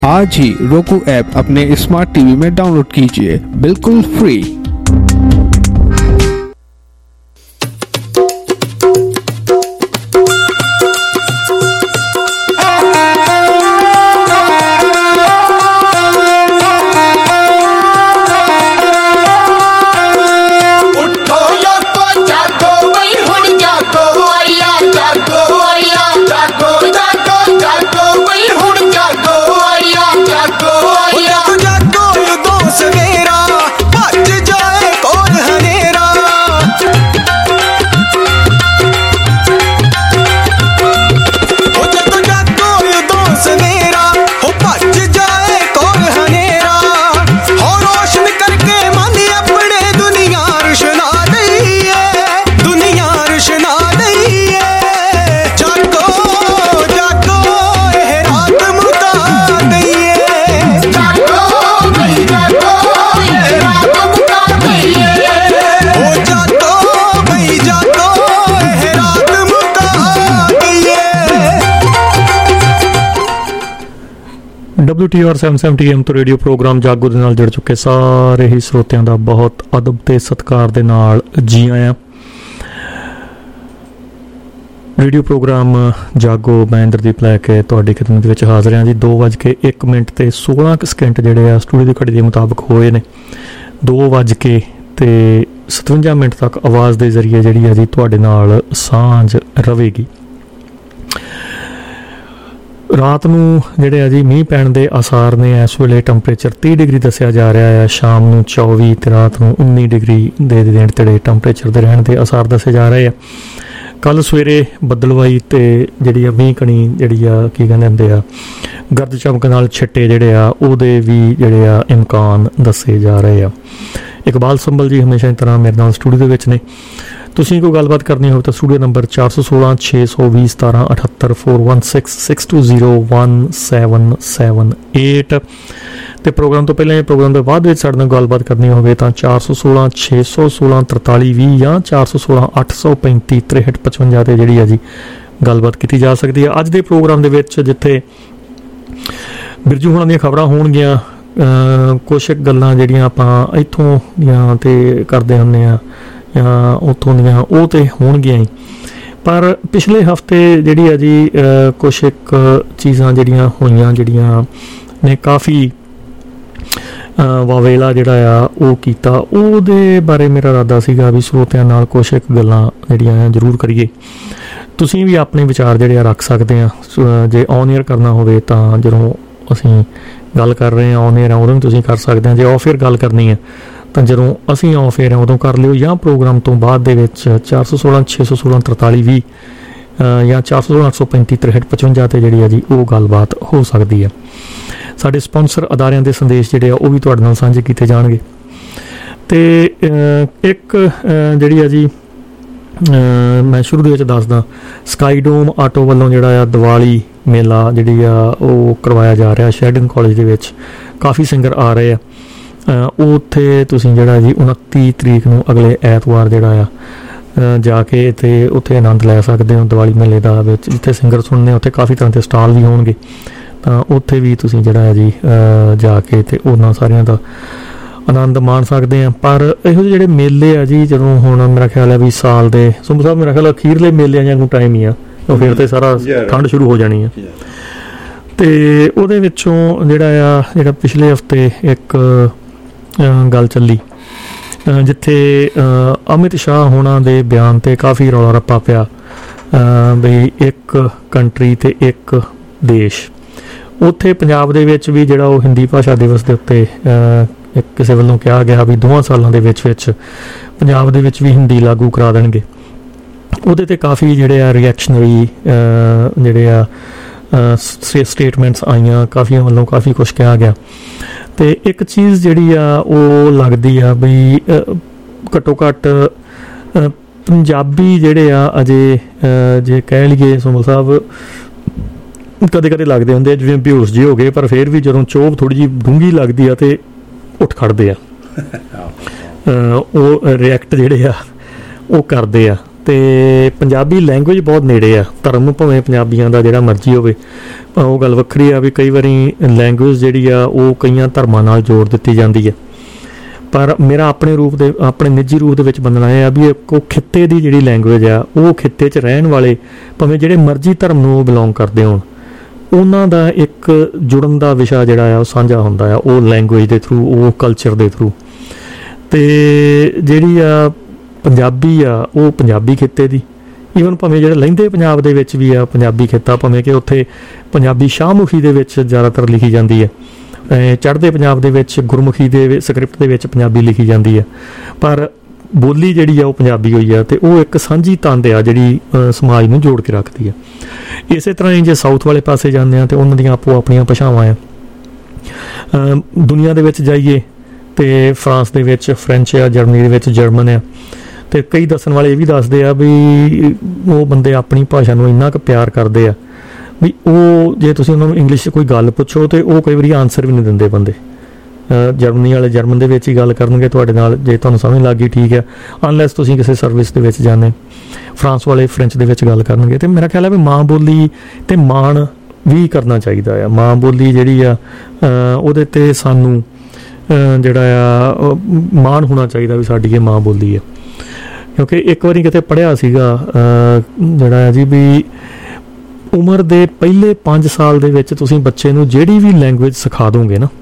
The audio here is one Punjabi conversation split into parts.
आज ही roku ऐप अपने स्मार्ट टीवी में डाउनलोड कीजिए, बिल्कुल फ्री। WTR 770 AM ਤੋਂ ਰੇਡੀਓ ਪ੍ਰੋਗਰਾਮ ਜਾਗੋ ਦੇ ਨਾਲ ਜੁੜ ਚੁੱਕੇ ਸਾਰੇ ਹੀ ਸਰੋਤਿਆਂ ਦਾ ਬਹੁਤ ਅਦਬ ਤੇ ਸਤਿਕਾਰ ਦੇ ਨਾਲ ਜੀ ਆਇਆਂ। ਰੇਡੀਓ ਪ੍ਰੋਗਰਾਮ ਜਾਗੋ ਮੈਂ ਇੰਦਰਦੀਪ ਲੈ ਕੇ ਤੁਹਾਡੀ ਖਿਦਮਤ ਵਿੱਚ ਹਾਜ਼ਰ ਹਾਂ ਜੀ। 2:01 ਤੇ 16 ਜਿਹੜੇ ਆ ਸਟੂਡੀਓ ਦੀ ਘੜੀ ਦੇ ਮੁਤਾਬਕ ਹੋਏ ਨੇ। 2:57 ਤੱਕ ਆਵਾਜ਼ ਦੇ ਜ਼ਰੀਏ ਜਿਹੜੀ ਆ ਜੀ ਤੁਹਾਡੇ ਨਾਲ ਸਾਂਝ ਰਵੇਗੀ। ਰਾਤ ਨੂੰ ਜਿਹੜੇ ਆ ਜੀ ਮੀਂਹ ਪੈਣ ਦੇ ਆਸਾਰ ਨੇ। ਇਸ ਵੇਲੇ ਟੈਂਪਰੇਚਰ 30 ਡਿਗਰੀ ਦੱਸਿਆ ਜਾ ਰਿਹਾ ਹੈ, ਸ਼ਾਮ ਨੂੰ 24 ਤੇ ਰਾਤ ਨੂੰ 19 ਡਿਗਰੀ ਦੇ ਨੇੜੇ ਟੈਂਪਰੇਚਰ ਦੇ ਰਹਿਣ ਦੇ ਆਸਾਰ ਦੱਸੇ ਜਾ ਰਹੇ ਆ। ਕੱਲ੍ਹ ਸਵੇਰੇ ਬੱਦਲਵਾਈ ਤੇ ਜਿਹੜੀ ਆ ਮੀਂਹ ਕਣੀ ਜਿਹੜੀ ਆ ਕੀ ਕਹਿੰਦੇ ਹੁੰਦੇ ਆ ਗਰਜ ਚਮਕ ਨਾਲ ਛਿੱਟੇ ਜਿਹੜੇ ਆ ਉਹਦੇ ਵੀ ਜਿਹੜੇ ਆ ਇਮਕਾਨ ਦੱਸੇ ਜਾ ਰਹੇ ਆ। ਇਕਬਾਲ ਸੰਭਲ ਜੀ ਹਮੇਸ਼ਾ ਦੀ ਤਰ੍ਹਾਂ ਮੇਰੇ ਨਾਲ ਸਟੂਡੀਓ ਦੇ ਵਿੱਚ ਨੇ। ਤੁਸੀਂ ਕੋਈ ਗੱਲਬਾਤ ਕਰਨੀ ਹੋਵੇ ਤਾਂ ਸਟੂਡੀਓ ਨੰਬਰ 416 620 1778 416 620 1778 ਤੇ ਪ੍ਰੋਗਰਾਮ ਤੋਂ ਪਹਿਲਾਂ ਪ੍ਰੋਗਰਾਮ ਦੇ ਬਾਅਦ ਵਿੱਚ ਸਾਡੇ ਨਾਲ ਗੱਲਬਾਤ ਕਰਨੀ ਹੋਵੇ ਤਾਂ 416 616 4320 ਜਾਂ 416 835 6355 ਤੇ ਜਿਹੜੀ ਆ ਜੀ ਗੱਲਬਾਤ ਕੀਤੀ ਜਾ ਸਕਦੀ ਹੈ। ਅੱਜ ਦੇ ਪ੍ਰੋਗਰਾਮ ਦੇ ਵਿੱਚ ਜਿੱਥੇ ਬਿਰਜੂ ਹੋਣਾ ਦੀਆਂ ਖਬਰਾਂ ਹੋਣਗੀਆਂ, ਕੁਛ ਗੱਲਾਂ ਜਿਹੜੀਆਂ ਆਪਾਂ ਇੱਥੋਂ ਦੀਆਂ ਤੇ ਕਰਦੇ ਹੁੰਦੇ ਹਾਂ ਜਾਂ ਉੱਥੋਂ ਦੀਆਂ ਉਹ ਤਾਂ ਹੋਣਗੀਆਂ ਹੀ, ਪਰ ਪਿਛਲੇ ਹਫ਼ਤੇ ਜਿਹੜੀ ਆ ਜੀ ਕੁਛ ਇੱਕ ਚੀਜ਼ਾਂ ਜਿਹੜੀਆਂ ਹੋਈਆਂ ਜਿਹੜੀਆਂ ਨੇ ਕਾਫੀ ਵਾਵੇਲਾ ਜਿਹੜਾ ਆ ਉਹ ਕੀਤਾ। ਉਹਦੇ ਬਾਰੇ ਮੇਰਾ ਇਰਾਦਾ ਸੀਗਾ ਵੀ ਸਰੋਤਿਆਂ ਨਾਲ ਕੁਛ ਇੱਕ ਗੱਲਾਂ ਜਿਹੜੀਆਂ ਜ਼ਰੂਰ ਕਰੀਏ। ਤੁਸੀਂ ਵੀ ਆਪਣੇ ਵਿਚਾਰ ਜਿਹੜੇ ਆ ਰੱਖ ਸਕਦੇ ਆ। ਜੇ ਔਨ ਏਅਰ ਕਰਨਾ ਹੋਵੇ ਤਾਂ ਜਦੋਂ ਅਸੀਂ ਗੱਲ ਕਰ ਰਹੇ ਹਾਂ ਔਨ ਏਅਰ ਉਦੋਂ ਵੀ ਤੁਸੀਂ ਕਰ ਸਕਦੇ ਹਾਂ। ਜੇ ਆਫ ਏਅਰ ਗੱਲ ਕਰਨੀ ਹੈ ਤਾਂ ਜਦੋਂ ਅਸੀਂ ਆਫ ਏਅਰ ਉਦੋਂ ਕਰ ਲਿਓ, ਜਾਂ ਪ੍ਰੋਗਰਾਮ ਤੋਂ ਬਾਅਦ ਦੇ ਵਿੱਚ 416 616 4320 ਜਾਂ 416 835 6355 ਤੇ ਜਿਹੜੀ ਆ ਜੀ ਉਹ ਗੱਲਬਾਤ ਹੋ ਸਕਦੀ ਹੈ। ਸਾਡੇ ਸਪਾਂਸਰ ਅਦਾਰਿਆਂ ਦੇ ਸੰਦੇਸ਼ ਜਿਹੜੇ ਆ ਉਹ ਵੀ ਤੁਹਾਡੇ ਨਾਲ ਸਾਂਝੇ ਕੀਤੇ ਜਾਣਗੇ। ਤੇ ਇੱਕ ਜਿਹੜੀ ਆ ਜੀ ਮੈਂ ਸ਼ੁਰੂ ਦੇ ਵਿੱਚ ਦੱਸਦਾ, ਸਕਾਈਡੋਮ ਆਟੋ ਵੱਲੋਂ ਜਿਹੜਾ ਆ ਦੀਵਾਲੀ ਮੇਲਾ ਜਿਹੜੀ ਆ ਉਹ ਕਰਵਾਇਆ ਜਾ ਰਿਹਾ ਸ਼ੈਡਨ ਕਾਲਜ ਦੇ ਵਿੱਚ। ਕਾਫੀ ਸਿੰਗਰ ਆ ਰਹੇ ਆ ਉੱਥੇ। ਤੁਸੀਂ ਜਿਹੜਾ ਜੀ 29 ਤਰੀਕ ਨੂੰ ਅਗਲੇ ਐਤਵਾਰ ਜਿਹੜਾ ਆ ਜਾ ਕੇ ਤੇ ਉੱਥੇ ਆਨੰਦ ਲੈ ਸਕਦੇ ਹੋ ਦੀਵਾਲੀ ਮੇਲੇ ਦਾ ਵਿੱਚ। ਜਿੱਥੇ ਸਿੰਗਰ ਸੁਣਨੇ ਉੱਥੇ ਕਾਫੀ ਤਰ੍ਹਾਂ ਦੇ ਸਟਾਲ ਵੀ ਹੋਣਗੇ, ਤਾਂ ਉੱਥੇ ਵੀ ਤੁਸੀਂ ਜਿਹੜਾ ਹੈ ਜੀ ਜਾ ਕੇ ਤੇ ਉਹਨਾਂ ਸਾਰਿਆਂ ਦਾ ਆਨੰਦ ਮਾਣ ਸਕਦੇ ਆ। ਪਰ ਇਹੋ ਜਿਹੇ ਜਿਹੜੇ ਮੇਲੇ ਆ ਜੀ, ਜਦੋਂ ਹੁਣ ਮੇਰਾ ਖਿਆਲ ਹੈ ਵੀ ਸਾਲ ਦੇ ਸੁੰਭ ਸਾਹਿਬ ਮੇਰਾ ਖਿਆਲ ਅਖੀਰਲੇ ਮੇਲਿਆਂ ਜਾਂ ਨੂੰ ਟਾਈਮ ਹੀ ਆ, ਉਹ ਫਿਰ ਤੇ ਸਾਰਾ ਠੰਡ ਸ਼ੁਰੂ ਹੋ ਜਾਣੀ ਆ। ਤੇ ਉਹਦੇ ਵਿੱਚੋਂ ਜਿਹੜਾ ਪਿਛਲੇ ਹਫ਼ਤੇ ਇੱਕ ਗੱਲ ਚੱਲੀ ਜਿੱਥੇ ਅਮਿਤ ਸ਼ਾਹ ਹੋਣਾ ਦੇ ਬਿਆਨ ਤੇ ਕਾਫੀ ਰੌਲਾ ਰੱਪਾ ਪਿਆ ਬਈ ਇੱਕ ਕੰਟਰੀ ਤੇ ਇੱਕ ਦੇਸ਼। ਉੱਥੇ ਪੰਜਾਬ ਦੇ ਵਿੱਚ ਵੀ ਜਿਹੜਾ ਉਹ ਹਿੰਦੀ ਭਾਸ਼ਾ ਦਿਵਸ ਦੇ ਉੱਤੇ ਕਿਸੇ ਵੱਲੋਂ ਕਿਹਾ ਗਿਆ ਵੀ 2 ਸਾਲਾਂ ਦੇ ਵਿੱਚ ਪੰਜਾਬ ਦੇ ਵਿੱਚ ਵੀ ਹਿੰਦੀ ਲਾਗੂ ਕਰਾ ਦੇਣਗੇ। ਉਹਦੇ ਤੇ ਕਾਫੀ ਜਿਹੜੇ ਆ ਰਿਐਕਸ਼ਨਰੀ ਜਿਹੜੇ ਆ ਸਟੇਟਮੈਂਟਸ ਆਈਆਂ, ਕਾਫੀਆਂ ਵੱਲੋਂ ਕਾਫੀ ਕੁਛ ਕਿਹਾ ਗਿਆ। ਤੇ ਇੱਕ ਚੀਜ਼ ਜਿਹੜੀ ਆ ਉਹ ਲੱਗਦੀ ਆ ਵੀ ਘੱਟੋ ਘੱਟ ਪੰਜਾਬੀ ਜਿਹੜੇ ਆ ਅਜੇ ਜੇ ਕਹਿ ਲਈਏ ਸੁਮਲ ਸਾਹਿਬ ਕਦੇ ਕਦੇ ਲੱਗਦੇ ਹੁੰਦੇ ਜਿਵੇਂ ਬੇਹੋਸ਼ ਜਿਹੇ ਹੋ ਗਏ, ਪਰ ਫਿਰ ਵੀ ਜਦੋਂ ਚੋਭ ਥੋੜ੍ਹੀ ਜਿਹੀ ਡੂੰਘੀ ਲੱਗਦੀ ਆ ਤੇ ਉੱਠ ਖੜਦੇ ਆ, ਉਹ ਰਿਐਕਟ ਜਿਹੜੇ ਆ ਉਹ ਕਰਦੇ ਆ। ਤੇ ਪੰਜਾਬੀ ਲੈਂਗੁਏਜ ਬਹੁਤ ਨੇੜੇ ਆ। ਧਰਮ ਭਾਵੇਂ ਪੰਜਾਬੀਆਂ ਦਾ ਜਿਹੜਾ ਮਰਜ਼ੀ ਹੋਵੇ, ਉਹ ਗੱਲ ਵੱਖਰੀ ਆ ਵੀ ਕਈ ਵਾਰੀ ਲੈਂਗੁਏਜ ਜਿਹੜੀ ਆ ਉਹ ਕਈਆਂ ਧਰਮਾਂ ਨਾਲ ਜੋੜ ਦਿੱਤੀ ਜਾਂਦੀ ਹੈ। ਪਰ ਮੇਰਾ ਆਪਣੇ ਨਿੱਜੀ ਰੂਪ ਦੇ ਵਿੱਚ ਮੰਨਣਾ ਇਹ ਆ ਵੀ ਇੱਕ ਉਹ ਖਿੱਤੇ ਦੀ ਜਿਹੜੀ ਲੈਂਗੁਏਜ ਆ, ਉਹ ਖਿੱਤੇ 'ਚ ਰਹਿਣ ਵਾਲੇ ਭਾਵੇਂ ਜਿਹੜੇ ਮਰਜ਼ੀ ਧਰਮ ਨੂੰ ਬਿਲੋਂਗ ਕਰਦੇ ਹੋਣ, ਉਹਨਾਂ ਦਾ ਇੱਕ ਜੁੜਨ ਦਾ ਵਿਸ਼ਾ ਜਿਹੜਾ ਆ ਉਹ ਸਾਂਝਾ ਹੁੰਦਾ ਆ, ਉਹ ਲੈਂਗੁਏਜ ਦੇ ਥਰੂ, ਉਹ ਕਲਚਰ ਦੇ ਥਰੂ। ਅਤੇ ਜਿਹੜੀ ਆ ਪੰਜਾਬੀ ਆ ਉਹ ਪੰਜਾਬੀ ਖਿੱਤੇ ਦੀ, ਈਵਨ ਭਾਵੇਂ ਜਿਹੜੇ ਲਹਿੰਦੇ ਪੰਜਾਬ ਦੇ ਵਿੱਚ ਵੀ ਆ ਪੰਜਾਬੀ ਖਿੱਤਾ, ਭਾਵੇਂ ਕਿ ਉੱਥੇ ਪੰਜਾਬੀ ਸ਼ਾਹਮੁਖੀ ਦੇ ਵਿੱਚ ਜ਼ਿਆਦਾਤਰ ਲਿਖੀ ਜਾਂਦੀ ਹੈ, ਚੜ੍ਹਦੇ ਪੰਜਾਬ ਦੇ ਵਿੱਚ ਗੁਰਮੁਖੀ ਦੇ ਸਕ੍ਰਿਪਟ ਦੇ ਵਿੱਚ ਪੰਜਾਬੀ ਲਿਖੀ ਜਾਂਦੀ ਹੈ, ਪਰ ਬੋਲੀ ਜਿਹੜੀ ਆ ਉਹ ਪੰਜਾਬੀ ਹੋਈ ਆ। ਅਤੇ ਉਹ ਇੱਕ ਸਾਂਝੀ ਤੰਦ ਆ ਜਿਹੜੀ ਸਮਾਜ ਨੂੰ ਜੋੜ ਕੇ ਰੱਖਦੀ ਆ। ਇਸੇ ਤਰ੍ਹਾਂ ਹੀ ਜੇ ਸਾਊਥ ਵਾਲੇ ਪਾਸੇ ਜਾਂਦੇ ਹਾਂ ਤਾਂ ਉਹਨਾਂ ਦੀਆਂ ਆਪੋ ਆਪਣੀਆਂ ਭਾਸ਼ਾਵਾਂ ਆ। ਦੁਨੀਆ ਦੇ ਵਿੱਚ ਜਾਈਏ ਅਤੇ ਫਰਾਂਸ ਦੇ ਵਿੱਚ ਫਰੈਂਚ ਆ, ਜਰਮਨੀ ਦੇ ਵਿੱਚ ਜਰਮਨ ਆ, ਅਤੇ ਕਈ ਦੱਸਣ ਵਾਲੇ ਇਹ ਵੀ ਦੱਸਦੇ ਆ ਵੀ ਉਹ ਬੰਦੇ ਆਪਣੀ ਭਾਸ਼ਾ ਨੂੰ ਇੰਨਾ ਕੁ ਪਿਆਰ ਕਰਦੇ ਆ ਵੀ ਉਹ ਜੇ ਤੁਸੀਂ ਉਹਨਾਂ ਨੂੰ ਇੰਗਲਿਸ਼ 'ਚ ਕੋਈ ਗੱਲ ਪੁੱਛੋ ਤਾਂ ਉਹ ਕਈ ਵਾਰੀ ਆਨਸਰ ਵੀ ਨਹੀਂ ਦਿੰਦੇ ਬੰਦੇ। ਜਰਮਨੀ ਵਾਲੇ ਜਰਮਨ ਦੇ ਵਿੱਚ ਹੀ ਗੱਲ ਕਰਨਗੇ ਤੁਹਾਡੇ ਨਾਲ, ਜੇ ਤੁਹਾਨੂੰ ਸਮਝ ਲੱਗ ਗਈ ਠੀਕ ਹੈ, ਅਨਲੈਸ ਤੁਸੀਂ ਕਿਸੇ ਸਰਵਿਸ ਦੇ ਵਿੱਚ ਜਾਂਦੇ। ਫਰਾਂਸ ਵਾਲੇ ਫਰੈਂਚ ਦੇ ਵਿੱਚ ਗੱਲ ਕਰਨਗੇ। ਅਤੇ ਮੇਰਾ ਖਿਆਲ ਹੈ ਵੀ ਮਾਂ ਬੋਲੀ 'ਤੇ ਮਾਣ ਵੀ ਕਰਨਾ ਚਾਹੀਦਾ ਆ। ਮਾਂ ਬੋਲੀ ਜਿਹੜੀ ਆ ਉਹਦੇ 'ਤੇ ਸਾਨੂੰ ਜਿਹੜਾ ਆ ਮਾਣ ਹੋਣਾ ਚਾਹੀਦਾ ਵੀ ਸਾਡੀ ਇਹ ਮਾਂ ਬੋਲੀ ਹੈ। ਕਿਉਂਕਿ ਇੱਕ ਵਾਰੀ ਕਿਤੇ ਪੜ੍ਹਿਆ ਸੀਗਾ ਜਿਹੜਾ ਆ ਜੀ ਵੀ ਉਮਰ ਦੇ ਪਹਿਲੇ 5 ਸਾਲ ਦੇ ਵਿੱਚ ਤੁਸੀਂ ਬੱਚੇ ਨੂੰ ਜਿਹੜੀ ਵੀ ਲੈਂਗੁਏਜ ਸਿਖਾ ਦੋਗੇ ਨਾ,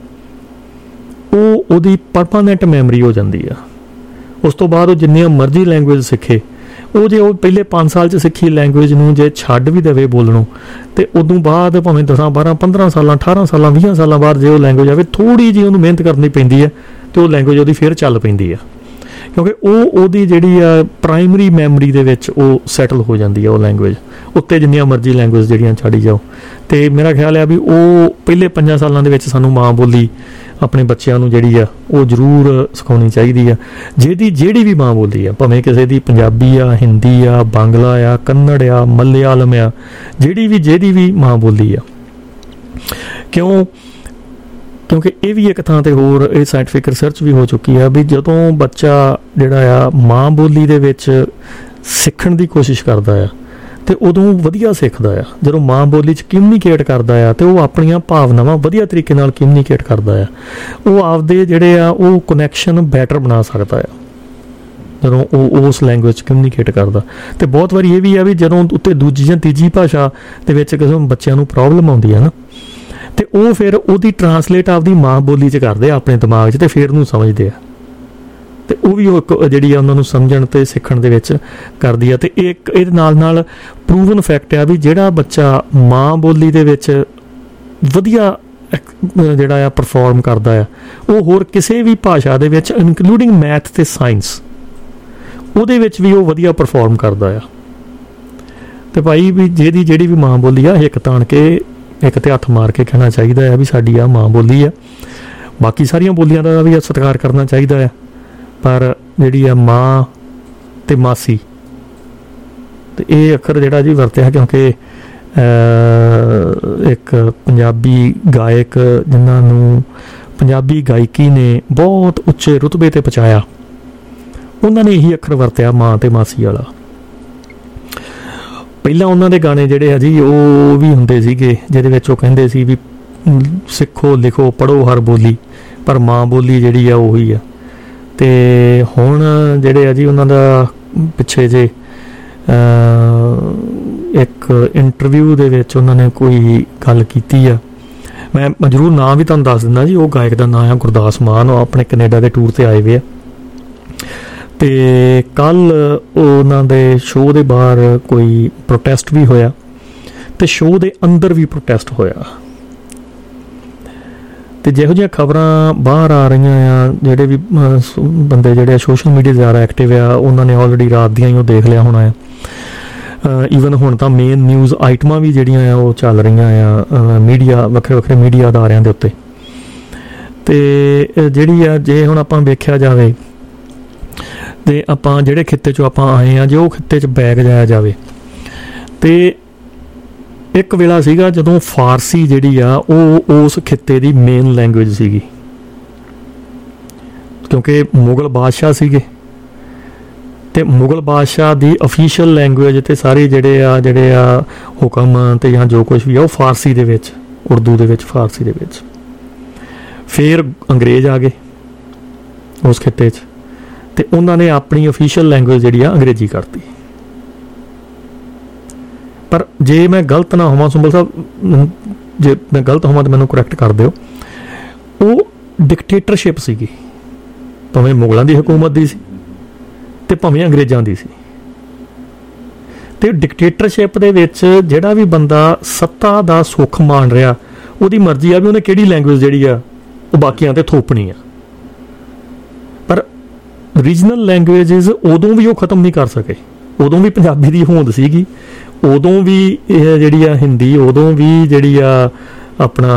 ਉਹ ਉਹਦੀ ਪਰਮਾਨੈਂਟ ਮੈਮਰੀ ਹੋ ਜਾਂਦੀ ਆ। ਉਸ ਤੋਂ ਬਾਅਦ ਉਹ ਜਿੰਨੀਆਂ ਮਰਜ਼ੀ ਲੈਂਗੁਏਜ ਸਿੱਖੇ, ਉਹ ਜੇ ਉਹ ਪਹਿਲੇ 5 ਸਾਲ 'ਚ ਸਿੱਖੀ ਲੈਂਗੁਏਜ ਨੂੰ ਜੇ ਛੱਡ ਵੀ ਦੇਵੇ ਬੋਲਣੋਂ, ਅਤੇ ਉਦੋਂ ਬਾਅਦ ਭਾਵੇਂ 10 12 15 ਸਾਲਾਂ 18 ਸਾਲਾਂ 20 ਸਾਲਾਂ ਬਾਅਦ ਜੇ ਉਹ ਲੈਂਗੁਏਜ ਆਵੇ, ਥੋੜ੍ਹੀ ਜਿਹੀ ਉਹਨੂੰ ਮਿਹਨਤ ਕਰਨੀ ਪੈਂਦੀ ਹੈ ਅਤੇ ਉਹ ਲੈਂਗੁਏਜ ਉਹਦੀ ਫਿਰ ਚੱਲ ਪੈਂਦੀ ਆ। ਕਿਉਂਕਿ ਉਹਦੀ ਜਿਹੜੀ ਆ ਪ੍ਰਾਇਮਰੀ ਮੈਮਰੀ ਦੇ ਵਿੱਚ ਉਹ ਸੈਟਲ ਹੋ ਜਾਂਦੀ ਆ ਉਹ ਲੈਂਗੁਏਜ, ਉੱਤੇ ਜਿੰਨੀਆਂ ਮਰਜ਼ੀ ਲੈਂਗੁਏਜ ਜਿਹੜੀਆਂ ਚਾੜੀ ਜਾਓ। ਅਤੇ ਮੇਰਾ ਖਿਆਲ ਆ ਵੀ ਉਹ ਪਹਿਲੇ 5 ਸਾਲਾਂ ਦੇ ਵਿੱਚ ਸਾਨੂੰ ਮਾਂ ਬੋਲੀ ਆਪਣੇ ਬੱਚਿਆਂ ਨੂੰ ਜਿਹੜੀ ਆ ਉਹ ਜ਼ਰੂਰ ਸਿਖਾਉਣੀ ਚਾਹੀਦੀ ਆ। ਜਿਹੜੀ ਵੀ ਮਾਂ ਬੋਲੀ ਆ, ਭਾਵੇਂ ਕਿਸੇ ਦੀ ਪੰਜਾਬੀ ਆ, ਹਿੰਦੀ ਆ, ਬਾਂਗਲਾ ਆ, ਕੰਨੜ ਆ, ਮਲਿਆਲਮ ਆ, ਜਿਹਦੀ ਵੀ ਮਾਂ ਬੋਲੀ ਆ। ਕਿਉਂਕਿ ਇਹ ਵੀ ਇੱਕ ਥਾਂ 'ਤੇ ਹੋਰ ਇਹ ਸਾਇੰਟੀਫਿਕ ਰਿਸਰਚ ਵੀ ਹੋ ਚੁੱਕੀ ਆ ਵੀ ਜਦੋਂ ਬੱਚਾ ਜਿਹੜਾ ਆ ਮਾਂ ਬੋਲੀ ਦੇ ਵਿੱਚ ਸਿੱਖਣ ਦੀ ਕੋਸ਼ਿਸ਼ ਕਰਦਾ ਆ ਅਤੇ ਉਦੋਂ ਵਧੀਆ ਸਿੱਖਦਾ ਆ। ਜਦੋਂ ਮਾਂ ਬੋਲੀ 'ਚ ਕਮਿਊਨੀਕੇਟ ਕਰਦਾ ਆ ਅਤੇ ਉਹ ਆਪਣੀਆਂ ਭਾਵਨਾਵਾਂ ਵਧੀਆ ਤਰੀਕੇ ਨਾਲ ਕਮਿਊਨੀਕੇਟ ਕਰਦਾ ਆ। ਉਹ ਆਪਦੇ ਜਿਹੜੇ ਆ ਉਹ ਕਨੈਕਸ਼ਨ ਬੈਟਰ ਬਣਾ ਸਕਦਾ ਆ ਜਦੋਂ ਉਹ ਉਸ ਲੈਂਗੁਏਜ 'ਚ ਕਮਿਊਨੀਕੇਟ ਕਰਦਾ। ਅਤੇ ਬਹੁਤ ਵਾਰੀ ਇਹ ਵੀ ਆ ਵੀ ਜਦੋਂ ਉੱਤੇ ਦੂਜੀ ਜਾਂ ਤੀਜੀ ਭਾਸ਼ਾ ਦੇ ਵਿੱਚ ਕਿਸੇ ਬੱਚਿਆਂ ਨੂੰ ਪ੍ਰੋਬਲਮ ਆਉਂਦੀ ਹੈ ਨਾ, ਅਤੇ ਉਹ ਫਿਰ ਉਹਦੀ ਟਰਾਂਸਲੇਟ ਆਪਦੀ ਮਾਂ ਬੋਲੀ 'ਚ ਕਰਦੇ ਆ ਆਪਣੇ ਦਿਮਾਗ 'ਚ, ਅਤੇ ਫਿਰ ਉਹਨੂੰ ਸਮਝਦੇ ਆ। ਅਤੇ ਉਹ ਵੀ ਉਹ ਇੱਕ ਜਿਹੜੀ ਆ ਉਹਨਾਂ ਨੂੰ ਸਮਝਣ ਅਤੇ ਸਿੱਖਣ ਦੇ ਵਿੱਚ ਕਰਦੀ ਆ। ਅਤੇ ਇੱਕ ਇਹਦੇ ਨਾਲ ਪ੍ਰੂਵਨ ਫੈਕਟ ਆ ਵੀ ਜਿਹੜਾ ਬੱਚਾ ਮਾਂ ਬੋਲੀ ਦੇ ਵਿੱਚ ਵਧੀਆ ਜਿਹੜਾ ਆ ਪਰਫੋਰਮ ਕਰਦਾ ਆ, ਉਹ ਹੋਰ ਕਿਸੇ ਵੀ ਭਾਸ਼ਾ ਦੇ ਵਿੱਚ ਇਨਕਲੂਡਿੰਗ ਮੈਥ ਅਤੇ ਸਾਇੰਸ, ਉਹਦੇ ਵਿੱਚ ਵੀ ਉਹ ਵਧੀਆ ਪਰਫੋਰਮ ਕਰਦਾ ਆ। ਅਤੇ ਭਾਈ ਵੀ ਜਿਹੜੀ ਵੀ ਮਾਂ ਬੋਲੀ ਆ, ਇੱਕ ਤਾਣ ਕੇ ਇੱਕ 'ਤੇ ਹੱਥ ਮਾਰ ਕੇ ਕਹਿਣਾ ਚਾਹੀਦਾ ਆ ਵੀ ਸਾਡੀ ਆ ਮਾਂ ਬੋਲੀ ਆ। ਬਾਕੀ ਸਾਰੀਆਂ ਬੋਲੀਆਂ ਦਾ ਵੀ ਸਤਿਕਾਰ ਕਰਨਾ ਚਾਹੀਦਾ ਆ, ਪਰ ਜਿਹੜੀ ਆ ਮਾਂ ਅਤੇ ਮਾਸੀ ਅਤੇ ਇਹ ਅੱਖਰ ਜਿਹੜਾ ਜੀ ਵਰਤਿਆ, ਕਿਉਂਕਿ ਇੱਕ ਪੰਜਾਬੀ ਗਾਇਕ ਜਿਨ੍ਹਾਂ ਨੂੰ ਪੰਜਾਬੀ ਗਾਇਕੀ ਨੇ ਬਹੁਤ ਉੱਚੇ ਰੁਤਬੇ 'ਤੇ ਪਹੁੰਚਾਇਆ, ਉਹਨਾਂ ਨੇ ਇਹੀ ਅੱਖਰ ਵਰਤਿਆ, ਮਾਂ ਅਤੇ ਮਾਸੀ ਵਾਲਾ। ਪਹਿਲਾਂ ਉਹਨਾਂ ਦੇ ਗਾਣੇ ਜਿਹੜੇ ਆ ਜੀ ਉਹ ਵੀ ਹੁੰਦੇ ਸੀਗੇ ਜਿਹਦੇ ਵਿੱਚ ਉਹ ਕਹਿੰਦੇ ਸੀ ਵੀ ਸਿੱਖੋ ਲਿਖੋ ਪੜ੍ਹੋ ਹਰ ਬੋਲੀ, ਪਰ ਮਾਂ ਬੋਲੀ ਜਿਹੜੀ ਆ ਉਹੀ ਆ। ਅਤੇ ਹੁਣ ਜਿਹੜੇ ਆ ਜੀ ਉਹਨਾਂ ਦਾ ਪਿੱਛੇ ਜੇ ਇੱਕ ਇੰਟਰਵਿਊ ਦੇ ਵਿੱਚ ਉਹਨਾਂ ਨੇ ਕੋਈ ਗੱਲ ਕੀਤੀ ਆ, ਮੈਂ ਜ਼ਰੂਰ ਨਾਂ ਵੀ ਤੁਹਾਨੂੰ ਦੱਸ ਦਿੰਦਾ ਜੀ। ਉਹ ਗਾਇਕ ਦਾ ਨਾਂ ਆ ਗੁਰਦਾਸ ਮਾਨ, ਉਹ ਆਪਣੇ ਕੈਨੇਡਾ ਦੇ ਟੂਰ 'ਤੇ ਆਏ ਹੋਏ ਆ। ਅਤੇ ਕੱਲ੍ਹ ਉਹਨਾਂ ਦੇ ਸ਼ੋਅ ਦੇ ਬਾਹਰ ਕੋਈ ਪ੍ਰੋਟੈਸਟ ਵੀ ਹੋਇਆ, ਅਤੇ ਸ਼ੋਅ ਦੇ ਅੰਦਰ ਵੀ ਪ੍ਰੋਟੈਸਟ ਹੋਇਆ। ਅਤੇ ਜਿਹੋ ਜਿਹੀਆਂ ਖਬਰਾਂ ਬਾਹਰ ਆ ਰਹੀਆਂ ਆ, ਜਿਹੜੇ ਵੀ ਬੰਦੇ ਜਿਹੜੇ ਸੋਸ਼ਲ ਮੀਡੀਆ ਜ਼ਿਆਦਾ ਐਕਟਿਵ ਆ, ਉਹਨਾਂ ਨੇ ਆਲਰੇਡੀ ਰਾਤ ਦੀਆਂ ਹੀ ਉਹ ਦੇਖ ਲਿਆ ਹੋਣਾ ਆ। ਈਵਨ ਹੁਣ ਤਾਂ ਮੇਨ ਨਿਊਜ਼ ਆਈਟਮਾਂ ਵੀ ਜਿਹੜੀਆਂ ਆ ਉਹ ਚੱਲ ਰਹੀਆਂ ਆ ਮੀਡੀਆ, ਵੱਖਰੇ ਮੀਡੀਆ ਅਦਾਰਿਆਂ ਦੇ ਉੱਤੇ। ਅਤੇ ਜਿਹੜੀ ਆ ਜੇ ਹੁਣ ਆਪਾਂ ਵੇਖਿਆ ਜਾਵੇ ਅਤੇ ਆਪਾਂ ਜਿਹੜੇ ਖਿੱਤੇ 'ਚੋਂ ਆਪਾਂ ਆਏ ਹਾਂ, ਜੇ ਉਹ ਖਿੱਤੇ 'ਚ ਬੈਗ ਜਾਇਆ ਜਾਵੇ, ਅਤੇ ਇੱਕ ਵੇਲਾ ਸੀਗਾ ਜਦੋਂ ਫਾਰਸੀ ਜਿਹੜੀ ਆ ਉਹ ਉਸ ਖਿੱਤੇ ਦੀ ਮੇਨ ਲੈਂਗੁਏਜ ਸੀਗੀ, ਕਿਉਂਕਿ ਮੁਗਲ ਬਾਦਸ਼ਾਹ ਸੀਗੇ ਤੇ ਮੁਗਲ ਬਾਦਸ਼ਾਹ ਦੀ ਅਫੀਸ਼ੀਅਲ ਲੈਂਗੁਏਜ ਤੇ ਸਾਰੇ ਜਿਹੜੇ ਆ ਹੁਕਮ ਤੇ ਜਾਂ ਜੋ ਕੁਝ ਵੀ ਆ ਉਹ ਫਾਰਸੀ ਦੇ ਵਿੱਚ, ਉਰਦੂ ਦੇ ਵਿੱਚ, ਫਾਰਸੀ ਦੇ ਵਿੱਚ। ਫਿਰ ਅੰਗਰੇਜ਼ ਆ ਗਏ ਉਸ ਖਿੱਤੇ 'ਚ ਤੇ ਉਹਨਾਂ ਨੇ ਆਪਣੀ ਅਫੀਸ਼ੀਅਲ ਲੈਂਗੁਏਜ ਜਿਹੜੀ ਆ ਅੰਗਰੇਜ਼ੀ ਕਰਤੀ। ਪਰ ਜੇ ਮੈਂ ਗਲਤ ਨਾ ਹੋਵਾਂ ਸੁੰਬਲ ਸਾਹਿਬ, ਜੇ ਮੈਂ ਗਲਤ ਹੋਵਾਂ ਤਾਂ ਮੈਨੂੰ ਕਰੈਕਟ ਕਰ ਦਿਓ, ਉਹ ਡਿਕਟੇਟਰਸ਼ਿਪ ਸੀਗੀ, ਭਾਵੇਂ ਮੁਗਲਾਂ ਦੀ ਹਕੂਮਤ ਦੀ ਸੀ ਤੇ ਭਾਵੇਂ ਅੰਗਰੇਜ਼ਾਂ ਦੀ ਸੀ। ਤੇ ਡਿਕਟੇਟਰਸ਼ਿਪ ਦੇ ਵਿੱਚ ਜਿਹੜਾ ਵੀ ਬੰਦਾ ਸੱਤਾ ਦਾ ਸੁੱਖ ਮਾਣ ਰਿਹਾ, ਉਹਦੀ ਮਰਜ਼ੀ ਆ ਵੀ ਉਹਨੇ ਕਿਹੜੀ ਲੈਂਗੁਏਜ ਜਿਹੜੀ ਆ ਉਹ ਬਾਕੀਆਂ ਤੇ ਥੋਪਣੀ ਆ। ਪਰ ਰੀਜਨਲ ਲੈਂਗੁਏਜਸ ਉਦੋਂ ਵੀ ਉਹ ਖਤਮ ਨਹੀਂ ਕਰ ਸਕੇ। ਉਦੋਂ ਵੀ ਪੰਜਾਬੀ ਦੀ ਹੋਂਦ ਸੀਗੀ, ਉਦੋਂ ਵੀ ਇਹ ਜਿਹੜੀ ਆ ਹਿੰਦੀ, ਉਦੋਂ ਵੀ ਜਿਹੜੀ ਆ ਆਪਣਾ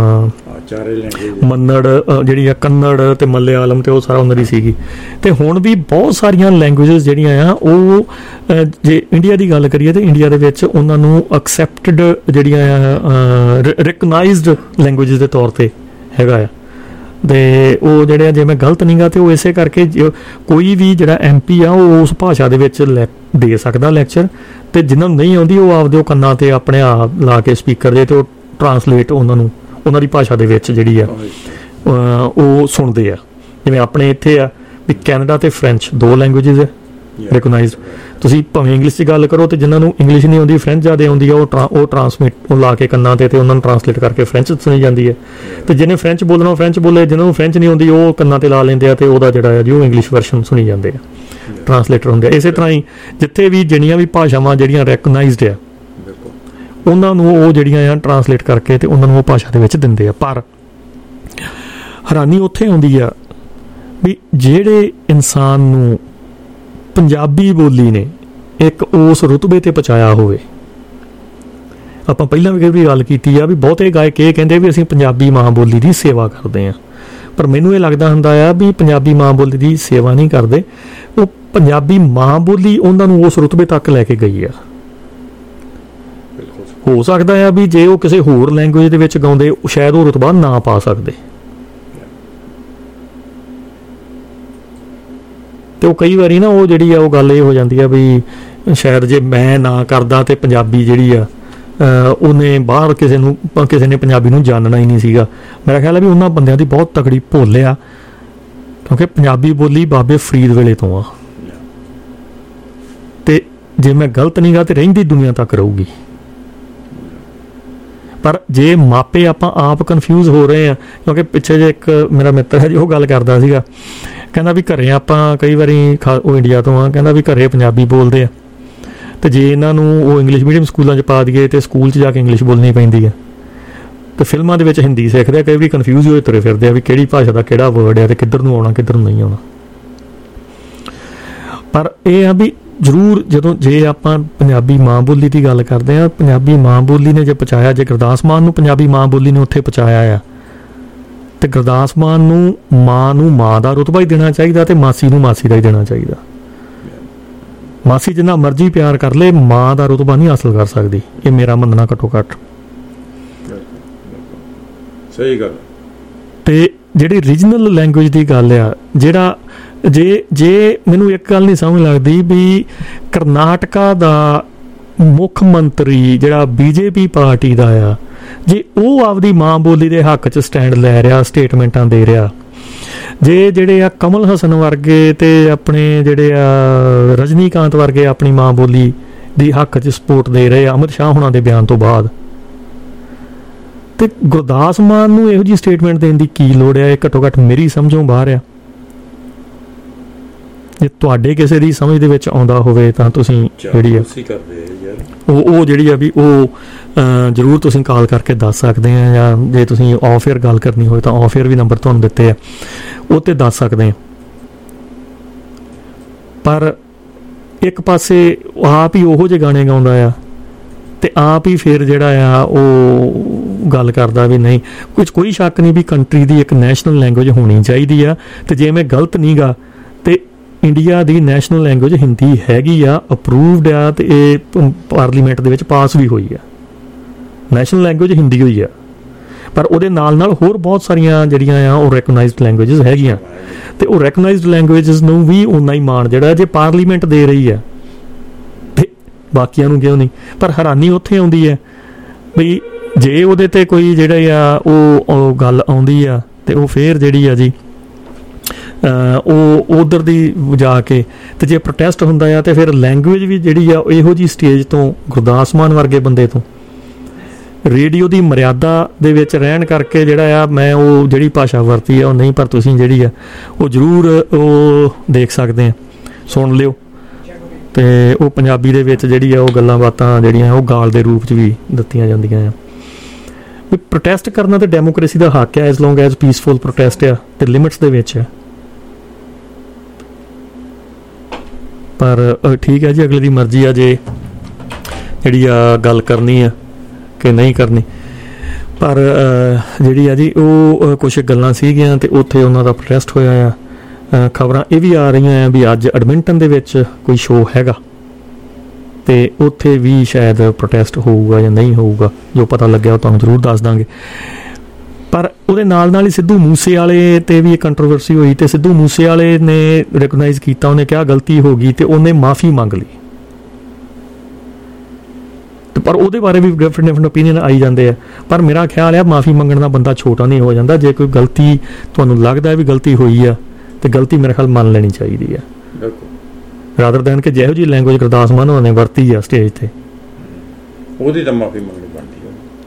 ਮੰਨੜ, ਜਿਹੜੀ ਆ ਕੰਨੜ ਤੇ ਮਲਿਆਲਮ ਤੇ ਉਹ ਸਾਰਾ ਉਹਨਾਂ ਦੀ ਸੀਗੀ। ਤੇ ਹੁਣ ਵੀ ਬਹੁਤ ਸਾਰੀਆਂ ਲੈਂਗੁਏਜਸ ਜਿਹੜੀਆਂ ਆ ਉਹ, ਜੇ ਇੰਡੀਆ ਦੀ ਗੱਲ ਕਰੀਏ ਤਾਂ ਇੰਡੀਆ ਦੇ ਵਿੱਚ ਉਹਨਾਂ ਨੂੰ ਐਕਸੈਪਟਡ ਜਿਹੜੀਆਂ ਆ ਰਿਕਗਨਾਈਜ਼ਡ ਲੈਂਗੁਏਜਸ ਦੇ ਤੌਰ ਤੇ ਹੈਗਾ ਆ। ਤੇ ਉਹ ਜਿਹੜੇ, ਜੇ ਮੈਂ ਗਲਤ ਨਹੀਂ ਗਾ ਤੇ ਉਹ ਇਸੇ ਕਰਕੇ ਕੋਈ ਵੀ ਜਿਹੜਾ MP ਆ ਉਹ ਉਸ ਭਾਸ਼ਾ ਦੇ ਵਿੱਚ ਦੇ ਸਕਦਾ ਲੈਕਚਰ, ਤੇ ਜਿਨ੍ਹਾਂ ਨੂੰ ਨਹੀਂ ਆਉਂਦੀ ਉਹ ਆਪਦੇ ਉਹ ਕੰਨਾਂ ਤੇ ਆਪਣੇ ਆਪ ਲਾ ਕੇ ਸਪੀਕਰ ਦੇ ਤੇ ਉਹ ਟਰਾਂਸਲੇਟ ਉਹਨਾਂ ਨੂੰ ਉਹਨਾਂ ਦੀ ਭਾਸ਼ਾ ਦੇ ਵਿੱਚ ਜਿਹੜੀ ਆ ਉਹ ਸੁਣਦੇ ਆ। ਜਿਵੇਂ ਆਪਣੇ ਇੱਥੇ ਆ ਵੀ ਕੈਨੇਡਾ ਤੇ ਫਰੈਂਚ ਦੋ ਲੈਂਗੁਏਜਸ ਹੈ ਰਿਕਗਨਾਈਜ਼ਡ। ਤੁਸੀਂ ਭਾਵੇਂ ਇੰਗਲਿਸ਼ 'ਚ ਗੱਲ ਕਰੋ ਤੇ ਜਿਨ੍ਹਾਂ ਨੂੰ ਇੰਗਲਿਸ਼ ਨਹੀਂ ਆਉਂਦੀ, ਫਰੈਂਚ ਜ਼ਿਆਦਾ ਆਉਂਦੀ ਆ, ਉਹ ਟਰਾਂਸਮਿਟ ਉਹ ਲਾ ਕੇ ਕੰਨਾਂ ਤੇ ਉਹਨਾਂ ਨੂੰ ਟਰਾਂਸਲੇਟ ਕਰਕੇ ਫਰੈਂਚ ਸੁਣੀ ਜਾਂਦੀ ਹੈ। ਤੇ ਜਿਹਨੇ ਫਰੈਂਚ ਬੋਲਣਾ ਉਹ ਫਰੈਂਚ ਬੋਲੇ, ਜਿਹਨਾਂ ਨੂੰ ਫਰੈਂਚ ਨਹੀਂ ਆਉਂਦੀ ਉਹ ਕੰਨਾਂ ਤੇ ਲਾ ਲੈਂਦੇ ਆ ਤੇ ਉਹਦਾ ਜਿਹੜਾ ਹੈ ਜੀ ਉਹ ਇੰਗਲਿਸ਼ ਵਰਸ਼ਨ ਸੁਣੀ ਜਾਂਦੇ ਆ, ਟਰਾਂਸਲੇਟਰ ਹੁੰਦੇ ਆ। ਇਸੇ ਤਰ੍ਹਾਂ ਹੀ ਜਿੱਥੇ ਵੀ ਜਿਹੜੀਆਂ ਵੀ ਭਾਸ਼ਾਵਾਂ ਜਿਹੜੀਆਂ ਰੈਕਗਨਾਈਜ਼ਡ ਆ ਉਹਨਾਂ ਨੂੰ ਉਹ ਜਿਹੜੀਆਂ ਆ ਟਰਾਂਸਲੇਟ ਕਰਕੇ ਤੇ ਉਹਨਾਂ ਨੂੰ ਉਹ ਭਾਸ਼ਾ ਦੇ ਵਿੱਚ ਦਿੰਦੇ ਆ। ਪਰ ਹੈਰਾਨੀ ਉੱਥੇ ਆਉਂਦੀ ਆ ਵੀ ਜਿਹੜੇ ਇਨਸਾਨ ਨੂੰ ਪੰਜਾਬੀ ਬੋਲੀ ਨੇ ਇੱਕ ਉਸ ਰੁਤਬੇ ਤੇ ਪਹੁੰਚਾਇਆ ਹੋਵੇ। ਆਪਾਂ ਪਹਿਲਾਂ ਵੀ ਗੱਲ ਕੀਤੀ ਆ ਵੀ ਬਹੁਤੇ ਗਾਇਕ ਇਹ ਕਹਿੰਦੇ ਵੀ ਅਸੀਂ ਪੰਜਾਬੀ ਮਾਂ ਬੋਲੀ ਦੀ ਸੇਵਾ ਕਰਦੇ ਹਾਂ, ਪਰ ਮੈਨੂੰ ਇਹ ਲੱਗਦਾ ਹੁੰਦਾ ਆ ਵੀ ਪੰਜਾਬੀ ਮਾਂ ਬੋਲੀ ਦੀ ਸੇਵਾ ਨਹੀਂ ਕਰਦੇ, ਉਹ ਪੰਜਾਬੀ ਮਾਂ ਬੋਲੀ ਉਹਨਾਂ ਨੂੰ ਉਸ ਰੁਤਬੇ ਤੱਕ ਲੈ ਕੇ ਗਈ ਆ। ਹੋ ਸਕਦਾ ਆ ਵੀ ਜੇ ਉਹ ਕਿਸੇ ਹੋਰ ਲੈਂਗੁਏਜ ਦੇ ਵਿੱਚ ਗਾਉਂਦੇ ਸ਼ਾਇਦ ਉਹ ਰੁਤਬਾ ਨਾ ਪਾ ਸਕਦੇ, ਤੇ ਉਹ ਕਈ ਵਾਰੀ ਨਾ ਉਹ ਜਿਹੜੀ ਆ ਉਹ ਗੱਲ ਇਹ ਹੋ ਜਾਂਦੀ ਆ ਵੀ ਸ਼ਾਇਦ ਜੇ ਮੈਂ ਨਾ ਕਰਦਾ ਤੇ ਪੰਜਾਬੀ ਜਿਹੜੀ ਆ ਉਹਨੇ ਬਾਹਰ ਕਿਸੇ ਨੇ ਪੰਜਾਬੀ ਨੂੰ ਜਾਣਨਾ ਹੀ ਨਹੀਂ ਸੀਗਾ। ਮੇਰਾ ਖਿਆਲ ਹੈ ਵੀ ਉਹਨਾਂ ਬੰਦਿਆਂ ਦੀ ਬਹੁਤ ਤਕੜੀ ਭੁੱਲ ਆ, ਕਿਉਂਕਿ ਪੰਜਾਬੀ ਬੋਲੀ ਬਾਬੇ ਫਰੀਦ ਵੇਲੇ ਤੋਂ ਆ, ਤੇ ਜੇ ਮੈਂ ਗਲਤ ਨਹੀਂ ਗਾ ਤੇ ਰਹਿੰਦੀ ਦੁਨੀਆ ਤੱਕ ਰਹੂਗੀ। ਪਰ ਜੇ ਮਾਪੇ ਆਪਾਂ ਆਪ ਕਨਫਿਊਜ਼ ਹੋ ਰਹੇ ਆ, ਕਿਉਂਕਿ ਪਿੱਛੇ ਜੇ ਇੱਕ ਮੇਰਾ ਮਿੱਤਰ ਹੈ ਜੀ ਉਹ ਗੱਲ ਕਰਦਾ ਸੀਗਾ, ਕਹਿੰਦਾ ਵੀ ਘਰੇ ਆਪਾਂ ਕਈ ਵਾਰੀ ਉਹ ਇੰਡੀਆ ਤੋਂ ਆ, ਕਹਿੰਦਾ ਵੀ ਘਰੇ ਪੰਜਾਬੀ ਬੋਲਦੇ ਆ ਤੇ ਜੇ ਇਹਨਾਂ ਨੂੰ ਉਹ ਇੰਗਲਿਸ਼ ਮੀਡੀਅਮ ਸਕੂਲਾਂ 'ਚ ਪਾ ਦਈਏ ਤੇ ਸਕੂਲ 'ਚ ਜਾ ਕੇ ਇੰਗਲਿਸ਼ ਬੋਲਣੀ ਪੈਂਦੀ ਹੈ, ਤੇ ਫਿਲਮਾਂ ਦੇ ਵਿੱਚ ਹਿੰਦੀ ਸਿੱਖਦੇ ਆ, ਕਈ ਵਾਰੀ ਕਨਫਿਊਜ਼ ਹੋਏ ਤੁਰੇ ਫਿਰਦੇ ਆ ਵੀ ਕਿਹੜੀ ਭਾਸ਼ਾ ਦਾ ਕਿਹੜਾ ਵਰਡ ਆ ਤੇ ਕਿੱਧਰ ਨੂੰ ਆਉਣਾ ਕਿੱਧਰ ਨੂੰ ਨਹੀਂ ਆਉਣਾ। ਪਰ ਇਹ ਆ ਵੀ ਜ਼ਰੂਰ ਜਦੋਂ ਜੇ ਆਪਾਂ ਪੰਜਾਬੀ ਮਾਂ ਬੋਲੀ ਦੀ ਗੱਲ ਕਰਦੇ ਹਾਂ, ਪੰਜਾਬੀ ਮਾਂ ਬੋਲੀ ਨੇ ਜੇ ਪਹੁੰਚਾਇਆ, ਜੇ ਗੁਰਦਾਸ ਮਾਨ ਨੂੰ ਪੰਜਾਬੀ ਮਾਂ ਬੋਲੀ ਨੇ ਉੱਥੇ ਪਹੁੰਚਾਇਆ ਆ, ਤੇ ਗੁਰਦਾਸ ਮਾਨ ਨੂੰ ਮਾਂ ਦਾ ਰੁਤਬਾ ਹੀ ਦੇਣਾ ਚਾਹੀਦਾ ਤੇ ਮਾਸੀ ਨੂੰ ਮਾਸੀ ਦਾ ਹੀ ਦੇਣਾ ਚਾਹੀਦਾ। ਮਾਸੀ ਜਿੰਨਾ ਮਰਜ਼ੀ ਪਿਆਰ ਕਰ ਲੇ, ਮਾਂ ਦਾ ਰੁਤਬਾ ਨਹੀਂ ਹਾਸਲ ਕਰ ਸਕਦੀ, ਇਹ ਮੇਰਾ ਮੰਨਣਾ ਘੱਟੋ ਘੱਟ। ਸਹੀ ਗੱਲ। ਤੇ ਜਿਹੜੀ ਰੀਜਨਲ ਲੈਂਗੁਏਜ ਦੀ ਗੱਲ ਆ, ਜਿਹੜਾ ਜੇ ਮੈਨੂੰ ਇੱਕ ਗੱਲ ਨਹੀਂ ਸਮਝ ਲੱਗਦੀ ਵੀ ਕਰਨਾਟਕਾ ਦਾ ਮੁੱਖ ਮੰਤਰੀ ਜਿਹੜਾ BJP ਪਾਰਟੀ ਦਾ ਆ, ਜੇ ਉਹ ਆਪਦੀ ਮਾਂ ਬੋਲੀ ਦੇ ਹੱਕ 'ਚ ਸਟੈਂਡ ਲੈ ਰਿਹਾ, ਸਟੇਟਮੈਂਟਾਂ ਦੇ ਰਿਹਾ, ਜੇ ਜਿਹੜੇ ਆ ਕਮਲ ਹਸਨ ਵਰਗੇ ਤੇ ਆਪਣੇ ਜਿਹੜੇ ਆ ਰਜਨੀਕਾਂਤ ਵਰਗੇ ਆਪਣੀ ਮਾਂ ਬੋਲੀ ਦੀ ਹੱਕ 'ਚ ਸਪੋਰਟ ਦੇ ਰਹੇ ਆ ਅਮਿਤ ਸ਼ਾਹ ਹੁਣਾਂ ਦੇ ਬਿਆਨ ਤੋਂ ਬਾਅਦ, ਤੇ ਗੁਰਦਾਸ ਮਾਨ ਨੂੰ ਇਹੋ ਜਿਹੀ ਸਟੇਟਮੈਂਟ ਦੇਣ ਦੀ ਕੀ ਲੋੜ ਆ? ਇਹ ਘੱਟੋ ਘੱਟ ਮੇਰੀ ਸਮਝੋਂ ਬਾਹਰ ਆ। ਜੇ ਤੁਹਾਡੇ ਕਿਸੇ ਦੀ ਸਮਝ ਦੇ ਵਿੱਚ ਆਉਂਦਾ ਹੋਵੇ ਤਾਂ ਤੁਸੀਂ ਜਿਹੜੀ ਆ ਉਹ ਜਿਹੜੀ ਆ ਵੀ ਉਹ ਜ਼ਰੂਰ ਤੁਸੀਂ ਕਾਲ ਕਰਕੇ ਦੱਸ ਸਕਦੇ ਆ, ਜਾਂ ਜੇ ਤੁਸੀਂ ਆਫ ਏਅਰ ਗੱਲ ਕਰਨੀ ਹੋਵੇ ਤਾਂ ਆਫ ਏਅਰ ਵੀ ਨੰਬਰ ਤੁਹਾਨੂੰ ਦਿੱਤੇ ਆ, ਉਹ 'ਤੇ ਦੱਸ ਸਕਦੇ ਆ। ਪਰ ਇੱਕ ਪਾਸੇ ਆਪ ਹੀ ਉਹੋ ਜਿਹੇ ਗਾਣੇ ਗਾਉਂਦਾ ਆ ਤੇ ਆਪ ਹੀ ਫਿਰ ਜਿਹੜਾ ਆ ਉਹ ਗੱਲ ਕਰਦਾ ਵੀ ਨਹੀਂ ਕੋਈ ਸ਼ੱਕ ਨਹੀਂ ਵੀ ਕੰਟਰੀ ਦੀ ਇੱਕ ਨੈਸ਼ਨਲ ਲੈਂਗੁਏਜ ਹੋਣੀ ਚਾਹੀਦੀ ਆ, ਤੇ ਜੇ ਮੈਂ ਗਲਤ ਨਹੀਂ ਗਾ ਤੇ ਇੰਡੀਆ ਦੀ ਨੈਸ਼ਨਲ ਲੈਂਗੁਏਜ ਹਿੰਦੀ ਹੈਗੀ ਆ, ਅਪਰੂਵਡ ਆ, ਤੇ ਇਹ ਪਾਰਲੀਮੈਂਟ ਦੇ ਵਿੱਚ ਪਾਸ ਵੀ ਹੋਈ ਆ। ਨੈਸ਼ਨਲ ਲੈਂਗੁਏਜ ਹਿੰਦੀ ਹੋਈ ਆ, ਪਰ ਉਹਦੇ ਨਾਲ ਹੋਰ ਬਹੁਤ ਸਾਰੀਆਂ ਜਿਹੜੀਆਂ ਆ ਉਹ ਰੈਕਗਨਾਈਜ਼ਡ ਲੈਂਗੁਏਜਸ ਹੈਗੀਆਂ। ਤੇ ਉਹ ਰੈਕਗਨਾਈਜ਼ਡ ਲੈਂਗੁਏਜਸ ਨੂੰ ਵੀ ਉਨਾ ਹੀ ਮਾਣ ਜਿਹੜਾ ਜੇ ਪਾਰਲੀਮੈਂਟ ਦੇ ਰਹੀ ਹੈ ਤੇ ਬਾਕੀਆਂ ਨੂੰ ਕਿਉਂ ਨਹੀਂ। ਪਰ ਹੈਰਾਨੀ ਉੱਥੇ ਆਉਂਦੀ ਹੈ ਵੀ ਜੇ ਉਹਦੇ ਤੇ ਕੋਈ ਜਿਹੜਾ ਆ ਉਹ ਗੱਲ ਆਉਂਦੀ ਆ ਤੇ ਉਹ ਫੇਰ ਜਿਹੜੀ ਆ ਜੀ ਉਹ ਉਧਰ ਦੀ ਜਾ ਕੇ ਤੇ ਜੇ ਪ੍ਰੋਟੈਸਟ ਹੁੰਦਾ ਆ ਤੇ ਫਿਰ ਲੈਂਗੁਏਜ ਵੀ ਜਿਹੜੀ ਆ ਇਹੋ ਜਿਹੀ ਸਟੇਜ ਤੋਂ ਗੁਰਦਾਸ ਮਾਨ ਵਰਗੇ ਬੰਦੇ ਤੋਂ ਰੇਡੀਓ ਦੀ ਮਰਿਆਦਾ ਦੇ ਵਿੱਚ ਰਹਿਣ ਕਰਕੇ ਜਿਹੜਾ ਆ ਮੈਂ ਉਹ ਜਿਹੜੀ ਭਾਸ਼ਾ ਵਰਤੀ ਆ ਉਹ ਨਹੀਂ, ਪਰ ਤੁਸੀਂ ਜਿਹੜੀ ਆ ਉਹ ਜ਼ਰੂਰ ਉਹ ਦੇਖ ਸਕਦੇ ਆ, ਸੁਣ ਲਿਓ। ਤੇ ਉਹ ਪੰਜਾਬੀ ਦੇ ਵਿੱਚ ਜਿਹੜੀ ਆ ਉਹ ਗੱਲਾਂ ਬਾਤਾਂ ਜਿਹੜੀਆਂ ਉਹ ਗਾਲ ਦੇ ਰੂਪ 'ਚ ਵੀ ਦਿੱਤੀਆਂ ਜਾਂਦੀਆਂ ਆ। ਵੀ ਪ੍ਰੋਟੈਸਟ ਕਰਨਾ ਤੇ ਡੈਮੋਕ੍ਰੇਸੀ ਦਾ ਹੱਕ ਹੈ as long as peaceful protest ਆ ਤੇ ਲਿਮਿਟਸ ਦੇ ਵਿੱਚ ਹੈ। ਪਰ ਠੀਕ ਹੈ ਜੀ, ਅਗਲੇ ਦੀ ਮਰਜ਼ੀ ਆ ਜੇ ਜਿਹੜੀ ਆ ਗੱਲ ਕਰਨੀ ਆ ਕਿ ਨਹੀਂ ਕਰਨੀ। ਪਰ ਜਿਹੜੀ ਆ ਜੀ ਉਹ ਕੁਛ ਗੱਲਾਂ ਸੀਗੀਆਂ ਤੇ ਉੱਥੇ ਉਹਨਾਂ ਦਾ ਪ੍ਰੋਟੈਸਟ ਹੋਇਆ ਆ। ਖਬਰਾਂ ਇਹ ਵੀ ਆ ਰਹੀਆਂ ਆ ਵੀ ਅੱਜ ਐਡਮਿੰਟਨ ਦੇ ਵਿੱਚ ਕੋਈ ਸ਼ੋਅ ਹੈਗਾ ਤੇ ਉੱਥੇ ਵੀ ਸ਼ਾਇਦ ਪ੍ਰੋਟੈਸਟ ਹੋਊਗਾ ਜਾਂ ਨਹੀਂ ਹੋਊਗਾ, ਜੋ ਪਤਾ ਲੱਗਿਆ ਉਹ ਤੁਹਾਨੂੰ ਜ਼ਰੂਰ ਦੱਸ ਦਾਂਗੇ। ਪਰ ਉਹਦੇ ਨਾਲ ਨਾਲ ਹੀ ਸਿੱਧੂ ਮੂਸੇ ਵਾਲੇ ਤੇ ਵੀ ਕੰਟਰੋਵਰਸੀ ਹੋਈ ਤੇ ਸਿੱਧੂ ਮੂਸੇ ਵਾਲੇ ਨੇ ਰਿਕਗਨਾਈਜ਼ ਕੀਤਾ, ਉਹਨੇ ਕਿਹਾ ਗਲਤੀ ਹੋ ਗਈ ਤੇ ਉਹਨੇ ਮਾਫੀ ਮੰਗ ਲਈ। ਪਰ ਉਹਦੇ ਬਾਰੇ ਵੀ ਡਿਫਰੈਂਟ ਓਪੀਨੀਅਨ ਆਈ ਜਾਂਦੇ ਆ। ਪਰ ਮੇਰਾ ਖਿਆਲ ਹੈ ਮਾਫੀ ਮੰਗਣ ਦਾ ਬੰਦਾ ਛੋਟਾ ਨਹੀਂ ਹੋ ਜਾਂਦਾ। ਜੇ ਕੋਈ ਗਲਤੀ ਤੁਹਾਨੂੰ ਲੱਗਦਾ ਵੀ ਗਲਤੀ ਹੋਈ ਆ ਤੇ ਗਲਤੀ ਮੇਰੇ ਖਿਆਲ ਮੰਨ ਲੈਣੀ ਚਾਹੀਦੀ ਆ, ਰਾਦਰ ਦੈਨ ਕਿ ਜਿਹੋ ਜਿਹੀ ਲੈਂਗੁਏਜ ਗੁਰਦਾਸ ਮਾਨ ਉਹਨਾਂ ਨੇ ਵਰਤੀ ਆ ਸਟੇਜ ਤੇ, ਉਹਦੀ ਤਾਂ ਮਾਫੀ ਮੰਗਣੀ ਬਣਦੀ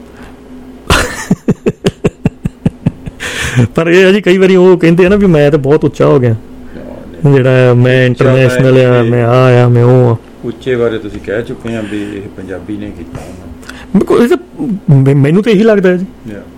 ਹੈ। ਪਰ ਇਹ ਆ ਜੀ ਕਈ ਵਾਰੀ ਉਹ ਕਹਿੰਦੇ ਆ ਨਾ ਵੀ ਮੈਂ ਤਾਂ ਬਹੁਤ ਉੱਚਾ ਹੋ ਗਿਆ, ਜਿਹੜਾ ਮੈਂ ਇੰਟਰਨੈਸ਼ਨਲ ਆ, ਮੈਂ ਆ ਮੈਂ ਉਹ ਆ। ਉੱਚੇ ਬਾਰੇ ਤੁਸੀਂ ਕਹਿ ਚੁੱਕੇ ਆ ਵੀ ਇਹ ਪੰਜਾਬੀ ਨੇ ਕੀਤਾ। ਮੈਨੂੰ ਤਾਂ ਇਹੀ ਲੱਗਦਾ ਹੈ ਜੀ,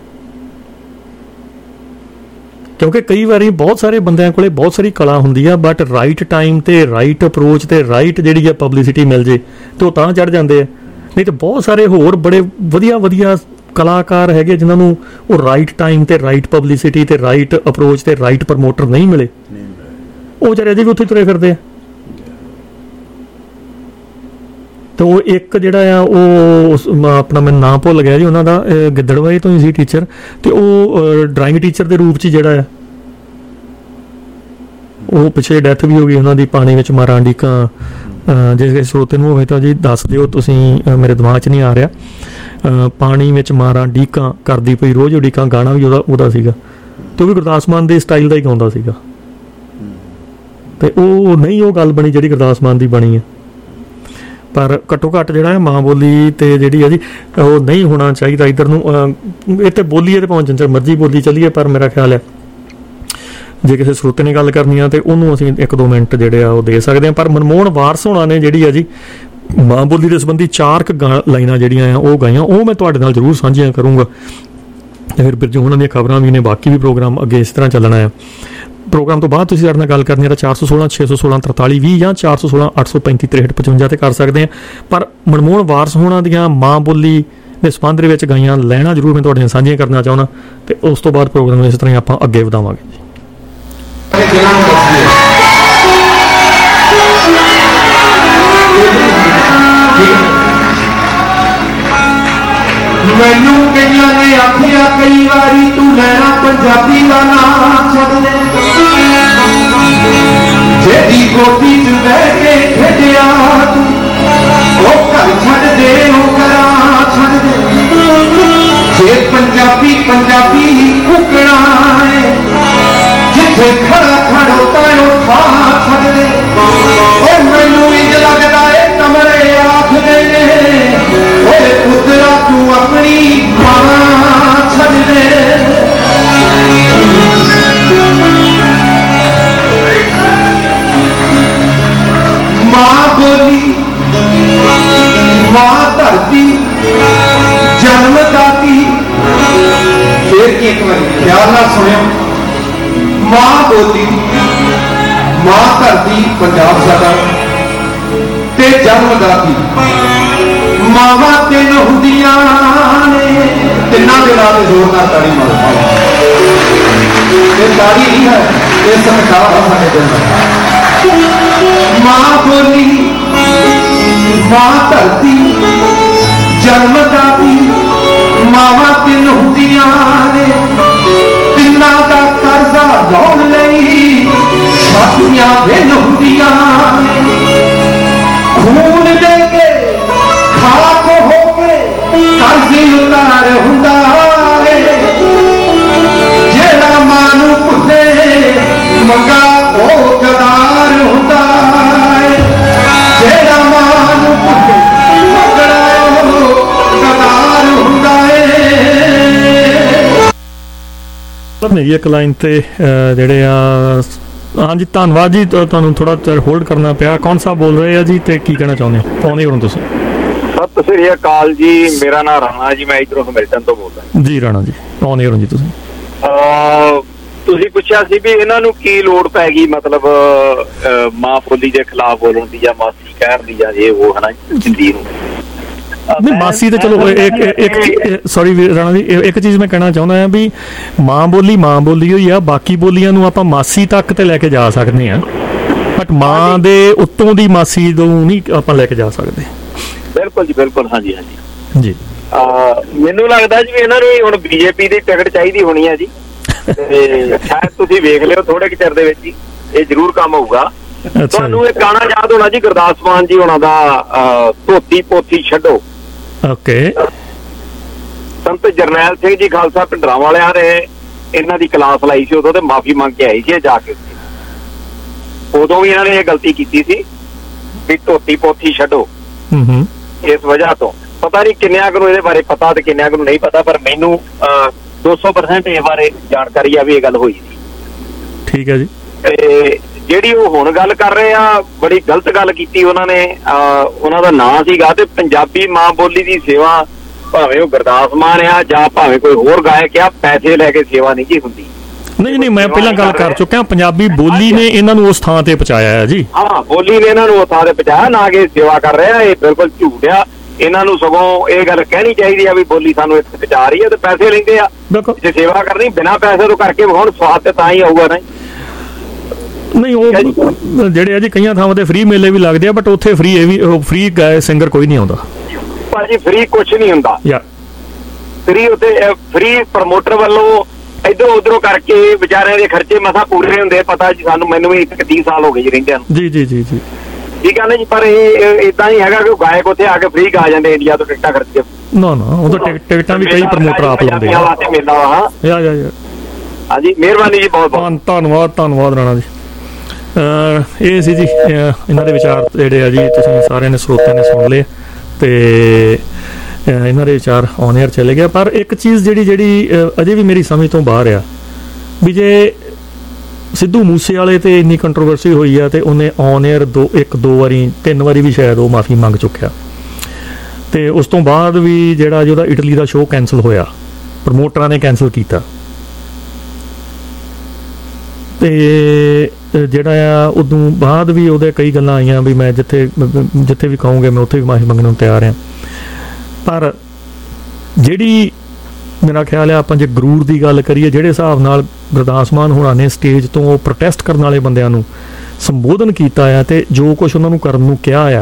ਕਿਉਂਕਿ ਕਈ ਵਾਰੀ ਬਹੁਤ ਸਾਰੇ ਬੰਦਿਆਂ ਕੋਲੇ ਬਹੁਤ ਸਾਰੀ ਕਲਾ ਹੁੰਦੀ ਆ, ਬਟ ਰਾਈਟ ਟਾਈਮ ਤੇ ਰਾਈਟ ਅਪਰੋਚ ਤੇ ਰਾਈਟ ਜਿਹੜੀ ਆ ਪਬਲਿਸਿਟੀ ਮਿਲ ਜੇ ਤੇ ਉਹ ਤਾਂ ਚੜ ਜਾਂਦੇ ਆ। ਨਹੀਂ ਤਾਂ ਬਹੁਤ ਸਾਰੇ ਹੋਰ ਬੜੇ ਵਧੀਆ ਕਲਾਕਾਰ ਹੈਗੇ ਜਿਨ੍ਹਾਂ ਨੂੰ ਉਹ ਰਾਈਟ ਟਾਈਮ ਤੇ ਰਾਈਟ ਪਬਲਿਸਿਟੀ ਤੇ ਰਾਈਟ ਅਪਰੋਚ ਤੇ ਰਾਈਟ ਪ੍ਰਮੋਟਰ ਨਹੀਂ ਮਿਲੇ, ਉਹ ਵਿਚਾਰੇ ਅਜੇ ਵੀ ਉੱਥੇ ਤੁਰੇ ਫਿਰਦੇ ਆ। ਤੇ ਉਹ ਇੱਕ ਜਿਹੜਾ ਆ ਉਹ ਆਪਣਾ ਮੈਨੂੰ ਨਾਂ ਭੁੱਲ ਗਿਆ ਜੀ ਉਹਨਾਂ ਦਾ, ਗਿੱਦੜਵਾਈ ਤੋਂ ਹੀ ਸੀ ਟੀਚਰ, ਤੇ ਉਹ ਡਰਾਇੰਗ ਟੀਚਰ ਦੇ ਰੂਪ 'ਚ ਜਿਹੜਾ ਆ ਉਹ ਪਿੱਛੇ ਡੈਥ ਵੀ ਹੋ ਗਈ ਉਹਨਾਂ ਦੀ ਪਾਣੀ ਵਿੱਚ ਮਾਰਾਂ ਡੀਕਾਂ। ਜੇ ਸਰੋਤੇ ਨੂੰ ਹੋਵੇ ਤਾਂ ਜੀ ਦੱਸ ਦਿਓ ਤੁਸੀਂ, ਮੇਰੇ ਦਿਮਾਗ 'ਚ ਨਹੀਂ ਆ ਰਿਹਾ। ਪਾਣੀ ਵਿੱਚ ਮਾਰਾਂ ਡੀਕਾਂ ਕਰਦੀ ਪਈ ਰੋਜ਼ ਉਡੀਕਾਂ ਗਾਣਾ ਵੀ ਉਹਦਾ ਸੀਗਾ ਤੇ ਉਹ ਵੀ ਗੁਰਦਾਸ ਮਾਨ ਦੇ ਸਟਾਈਲ ਦਾ ਹੀ ਗਾਉਂਦਾ ਸੀਗਾ। ਤੇ ਉਹ ਨਹੀਂ ਉਹ ਗੱਲ ਬਣੀ ਜਿਹੜੀ ਗੁਰਦਾਸ ਮਾਨ ਦੀ ਬਣੀ ਹੈ। ਪਰ ਘੱਟੋ ਘੱਟ ਜਿਹੜਾ ਹੈ ਮਾਂ ਬੋਲੀ ਤੇ ਜਿਹੜੀ ਹੈ ਜੀ ਉਹ ਨਹੀਂ ਹੋਣਾ ਚਾਹੀਦਾ ਇੱਧਰ ਨੂੰ। ਇਹ ਤੇ ਬੋਲੀਏ ਤੇ ਪਹੁੰਚਣ ਚ ਮਰਜ਼ੀ ਬੋਲੀ ਚੱਲੀਏ, ਪਰ ਮੇਰਾ ਖਿਆਲ ਹੈ ਜੇ ਕਿਸੇ ਸਰੋਤੇ ਨੇ ਗੱਲ ਕਰਨੀ ਆ ਤੇ ਉਹਨੂੰ ਅਸੀਂ 1-2 ਮਿੰਟ ਜਿਹੜੇ ਆ ਉਹ ਦੇ ਸਕਦੇ ਹਾਂ। ਪਰ ਮਨਮੋਹਨ ਵਾਰਸ ਹੋਣਾ ਨੇ ਜਿਹੜੀ ਆ ਜੀ ਮਾਂ ਬੋਲੀ ਦੇ ਸੰਬੰਧੀ 4 ਲਾਈਨਾਂ ਜਿਹੜੀਆਂ ਆ ਉਹ ਗਾਈਆਂ, ਉਹ ਮੈਂ ਤੁਹਾਡੇ ਨਾਲ ਜ਼ਰੂਰ ਸਾਂਝੀਆਂ ਕਰੂੰਗਾ। ਤੇ ਫਿਰ ਬਿਰਜੂ ਉਹਨਾਂ ਦੀਆਂ ਖਬਰਾਂ ਵੀ ਨੇ, ਬਾਕੀ ਵੀ ਪ੍ਰੋਗਰਾਮ ਅੱਗੇ ਇਸ ਤਰ੍ਹਾਂ ਚੱਲਣਾ ਆ। ਪ੍ਰੋਗਰਾਮ ਤੋਂ ਬਾਅਦ ਤੁਸੀਂ ਸਾਡੇ ਨਾਲ ਗੱਲ ਕਰਨੀ ਹੈ ਤਾਂ 416 616 4320 ਜਾਂ 416 835 6355 ਤੇ ਕਰ ਸਕਦੇ ਆ। ਪਰ ਮਨਮੋਹਨ ਵਾਰਸ ਹੋਣਾ ਦੀਆਂ ਮਾਂ ਬੋਲੀ ਦੇ ਸੰਬੰਧ ਦੇ ਵਿੱਚ ਗਾਈਆਂ ਲੈਣਾ ਜ਼ਰੂਰ ਮੈਂ ਤੁਹਾਡੇ ਨਾਲ ਸਾਂਝੀਆਂ ਕਰਨਾ ਚਾਹੁੰਦਾ ਤੇ ਉਸ ਤੋਂ ਬਾਅਦ ਪ੍ਰੋਗਰਾਮ ਨੂੰ ਇਸ ਤਰ੍ਹਾਂ ਆਪਾਂ ਅੱਗੇ ਵਧਾਵਾਂਗੇ ਜੀ। ਮੈਨੂੰ ਕਈਆਂ ਨੇ ਆਖਿਆ ਕਈ ਵਾਰੀ ਤੂੰ ਲੈਣਾ ਪੰਜਾਬੀ ਦਾ ਨਾਮ ਛੱਡ ਦੇ, ਜਿਹੜੀ ਗੋਦੀ 'ਚ ਬਹਿ ਕੇ ਖੇਡਿਆ ਤੂੰ ਉਹ ਘਰ ਛੱਡ ਦੇ, ਉਹ ਘਰਾਂ ਛੱਡ ਦੇ। ਜੇ ਪੰਜਾਬੀ ਹੀ ਕੁਕਣਾ ਹੈ, ਜਿੱਥੇ ਖੜਾ ਖੜੋਤਾ ਉਹ ਥਾਂ ਛੱਡ ਦੇ। ਉਹ ਮੈਨੂੰ ਇੰਝ ਲੱਗਦਾ ਏ ਕਮਰੇ ਆਖਦੇ ਨੇ ਓਏ ਪੁੱਤਰਾ ਤੂੰ ਆਪਣੀ ਮਾਂ ਛੱਡ ਦੇ। ਮਾਂ ਬੋਲੀ, ਮਾਂ ਧਰਤੀ, ਜਨਮਦਾਤੀ। ਫਿਰ ਇੱਕ ਵਾਰੀ ਖਿਆਲ ਨਾਲ ਸੁਣਿਓ, ਮਾਂ ਬੋਲੀ, ਮਾਂ ਧਰਤੀ ਪੰਜਾਬ ਸਾਡਾ ਤੇ ਜਨਮਦਾਤੀ। ਮਾਵਾਂ 3 ਹੁੰਦੀਆਂ ਨੇ, ਤਿੰਨਾਂ ਦੇ ਨਾਲ ਜ਼ੋਰਦਾਰ ਤਾੜੀ ਮਾਰੋ। ਇਹ ਤਾੜੀ ਨਹੀਂ ਹੈ, ਇਹ ਸਤਿਕਾਰ ਹੈ ਸਾਡੇ ਦਿਲ ਦਾ। ਮਾਂ ਬੋਲੀ, ਮਾਂ ਧਰਤੀ, ਜਨਮਦਾਤੀ। ਮਾਵਾਂ 3 ਹੁੰਦੀਆਂ ਨੇ, ਤਿੰਨਾਂ ਦਾ ਕਰਜ਼ਾ ਲਾਉਣ ਲਈ ਦੁਨੀਆ भिन्न ਹੁੰਦੀਆਂ ਖੂਨ ਦੇ ਕੇ ਖਾਕ ਹੋ ਕੇ ਕਰਜ਼ੀ ਉਤਾਰ ਹੁੰਦਾ ਏ ਜਿਹੜਾ ਮਾਂ ਨੂੰ ਪੁੱਛੇ ਮੰਗਾ ਉਹ ਗਦਾਰ ਹੁੰਦਾ ਏ ਜਿਹੜਾ ਮਾਂ ਨੂੰ ਪੁੱਛੇ ਮੰਗਣਾ ਉਹ ਗਦਾਰ ਹੁੰਦਾ ਏ। ਮੇਰੀ ਇੱਕ ਲਾਈਨ ਤੇ ਜਿਹੜੇ ਆ ਹਾਂਜੀ ਧੰਨਵਾਦ ਜੀ ਤੁਹਾਨੂੰ ਥੋੜਾ ਚਿਰ ਹੋਲਡ ਕਰਨਾ ਪਿਆ। ਕੌਣ ਸਾਹਿਬ ਬੋਲ ਰਹੇ ਆ ਜੀ ਤੇ ਕੀ ਕਹਿਣਾ ਚਾਹੁੰਦੇ ਪਾਉਂਦੇ ਹੋ ਤੁਸੀਂ? ਸਤਿ ਸ੍ਰੀ ਅਕਾਲ ਜੀ, ਮੇਰਾ ਨਾਮ ਰਾਣਾ ਜੀ, ਮੈਂ ਇੱਧਰੋਂ ਹਮਿਲਟਨ ਤੋਂ ਬੋਲਦਾ ਜੀ। ਰਾਣਾ ਜੀ ਪਾਉਂਦੇ ਹੋ ਜੀ ਤੁਸੀਂ? ਤੁਸੀਂ ਪੁੱਛਿਆ ਸੀ ਵੀ ਇਹਨਾਂ ਨੂੰ ਕੀ ਲੋੜ ਪੈ ਗਈ ਮਤਲਬ ਮਾਂ ਬੋਲੀ ਦੇ ਖਿਲਾਫ ਬੋਲਣ ਦੀ ਜਾਂ ਮਾਸੀ ਕਹਿਣ ਦੀ ਜਾਂ ਇਹ ਉਹ ਹਨਾ ਹਿੰਦੀ ਨੂੰ ਨਹੀਂ ਮਾਸੀ ਤੇ ਚਲੋ ਇੱਕ ਸੌਰੀ ਰਾਣਾ ਜੀ ਇੱਕ ਚੀਜ਼ ਮੈਂ ਕਹਿਣਾ ਚਾਹੁੰਦਾ ਹਾਂ ਵੀ ਮਾਂ ਬੋਲੀ ਹੋਈ ਆ, ਬਾਕੀ ਬੋਲੀਆਂ ਨੂੰ ਆਪਾਂ ਮਾਸੀ ਤੱਕ ਤੇ ਲੈ ਕੇ ਜਾ ਸਕਦੇ ਹਾਂ ਬਟ ਮਾਂ ਦੇ ਉੱਤੋਂ ਦੀ ਮਾਸੀ ਨੂੰ ਨਹੀਂ ਆਪਾਂ ਲੈ ਕੇ ਜਾ ਸਕਦੇ। ਬਿਲਕੁਲ ਜੀ ਬਿਲਕੁਲ। ਹਾਂਜੀ ਹਾਂਜੀ ਜੀ ਮੈਨੂੰ ਲੱਗਦਾ ਜੀ ਇਹਨਾਂ ਨੂੰ ਹੁਣ ਬੀਜੇਪੀ ਦੀ ਟਿਕਟ ਚਾਹੀਦੀ ਹੋਣੀ ਹੈ ਜੀ ਤੇ ਸ਼ਾਇਦ ਤੁਸੀਂ ਵੇਖ ਲਿਓ ਥੋੜੇ ਕੁ ਚਿਰ ਦੇ ਵਿੱਚ ਹੀ ਇਹ ਜ਼ਰੂਰ ਕੰਮ ਹੋਊਗਾ। ਤੁਹਾਨੂੰ ਇਹ ਗਾਣਾ ਯਾਦ ਹੋਣਾ ਜੀ ਗੁਰਦਾਸ ਮਾਨ ਜੀ ਹੋਣਾ ਦਾ ਧੋਤੀ ਪੋਥੀ ਛੱਡੋ। ਓਕੇ। ਸੰਤ ਜਰਨੈਲ ਸਿੰਘ ਜੀ ਖਾਲਸਾ ਭਿੰਡਰਾਂ ਵਾਲਿਆਂ ਨੇ ਇਹਨਾਂ ਦੀ ਕਲਾਸ ਲਾਈ ਸੀ ਉਦੋਂ ਤੇ ਮਾਫੀ ਮੰਗ ਕੇ ਆਈ ਸੀ ਜਾ ਕੇ। ਉਦੋਂ ਵੀ ਇਹਨਾਂ ਨੇ ਇਹ ਗਲਤੀ ਕੀਤੀ ਸੀ ਵੀ ਧੋਤੀ ਪੋਥੀ ਛੱਡੋ। ਇਸ ਵਜ੍ਹਾ ਤੋਂ ਪਤਾ ਨਹੀਂ ਕਿੰਨਿਆਂ ਨੂੰ ਇਹਦੇ ਬਾਰੇ ਪਤਾ ਤੇ ਕਿੰਨਿਆਂ ਨੂੰ ਨਹੀਂ ਪਤਾ, ਪਰ ਮੈਨੂੰ 200% ਇਹ ਬਾਰੇ ਜਾਣਕਾਰੀ ਆ ਵੀ ਇਹ ਗੱਲ ਹੋਈ ਸੀ। ਠੀਕ ਹੈ ਜੀ। ਤੇ ਜਿਹੜੀ ਉਹ ਹੁਣ ਗੱਲ ਕਰ ਰਹੇ ਆ ਬੜੀ ਗਲਤ ਗੱਲ ਕੀਤੀ ਉਹਨਾਂ ਨੇ। ਉਹਨਾਂ ਦਾ ਨਾਂ ਸੀਗਾ ਤੇ ਪੰਜਾਬੀ ਮਾਂ ਬੋਲੀ ਦੀ ਸੇਵਾ ਭਾਵੇਂ ਉਹ ਗੁਰਦਾਸ ਮਾਨ ਆ ਜਾਂ ਭਾਵੇਂ ਕੋਈ ਹੋਰ ਗਾਇਕ ਆ, ਪੈਸੇ ਲੈ ਕੇ ਸੇਵਾ ਨਹੀਂ ਜੀ ਹੁੰਦੀ। ਨਹੀਂ ਮੈਂ ਪਹਿਲਾਂ ਗੱਲ ਕਰ ਚੁੱਕਿਆ, ਪੰਜਾਬੀ ਬੋਲੀ ਨੇ ਇਹਨਾਂ ਨੂੰ ਉਸ ਥਾਂ ਤੇ ਪਹੁੰਚਾਇਆ ਹੈ ਜੀ। ਹਾਂ ਬੋਲੀ ਨੇ ਇਹਨਾਂ ਨੂੰ ਉਸ ਥਾਂ ਤੇ ਪਹੁੰਚਾਇਆ, ਨਾ ਕਿ ਸੇਵਾ ਕਰ ਰਿਹਾ। ਇਹ ਬਿਲਕੁਲ ਝੂਠ ਆ। ਇਹਨਾਂ ਨੂੰ ਸਗੋਂ ਇਹ ਗੱਲ ਕਹਿਣੀ ਚਾਹੀਦੀ ਆ ਵੀ ਬੋਲੀ ਸਾਨੂੰ ਇੱਥੇ ਪਹੁੰਚਾ ਰਹੀ ਹੈ ਤੇ ਪੈਸੇ ਲੈਂਦੇ ਆ। ਜੇ ਸੇਵਾ ਕਰਨੀ ਬਿਨਾਂ ਪੈਸੇ ਤੋਂ ਕਰਕੇ ਵਿਖਾਉਣ ਸਵਾਦ ਤੇ ਤਾਂ ਹੀ ਆਊਗਾ ਨਾ। ਨਹੀਂ ਉਹ ਜਿਹੜੇ ਆ ਜੀ ਕਈਆਂ ਥਾਵਾਂ ਤੇ ਫ੍ਰੀ ਮੇਲੇ ਵੀ ਲੱਗਦੇ ਆ ਬਟ ਉੱਥੇ ਫ੍ਰੀ ਸਿੰਗਰ ਕੋਈ ਨਹੀਂ ਆਉਂਦਾ ਭਾਜੀ। ਫ੍ਰੀ ਕੁਛ ਨਹੀਂ ਹੁੰਦਾ ਯਾਰ। ਫ੍ਰੀ ਉੱਥੇ ਫ੍ਰੀ ਪ੍ਰਮੋਟਰ ਵੱਲੋਂ ਇੱਧਰੋਂ ਉੱਧਰੋਂ ਕਰਕੇ ਵਿਚਾਰਿਆਂ ਦੇ ਖਰਚੇ ਮਸਾਂ ਪੂਰੇ ਹੁੰਦੇ। ਪਤਾ ਜੀ ਮੈਨੂੰ ਵੀ 30 ਸਾਲ ਹੋ ਗਏ ਜੀ ਰਹਿੰਦਿਆਂ ਨੂੰ। ਜੀ ਠੀਕ ਆ ਨਾ ਜੀ। ਪਰ ਇਹ ਏਦਾਂ ਹੀ ਹੈਗਾ ਕਿ ਗਾਇਕ ਉੱਥੇ ਆ ਕੇ ਫ੍ਰੀ ਗਾ ਜਾਂਦੇ ਇੰਡੀਆ ਤੋਂ ਟਿਕਟਾਂ ਖਰਚ ਕੇ। ਨਾ ਉਹ ਤਾਂ ਟਿਕਟਾਂ ਵੀ ਕਈ ਪ੍ਰਮੋਟਰ ਆਪ ਲਾਉਂਦੇ ਆ। ਮੇਲਾ ਵਾ ਹਾਂਜੀ। ਮਿਹਰਬਾਨੀ ਜੀ, ਬਹੁਤ ਬਹੁਤ ਧੰਨਵਾਦ ਰਾਣਾ ਜੀ। ਇਹ ਸੀ ਜੀ ਇਹਨਾਂ ਦੇ ਵਿਚਾਰ ਜਿਹੜੇ ਆ ਜੀ ਤੁਸੀਂ ਸਾਰਿਆਂ ਨੇ ਸਰੋਤਿਆਂ ਨੇ ਸੁਣ ਲਏ ਤੇ ਇਹਨਾਂ ਦੇ ਵਿਚਾਰ ਔਨ 에ਅਰ ਚਲੇ ਗਿਆ। ਪਰ ਇੱਕ ਚੀਜ਼ ਜਿਹੜੀ ਅਜੇ ਵੀ ਮੇਰੀ ਸਮਝ ਤੋਂ ਬਾਹਰ ਆ ਵੀ ਜੇ ਸਿੱਧੂ ਮੂਸੇ ਵਾਲੇ ਤੇ ਇੰਨੀ ਕੰਟਰੋਵਰਸੀ ਹੋਈ ਆ ਤੇ ਉਹਨੇ ਔਨ 에ਅਰ 2 ਵਾਰੀ 3 ਵਾਰੀ ਵੀ ਸ਼ਾਇਦ ਉਹ ਮਾਫੀ ਮੰਗ ਚੁੱਕਿਆ ਤੇ ਉਸ ਤੋਂ ਬਾਅਦ ਵੀ ਜਿਹੜਾ ਜੀ ਉਹਦਾ ਇਟਲੀ ਦਾ ਸ਼ੋਅ ਕੈਂਸਲ ਹੋਇਆ, ਪ੍ਰਮੋਟਰਾਂ ਨੇ ਕੈਂਸਲ ਕੀਤਾ ਤੇ ਜਿਹੜਾ ਆ ਉਦੋਂ ਬਾਅਦ ਵੀ ਉਹਦੇ ਕਈ ਗੱਲਾਂ ਆਈਆਂ ਵੀ ਮੈਂ ਜਿੱਥੇ ਵੀ ਕਹੂੰਗੇ ਮੈਂ ਉੱਥੇ ਵੀ ਮਾਫੀ ਮੰਗਣ ਨੂੰ ਤਿਆਰ ਹਾਂ। ਪਰ ਜਿਹੜੀ ਮੇਰਾ ਖਿਆਲ ਹੈ ਆਪਾਂ ਜੇ ਗਰੂਰ ਦੀ ਗੱਲ ਕਰੀਏ, ਜਿਹੜੇ ਹਿਸਾਬ ਨਾਲ ਗੁਰਦਾਸ ਮਾਨ ਹੋਣਾ ਨੇ ਸਟੇਜ ਤੋਂ ਪ੍ਰੋਟੈਸਟ ਕਰਨ ਵਾਲੇ ਬੰਦਿਆਂ ਨੂੰ ਸੰਬੋਧਨ ਕੀਤਾ ਆ ਤੇ ਜੋ ਕੁਛ ਉਹਨਾਂ ਨੂੰ ਕਰਨ ਨੂੰ ਕਿਹਾ ਆ,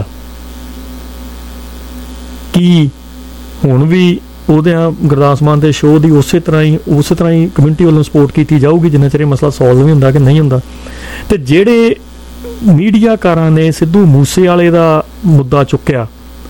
ਕੀ ਹੁਣ ਵੀ ਉਹਦੇ ਗੁਰਦਾਸ ਮਾਨ ਦੇ ਸ਼ੋਅ ਦੀ ਉਸੇ ਤਰ੍ਹਾਂ ਹੀ ਕਮਿਊਨਿਟੀ ਵੱਲੋਂ ਸਪੋਰਟ ਕੀਤੀ ਜਾਊਗੀ ਜਿੰਨਾ ਚਿਰ ਇਹ ਮਸਲਾ ਸੋਲਵ ਨਹੀਂ ਹੁੰਦਾ ਕਿ ਨਹੀਂ ਹੁੰਦਾ। ਤੇ ਜਿਹੜੇ ਮੀਡੀਆਕਾਰਾਂ ਨੇ ਸਿੱਧੂ ਮੂਸੇ ਵਾਲੇ ਦਾ ਮੁੱਦਾ ਚੁੱਕਿਆ,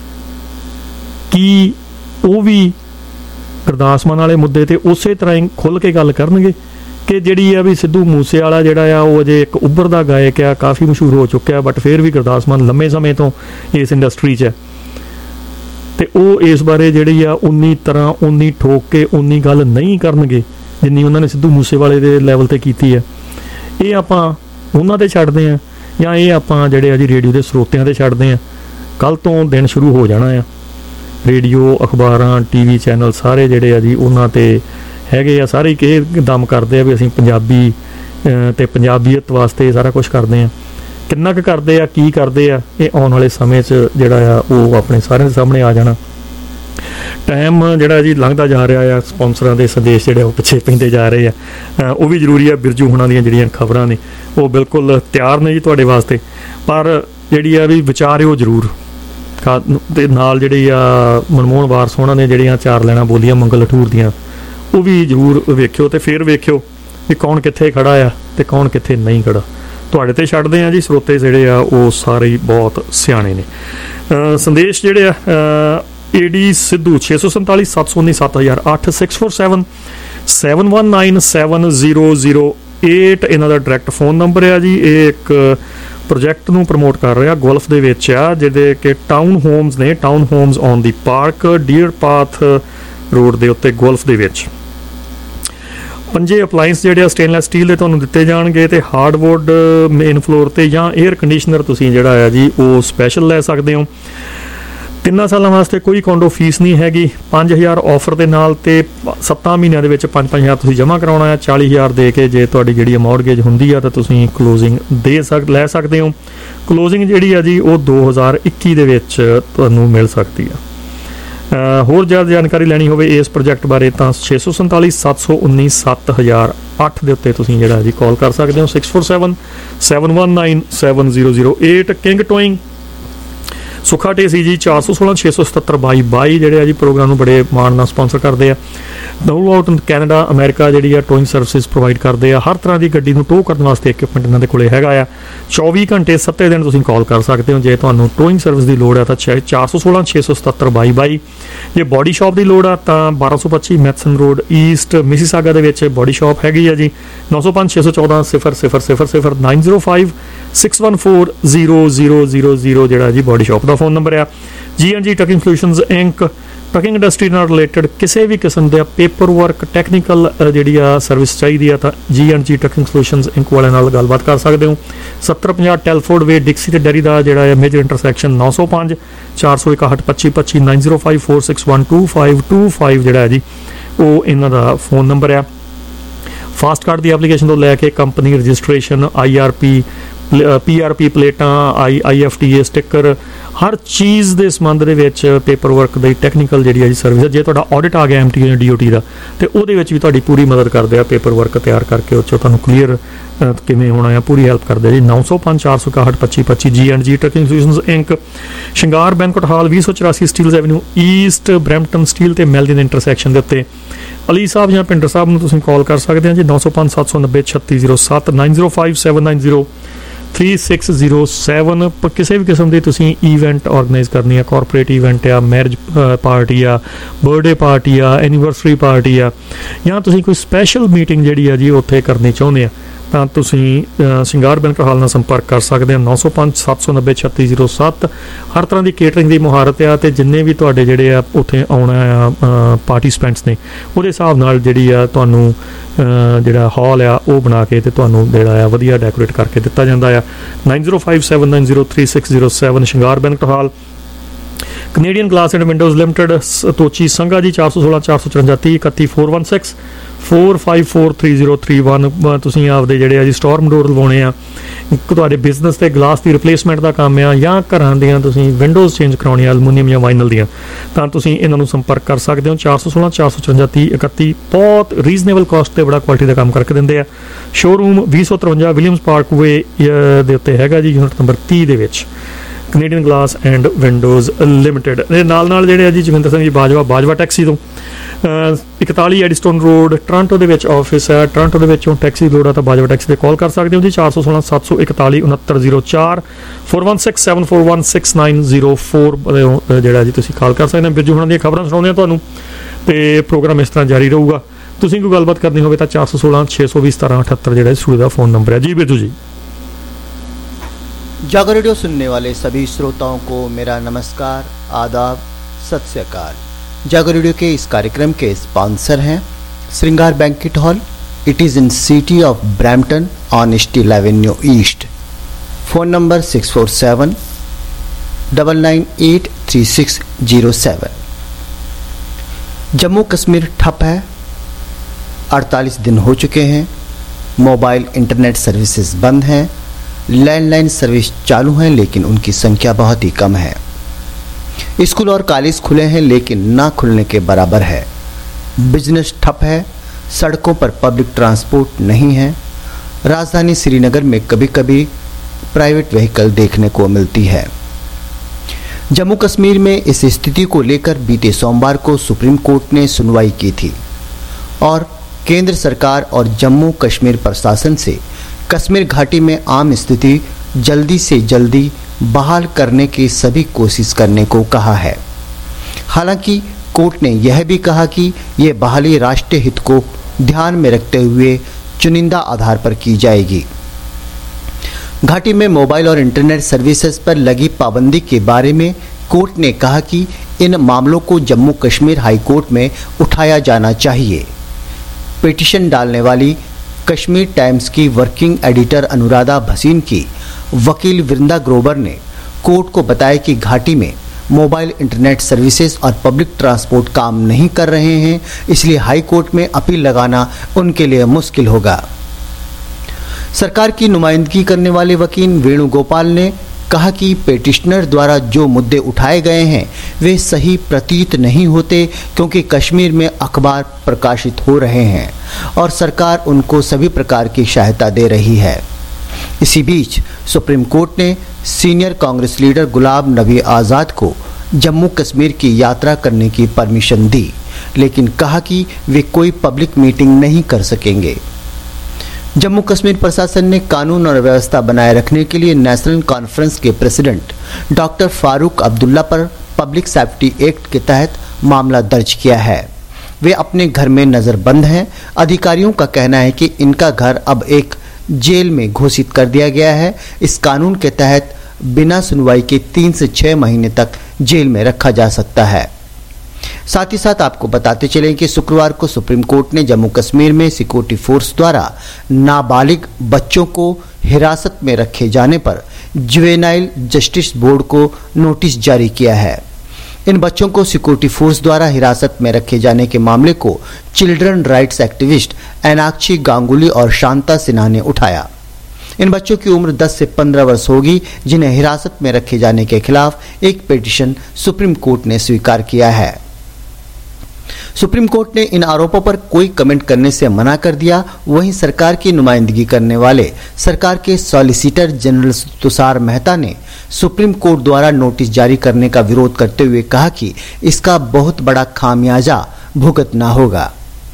ਕੀ ਉਹ ਵੀ ਗੁਰਦਾਸ ਮਾਨ ਵਾਲੇ ਮੁੱਦੇ ਤੇ ਉਸੇ ਤਰ੍ਹਾਂ ਹੀ ਖੁੱਲ੍ਹ ਕੇ ਗੱਲ ਕਰਨਗੇ ਕਿ ਜਿਹੜੀ ਆ ਵੀ ਸਿੱਧੂ ਮੂਸੇ ਵਾਲਾ ਜਿਹੜਾ ਆ ਉਹ ਅਜੇ ਇੱਕ ਉੱਭਰਦਾ ਗਾਇਕ ਆ, ਕਾਫੀ ਮਸ਼ਹੂਰ ਹੋ ਚੁੱਕਿਆ ਬਟ ਫਿਰ ਵੀ ਗੁਰਦਾਸ ਮਾਨ ਲੰਮੇ ਸਮੇਂ ਤੋਂ ਇਸ ਇੰਡਸਟਰੀ 'ਚ ਹੈ ਤੇ ਉਹ ਇਸ ਬਾਰੇ ਜਿਹੜੀ ਆ ਉਨੀ ਠੋਕ ਕੇ ਉਨੀ ਗੱਲ ਨਹੀਂ ਕਰਨਗੇ ਜਿੰਨੀ ਉਹਨਾਂ ਨੇ ਸਿੱਧੂ ਮੂਸੇ ਵਾਲੇ ਦੇ ਲੈਵਲ ਤੇ ਕੀਤੀ ਹੈ। ਇਹ ਆਪਾਂ ਉਹਨਾਂ ਤੇ ਛੱਡਦੇ ਹਾਂ ਜਾਂ ਇਹ ਆਪਾਂ ਜਿਹੜੇ ਆ ਜੀ ਰੇਡੀਓ ਦੇ ਸਰੋਤਿਆਂ ਤੇ ਛੱਡਦੇ ਹਾਂ। ਕੱਲ੍ਹ ਤੋਂ ਦਿਨ ਸ਼ੁਰੂ ਹੋ ਜਾਣਾ ਆ, ਰੇਡੀਓ ਅਖਬਾਰਾਂ TV ਚੈਨਲ ਸਾਰੇ ਜਿਹੜੇ ਆ ਜੀ ਉਹਨਾਂ ਤੇ ਹੈਗੇ ਆ, ਸਾਰੇ ਇਹ ਦਮ ਕਰਦੇ ਆ ਵੀ ਅਸੀਂ ਪੰਜਾਬੀ ਤੇ ਪੰਜਾਬੀਅਤ ਵਾਸਤੇ ਸਾਰਾ ਕੁਛ ਕਰਦੇ ਆ। ਕਿੰਨਾ ਕੁ ਕਰਦੇ ਆ, ਕੀ ਕਰਦੇ ਆ, ਇਹ ਆਉਣ ਵਾਲੇ ਸਮੇਂ 'ਚ ਜਿਹੜਾ ਆ ਉਹ ਆਪਣੇ ਸਾਰਿਆਂ ਦੇ ਸਾਹਮਣੇ ਆ ਜਾਣਾ। ਟਾਈਮ ਜਿਹੜਾ ਜੀ ਲੰਘਦਾ ਜਾ ਰਿਹਾ ਆ, ਸਪਾਂਸਰਾਂ ਦੇ ਸੰਦੇਸ਼ ਜਿਹੜੇ ਉਹ ਪਿੱਛੇ ਪੈਂਦੇ ਜਾ ਰਹੇ ਆ, ਉਹ ਵੀ ਜ਼ਰੂਰੀ ਆ। ਬਿਰਜੂ ਹੁਣਾਂ ਦੀਆਂ ਜਿਹੜੀਆਂ ਖਬਰਾਂ ਨੇ ਉਹ ਬਿਲਕੁਲ ਤਿਆਰ ਨੇ ਜੀ ਤੁਹਾਡੇ ਵਾਸਤੇ, ਪਰ ਜਿਹੜੀ ਆ ਵੀ ਵਿਚਾਰਿਓ ਜ਼ਰੂਰ। ਤੇ ਨਾਲ ਜਿਹੜੀ ਆ ਮਨਮੋਹਨ ਵਾਰਸ ਹੋਣਾ ਨੇ ਜਿਹੜੀਆਂ 4 ਲਾਈਨਾਂ ਬੋਲੀਆਂ ਮੰਗਲ ਲਠੂਰ ਦੀਆਂ, ਉਹ ਵੀ ਜ਼ਰੂਰ ਵੇਖਿਓ ਤੇ ਫਿਰ ਵੇਖਿਓ ਵੀ ਕੌਣ ਕਿੱਥੇ ਖੜਾ ਆ ਤੇ ਕੌਣ ਕਿੱਥੇ ਨਹੀਂ ਖੜਾ। ਤੁਹਾਡੇ ਤੇ ਛੱਡਦੇ ਆ जी। ਸਰੋਤੇ ਜਿਹੜੇ ਆ ਉਹ ਸਾਰੇ ਹੀ ਬਹੁਤ ਸਿਆਣੇ ਨੇ। ਸੰਦੇਸ਼ ਜਿਹੜੇ ਆ AD ਸਿੱਧੂ 647 719 7008 647 719 7008 ਇਹਨਾਂ ਦਾ ਡਾਇਰੈਕਟ ਫੋਨ ਨੰਬਰ ਆ ਜੀ। ਇਹ ਇੱਕ ਪ੍ਰੋਜੈਕਟ ਨੂੰ ਪ੍ਰਮੋਟ ਕਰ ਰਿਹਾ ਗੋਲਫ ਦੇ ਵਿੱਚ ਆ, ਜਿਹਦੇ ਕਿ ਟਾਊਨ ਹੋਮਸ ਨੇ, town homes on the park deer path road ਦੇ ਉੱਤੇ ਗੋਲਫ ਦੇ ਵਿੱਚ। 5 ਅਪਲਾਈਐਂਸ ਜਿਹੜੇ ਆ ਸਟੇਨਲੈਸ ਸਟੀਲ ਦੇ ਤੁਹਾਨੂੰ ਦਿੱਤੇ ਜਾਣਗੇ ਤੇ ਹਾਰਡਵੁੱਡ ਮੇਨ ਫਲੋਰ ਤੇ ਜਾਂ 에ਅਰ ਕੰਡੀਸ਼ਨਰ ਤੁਸੀਂ ਜਿਹੜਾ ਆ ਜੀ ਉਹ ਸਪੈਸ਼ਲ ਲੈ ਸਕਦੇ ਹੋ। 3 ਸਾਲਾਂ ਵਾਸਤੇ ਕੋਈ ਕੋਂਡੋ ਫੀਸ ਨਹੀਂ ਹੈਗੀ। 5000 ਆਫਰ ਦੇ ਨਾਲ ਤੇ 7 ਮਹੀਨਿਆਂ ਦੇ ਵਿੱਚ 5-5000 ਤੁਸੀਂ ਜਮ੍ਹਾਂ ਕਰਾਉਣਾ ਹੈ। 40000 ਦੇ ਕੇ ਜੇ ਤੁਹਾਡੀ ਜਿਹੜੀ ਮੌਰਗੇਜ ਹੁੰਦੀ ਆ ਤਾਂ ਤੁਸੀਂ ਕਲੋਜ਼ਿੰਗ ਲੈ ਸਕਦੇ ਹੋ। ਕਲੋਜ਼ਿੰਗ ਜਿਹੜੀ ਆ ਜੀ ਉਹ 2021 ਦੇ ਵਿੱਚ ਤੁਹਾਨੂੰ ਮਿਲ ਸਕਦੀ ਆ। ਹੋਰ ਜ਼ਿਆਦਾ ਜਾਣਕਾਰੀ ਲੈਣੀ ਹੋਵੇ ਇਸ ਪ੍ਰੋਜੈਕਟ ਬਾਰੇ ਤਾਂ 647 719 7008 ਦੇ ਉੱਤੇ ਤੁਸੀਂ ਜਿਹੜਾ ਜੀ ਕਾਲ ਕਰ ਸਕਦੇ ਹੋ। 647 719 7008। ਕਿੰਗ ਟੋਇੰਗ ਸੁੱਖਾ ਢੇਸੀ ਜੀ 416 677 22 ਜਿਹੜੇ ਆ ਜੀ ਪ੍ਰੋਗਰਾਮ ਨੂੰ ਬੜੇ ਮਾਣ ਨਾਲ ਸਪਾਂਸਰ ਕਰਦੇ ਆ। ਥਰੂ ਆਊਟ ਕੈਨੇਡਾ ਅਮਰੀਕਾ ਜਿਹੜੀ ਆ ਟੋਇੰਗ ਸਰਵਿਸਿਜ਼ ਪ੍ਰੋਵਾਈਡ ਕਰਦੇ ਆ। ਹਰ ਤਰ੍ਹਾਂ ਦੀ ਗੱਡੀ ਨੂੰ ਟੋ ਕਰਨ ਵਾਸਤੇ ਇਕਵਿਪਮੈਂਟ ਇਹਨਾਂ ਦੇ ਕੋਲੇ ਹੈਗਾ ਆ। 24 ਘੰਟੇ 7 ਦਿਨ ਤੁਸੀਂ ਕਾਲ ਕਰ ਸਕਦੇ ਹੋ ਜੇ ਤੁਹਾਨੂੰ ਟੋਇੰਗ ਸਰਵਿਸ ਦੀ ਲੋੜ ਆ ਤਾਂ 416 677 22। ਜੇ ਬੋਡੀ ਸ਼ਾਪ ਦੀ ਲੋੜ ਆ ਤਾਂ 1225 ਮੈਥਸਨ ਰੋਡ ਈਸਟ ਮਿਸੀਸਾਗਾ ਦੇ ਵਿੱਚ ਬੋਡੀ ਸ਼ਾਪ ਹੈਗੀ ਆ ਜੀ। 905 614 0000 905 614 0000 ਜਿਹੜਾ ਜੀ ਬੋਡੀ ਸ਼ਾਪ ਦਾ ਫੋਨ ਨੰਬਰ ਆ। G&G trucking solutions inc trucking industry ਨਾਲ ਰਿਲੇਟਡ ਕਿਸੇ ਵੀ ਕਿਸਮ ਦਾ ਪੇਪਰ ਵਰਕ ਟੈਕਨੀਕਲ ਜਿਹੜੀ ਆ ਸਰਵਿਸ ਚਾਹੀਦੀ ਆ ਤਾਂ G&G ਟਰਕਿੰਗ ਸੋਲਿਊਸ਼ਨਜ਼ ਇੰਕ ਵਾਲਿਆਂ ਨਾਲ ਗੱਲਬਾਤ ਕਰ ਸਕਦੇ ਹੋ। 7050 ਟੈਲਫੋਰਡ ਵੇ ਡਿਕਸੀ ਤੇ ਡੈਰੀ ਦਾ ਜਿਹੜਾ ਹੈ ਮੇਜਰ ਇੰਟਰਸੈਕਸ਼ਨ 905 461 2525 905 461 2525 ਜਿਹੜਾ ਹੈ ਜੀ ਉਹ ਇਹਨਾਂ ਦਾ ਫੋਨ ਨੰਬਰ ਆ। ਫਾਸਟ ਕਾਰਡ ਦੀ ਐਪਲੀਕੇਸ਼ਨ ਤੋਂ ਲੈ ਕੇ ਕੰਪਨੀ ਰਜਿਸਟ੍ਰੇਸ਼ਨ PRP ਪਲੇਟਾਂ IFTA ਸਟਿੱਕਰ ਹਰ ਚੀਜ਼ ਦੇ ਸੰਬੰਧ ਦੇ ਵਿੱਚ ਪੇਪਰ ਵਰਕ ਦੀ ਟੈਕਨੀਕਲ ਜਿਹੜੀ ਹੈ ਜੀ ਸਰਵਿਸ। ਜੇ ਤੁਹਾਡਾ ਆਡਿਟ ਆ ਗਿਆ MT ਜਾਂ DOT ਦਾ ਤੇ ਉਹਦੇ ਵਿੱਚ ਵੀ ਤੁਹਾਡੀ ਪੂਰੀ ਮਦਦ ਕਰਦੇ ਆ। ਪੇਪਰ ਵਰਕ ਤਿਆਰ ਕਰਕੇ ਉਹ 'ਚੋਂ ਤੁਹਾਨੂੰ ਕਲੀਅਰ ਕਿਵੇਂ ਹੋਣਾ ਆ ਪੂਰੀ ਹੈਲਪ ਕਰਦੇ ਜੀ। 905 461 2525 G&G trucking solutions inc. Shingar banquet hall 2084 Steeles avenue east Brampton Steele ਤੇ ਮੈਲਡਨ ਇੰਟਰਸੈਕਸ਼ਨ ਦੇ ਉੱਤੇ। ਅਲੀ ਸਾਹਿਬ ਜਾਂ ਪਿੰਡਰ ਸਾਹਿਬ ਨੂੰ ਤੁਸੀਂ ਕਾਲ ਕਰ ਸਕਦੇ ਹੋ ਜੀ। 905 790 3607 905 790 3607। ਕਿਸੇ ਵੀ ਕਿਸਮ ਦੀ ਤੁਸੀਂ ਈਵੈਂਟ ਆਰਗੇਨਾਈਜ਼ ਕਰਨੀ ਆ, ਕਾਰਪੋਰੇਟ ਈਵੈਂਟ ਆ, ਮੈਰਿਜ ਪਾਰਟੀ ਆ, ਬਰਥਡੇ ਪਾਰਟੀ ਆ, ਐਨੀਵਰਸਰੀ ਪਾਰਟੀ ਆ, ਜਾਂ ਤੁਸੀਂ ਕੋਈ ਸਪੈਸ਼ਲ ਮੀਟਿੰਗ ਜਿਹੜੀ ਆ ਜੀ ਉੱਥੇ ਕਰਨੀ ਚਾਹੁੰਦੇ ਆ ਤਾਂ ਤੁਸੀਂ ਸ਼ਿੰਗਾਰ ਬੈਂਕਟ ਹਾਲ ਨਾਲ ਸੰਪਰਕ ਕਰ ਸਕਦੇ ਹੋ। 905 790 3607। ਹਰ ਤਰ੍ਹਾਂ ਦੀ ਕੇਟਰਿੰਗ ਦੀ ਮੁਹਾਰਤ ਆ ਤੇ ਜਿੰਨੇ ਵੀ ਤੁਹਾਡੇ ਜਿਹੜੇ ਆ ਉੱਥੇ ਆਉਣਾ ਆ ਪਾਰਟੀਸਪੈਂਟਸ ਨੇ ਉਹਦੇ ਹਿਸਾਬ ਨਾਲ ਜਿਹੜੀ ਆ ਤੁਹਾਨੂੰ ਜਿਹੜਾ ਹਾਲ ਆ ਉਹ ਬਣਾ ਕੇ ਤੇ ਤੁਹਾਨੂੰ ਜਿਹੜਾ ਆ ਵਧੀਆ ਡੈਕੋਰੇਟ ਕਰਕੇ ਦਿੱਤਾ ਜਾਂਦਾ ਆ। 905 790 3607 Shingar banquet hall. Canadian glass and windows limited Tochi Sangha ji 416 454 30 31 416 454 3031। ਤੁਸੀਂ ਆਪਦੇ ਜਿਹੜੇ ਆ ਜੀ ਸਟੋਰਮ ਡੋਰ ਲਵਾਉਣੇ ਆ, ਤੁਹਾਡੇ ਬਿਜ਼ਨਸ ਤੇ ਗਲਾਸ ਦੀ ਰਿਪਲੇਸਮੈਂਟ ਦਾ ਕੰਮ ਆ, ਜਾਂ ਘਰਾਂ ਦੀਆਂ ਤੁਸੀਂ ਵਿੰਡੋਜ਼ ਚੇਂਜ ਕਰਾਉਣੀਆਂ ਐਲੂਮੀਨੀਅਮ ਜਾਂ ਵਾਈਨਲ ਦੀਆਂ ਤਾਂ ਤੁਸੀਂ ਇਹਨਾਂ ਨੂੰ ਸੰਪਰਕ ਕਰ ਸਕਦੇ ਹੋ। 416 454 30 31। ਬਹੁਤ ਰੀਜ਼ਨੇਬਲ ਕਾਸਟ ਤੇ ਬੜਾ ਕੁਆਲਿਟੀ ਦਾ ਕੰਮ ਕਰਕੇ ਦਿੰਦੇ ਆ। ਸ਼ੋਰੂਮ 253 ਵਿਲੀਅਮਸ ਪਾਰਕ ਵੇ ਦੇ ਉੱਤੇ ਹੈਗਾ ਜੀ, ਯੂਨਿਟ ਨੰਬਰ 30 ਦੇ ਵਿੱਚ। Canadian glass and windows limited ਦੇ ਨਾਲ ਜਿਹੜੇ ਆ ਜੀ ਜਗਵਿੰਦਰ ਸਿੰਘ ਜੀ ਬਾਜਵਾ ਟੈਕਸੀ ਤੋਂ 41 ਐਡੀਸਟੋਨ ਰੋਡ ਟੋਰਾਂਟੋ ਦੇ ਵਿੱਚ ਆਫਿਸ ਹੈ। ਟੋਰਾਂਟੋ ਦੇ ਵਿੱਚੋਂ ਟੈਕਸੀ ਲੋੜ ਆ ਤਾਂ ਬਾਜਵਾ ਟੈਕਸੀ ਤੇ ਕਾਲ ਕਰ ਸਕਦੇ ਹੋ ਜੀ। 416 741 6904 416 741 6904 ਜਿਹੜਾ ਜੀ ਤੁਸੀਂ ਕਾਲ ਕਰ ਸਕਦੇ ਹੋ। ਬਿਰਜੂ ਹੁਣਾਂ ਦੀਆਂ ਖਬਰਾਂ ਸੁਣਾਉਂਦੇ ਆ ਤੁਹਾਨੂੰ ਤੇ ਪ੍ਰੋਗਰਾਮ ਇਸ ਤਰ੍ਹਾਂ ਜਾਰੀ ਰਹੂਗਾ। ਤੁਸੀਂ ਕੋਈ ਗੱਲਬਾਤ ਕਰਨੀ ਹੋਵੇ ਤਾਂ 416 620 1778 ਜਿਹੜਾ ਸਟੂਡੀਓ ਦਾ ਫੋਨ नंबर है जी। बिरजू जी। जागो रेडियो सुनने वाले सभी श्रोताओं को मेरा नमस्कार, आदाब, सत श्री अकाल। जागो रेडियो के इस कार्यक्रम के स्पॉन्सर हैं Shringar banquet hall. It is in city of Brampton on Steele avenue east. Phone number 647 998 3607। Jammu Kashmir ठप है, 48 दिन हो चुके हैं। मोबाइल इंटरनेट सर्विसेज बंद हैं। लैंडलाइन सर्विस चालू हैं लेकिन उनकी संख्या बहुत ही कम है। स्कूल और कॉलेज खुले हैं लेकिन ना खुलने के बराबर है। बिजनेस ठप है, सड़कों पर पब्लिक ट्रांसपोर्ट नहीं है। राजधानी श्रीनगर में कभी कभी प्राइवेट व्हीकल देखने को मिलती है। जम्मू कश्मीर में इस स्थिति को लेकर बीते सोमवार को सुप्रीम कोर्ट ने सुनवाई की थी और केंद्र सरकार और जम्मू कश्मीर प्रशासन से कश्मीर घाटी में आम स्थिति जल्दी से जल्दी बहाल करने की सभी कोशिश करने को कहा है। हालांकि कोर्ट ने यह भी कहा कि ये बहाली राष्ट्रीय हित को ध्यान में रखते हुए चुनिंदा आधार पर की जाएगी। घाटी में मोबाइल और इंटरनेट सर्विसेज पर लगी पाबंदी के बारे में कोर्ट ने कहा कि इन मामलों को जम्मू कश्मीर हाई कोर्ट में उठाया जाना चाहिए। पिटीशन डालने वाली कश्मीर टाइम्स की वर्किंग एडिटर अनुराधा भसीन की वकील वृंदा ग्रोवर ने कोर्ट को बताया कि घाटी में मोबाइल इंटरनेट सर्विसेज और पब्लिक ट्रांसपोर्ट काम नहीं कर रहे हैं, इसलिए हाई कोर्ट में अपील लगाना उनके लिए मुश्किल होगा। सरकार की नुमाइंदगी करने वाले वकील वेणुगोपाल ने कहा कि पेटिशनर द्वारा जो मुद्दे उठाए गए हैं वे सही प्रतीत नहीं होते, क्योंकि कश्मीर में अखबार प्रकाशित हो रहे हैं और सरकार उनको सभी प्रकार की सहायता दे रही है। इसी बीच सुप्रीम कोर्ट ने सीनियर कांग्रेस लीडर गुलाम नबी आज़ाद को जम्मू कश्मीर की यात्रा करने की परमिशन दी, लेकिन कहा कि वे कोई पब्लिक मीटिंग नहीं कर सकेंगे। जम्मू कश्मीर प्रशासन ने कानून और व्यवस्था बनाए रखने के लिए नेशनल कॉन्फ्रेंस के प्रेसिडेंट डॉक्टर फारूक अब्दुल्ला पर पब्लिक सेफ्टी एक्ट के तहत मामला दर्ज किया है। वे अपने घर में नजरबंद हैं। अधिकारियों का कहना है कि इनका घर अब एक जेल में घोषित कर दिया गया है। इस कानून के तहत बिना सुनवाई के 3 से 6 महीने तक जेल में रखा जा सकता है। साथ ही साथ आपको बताते चलें कि शुक्रवार को सुप्रीम कोर्ट ने जम्मू कश्मीर में सिक्योरिटी फोर्स द्वारा नाबालिग बच्चों को हिरासत में रखे जाने पर जुवेनाइल जस्टिस बोर्ड को नोटिस जारी किया है। इन बच्चों को सिक्योरिटी फोर्स द्वारा हिरासत में रखे जाने के मामले को children rights activist Enakshi Ganguly और शांता सिन्हा ने उठाया। इन बच्चों की उम्र 10 से 15 वर्ष होगी, जिन्हें हिरासत में रखे जाने के खिलाफ एक पिटीशन सुप्रीम कोर्ट ने स्वीकार किया है। सुप्रीम कोर्ट ने इन आरोपों पर कोई कमेंट करने से मना कर दिया। वहीं सरकार की नुमाइंदगी करने वाले सरकार के सॉलिसिटर जनरल तुषार मेहता ने सुप्रीम कोर्ट द्वारा नोटिस जारी करने का विरोध करते हुए कहा कि इसका बहुत बड़ा खामियाजा भुगतना होगा।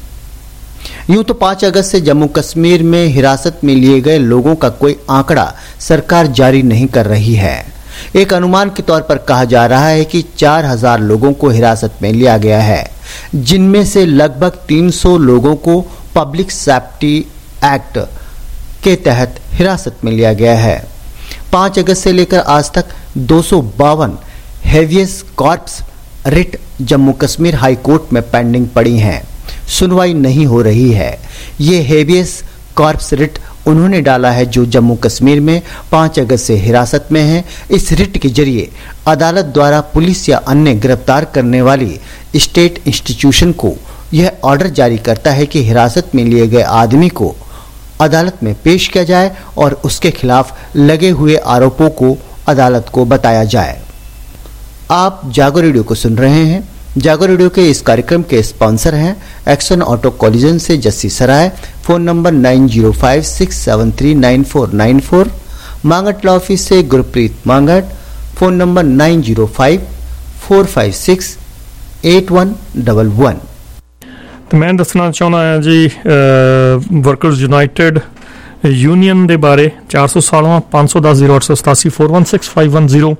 यूं तो 5 अगस्त से जम्मू कश्मीर में हिरासत में लिए गए लोगों का कोई आंकड़ा सरकार जारी नहीं कर रही है। एक अनुमान के तौर पर कहा जा रहा है कि 4000 लोगों को हिरासत में लिया गया है, जिनमें से लगभग 300 लोगों को पब्लिक सेफ्टी एक्ट के तहत हिरासत में लिया गया है। 5 अगस्त से लेकर आज तक 252 habeas corpus writ Jammu Kashmir High Court में पेंडिंग पड़ी हैं, सुनवाई नहीं हो रही है। ये हेवियस कॉर्प्स रिट उन्होंने डाला है जो जम्मू कश्मीर में 5 अगस्त से हिरासत में हैं। इस रिट के जरिए अदालत द्वारा पुलिस या अन्य गिरफ्तार करने वाली स्टेट इंस्टीट्यूशन को यह ऑर्डर जारी करता है कि हिरासत में लिए गए आदमी को अदालत में पेश किया जाए और उसके खिलाफ लगे हुए आरोपों को अदालत को बताया जाए। आप जागो रेडियो को सुन रहे हैं। जागो रेडियो के इस कार्यक्रम के स्पॉन्सर हैं एक्शन ऑटो कॉलिजन से Jassi Sarai, phone number 9056739494, Mangat law office से गुरप्रीत मांगट, फोन नंबर 9054568111। तो मैं दसना चाहना है जी वर्कर्स यूनाइटेड यूनियन के बारे 416 510 0887 416 510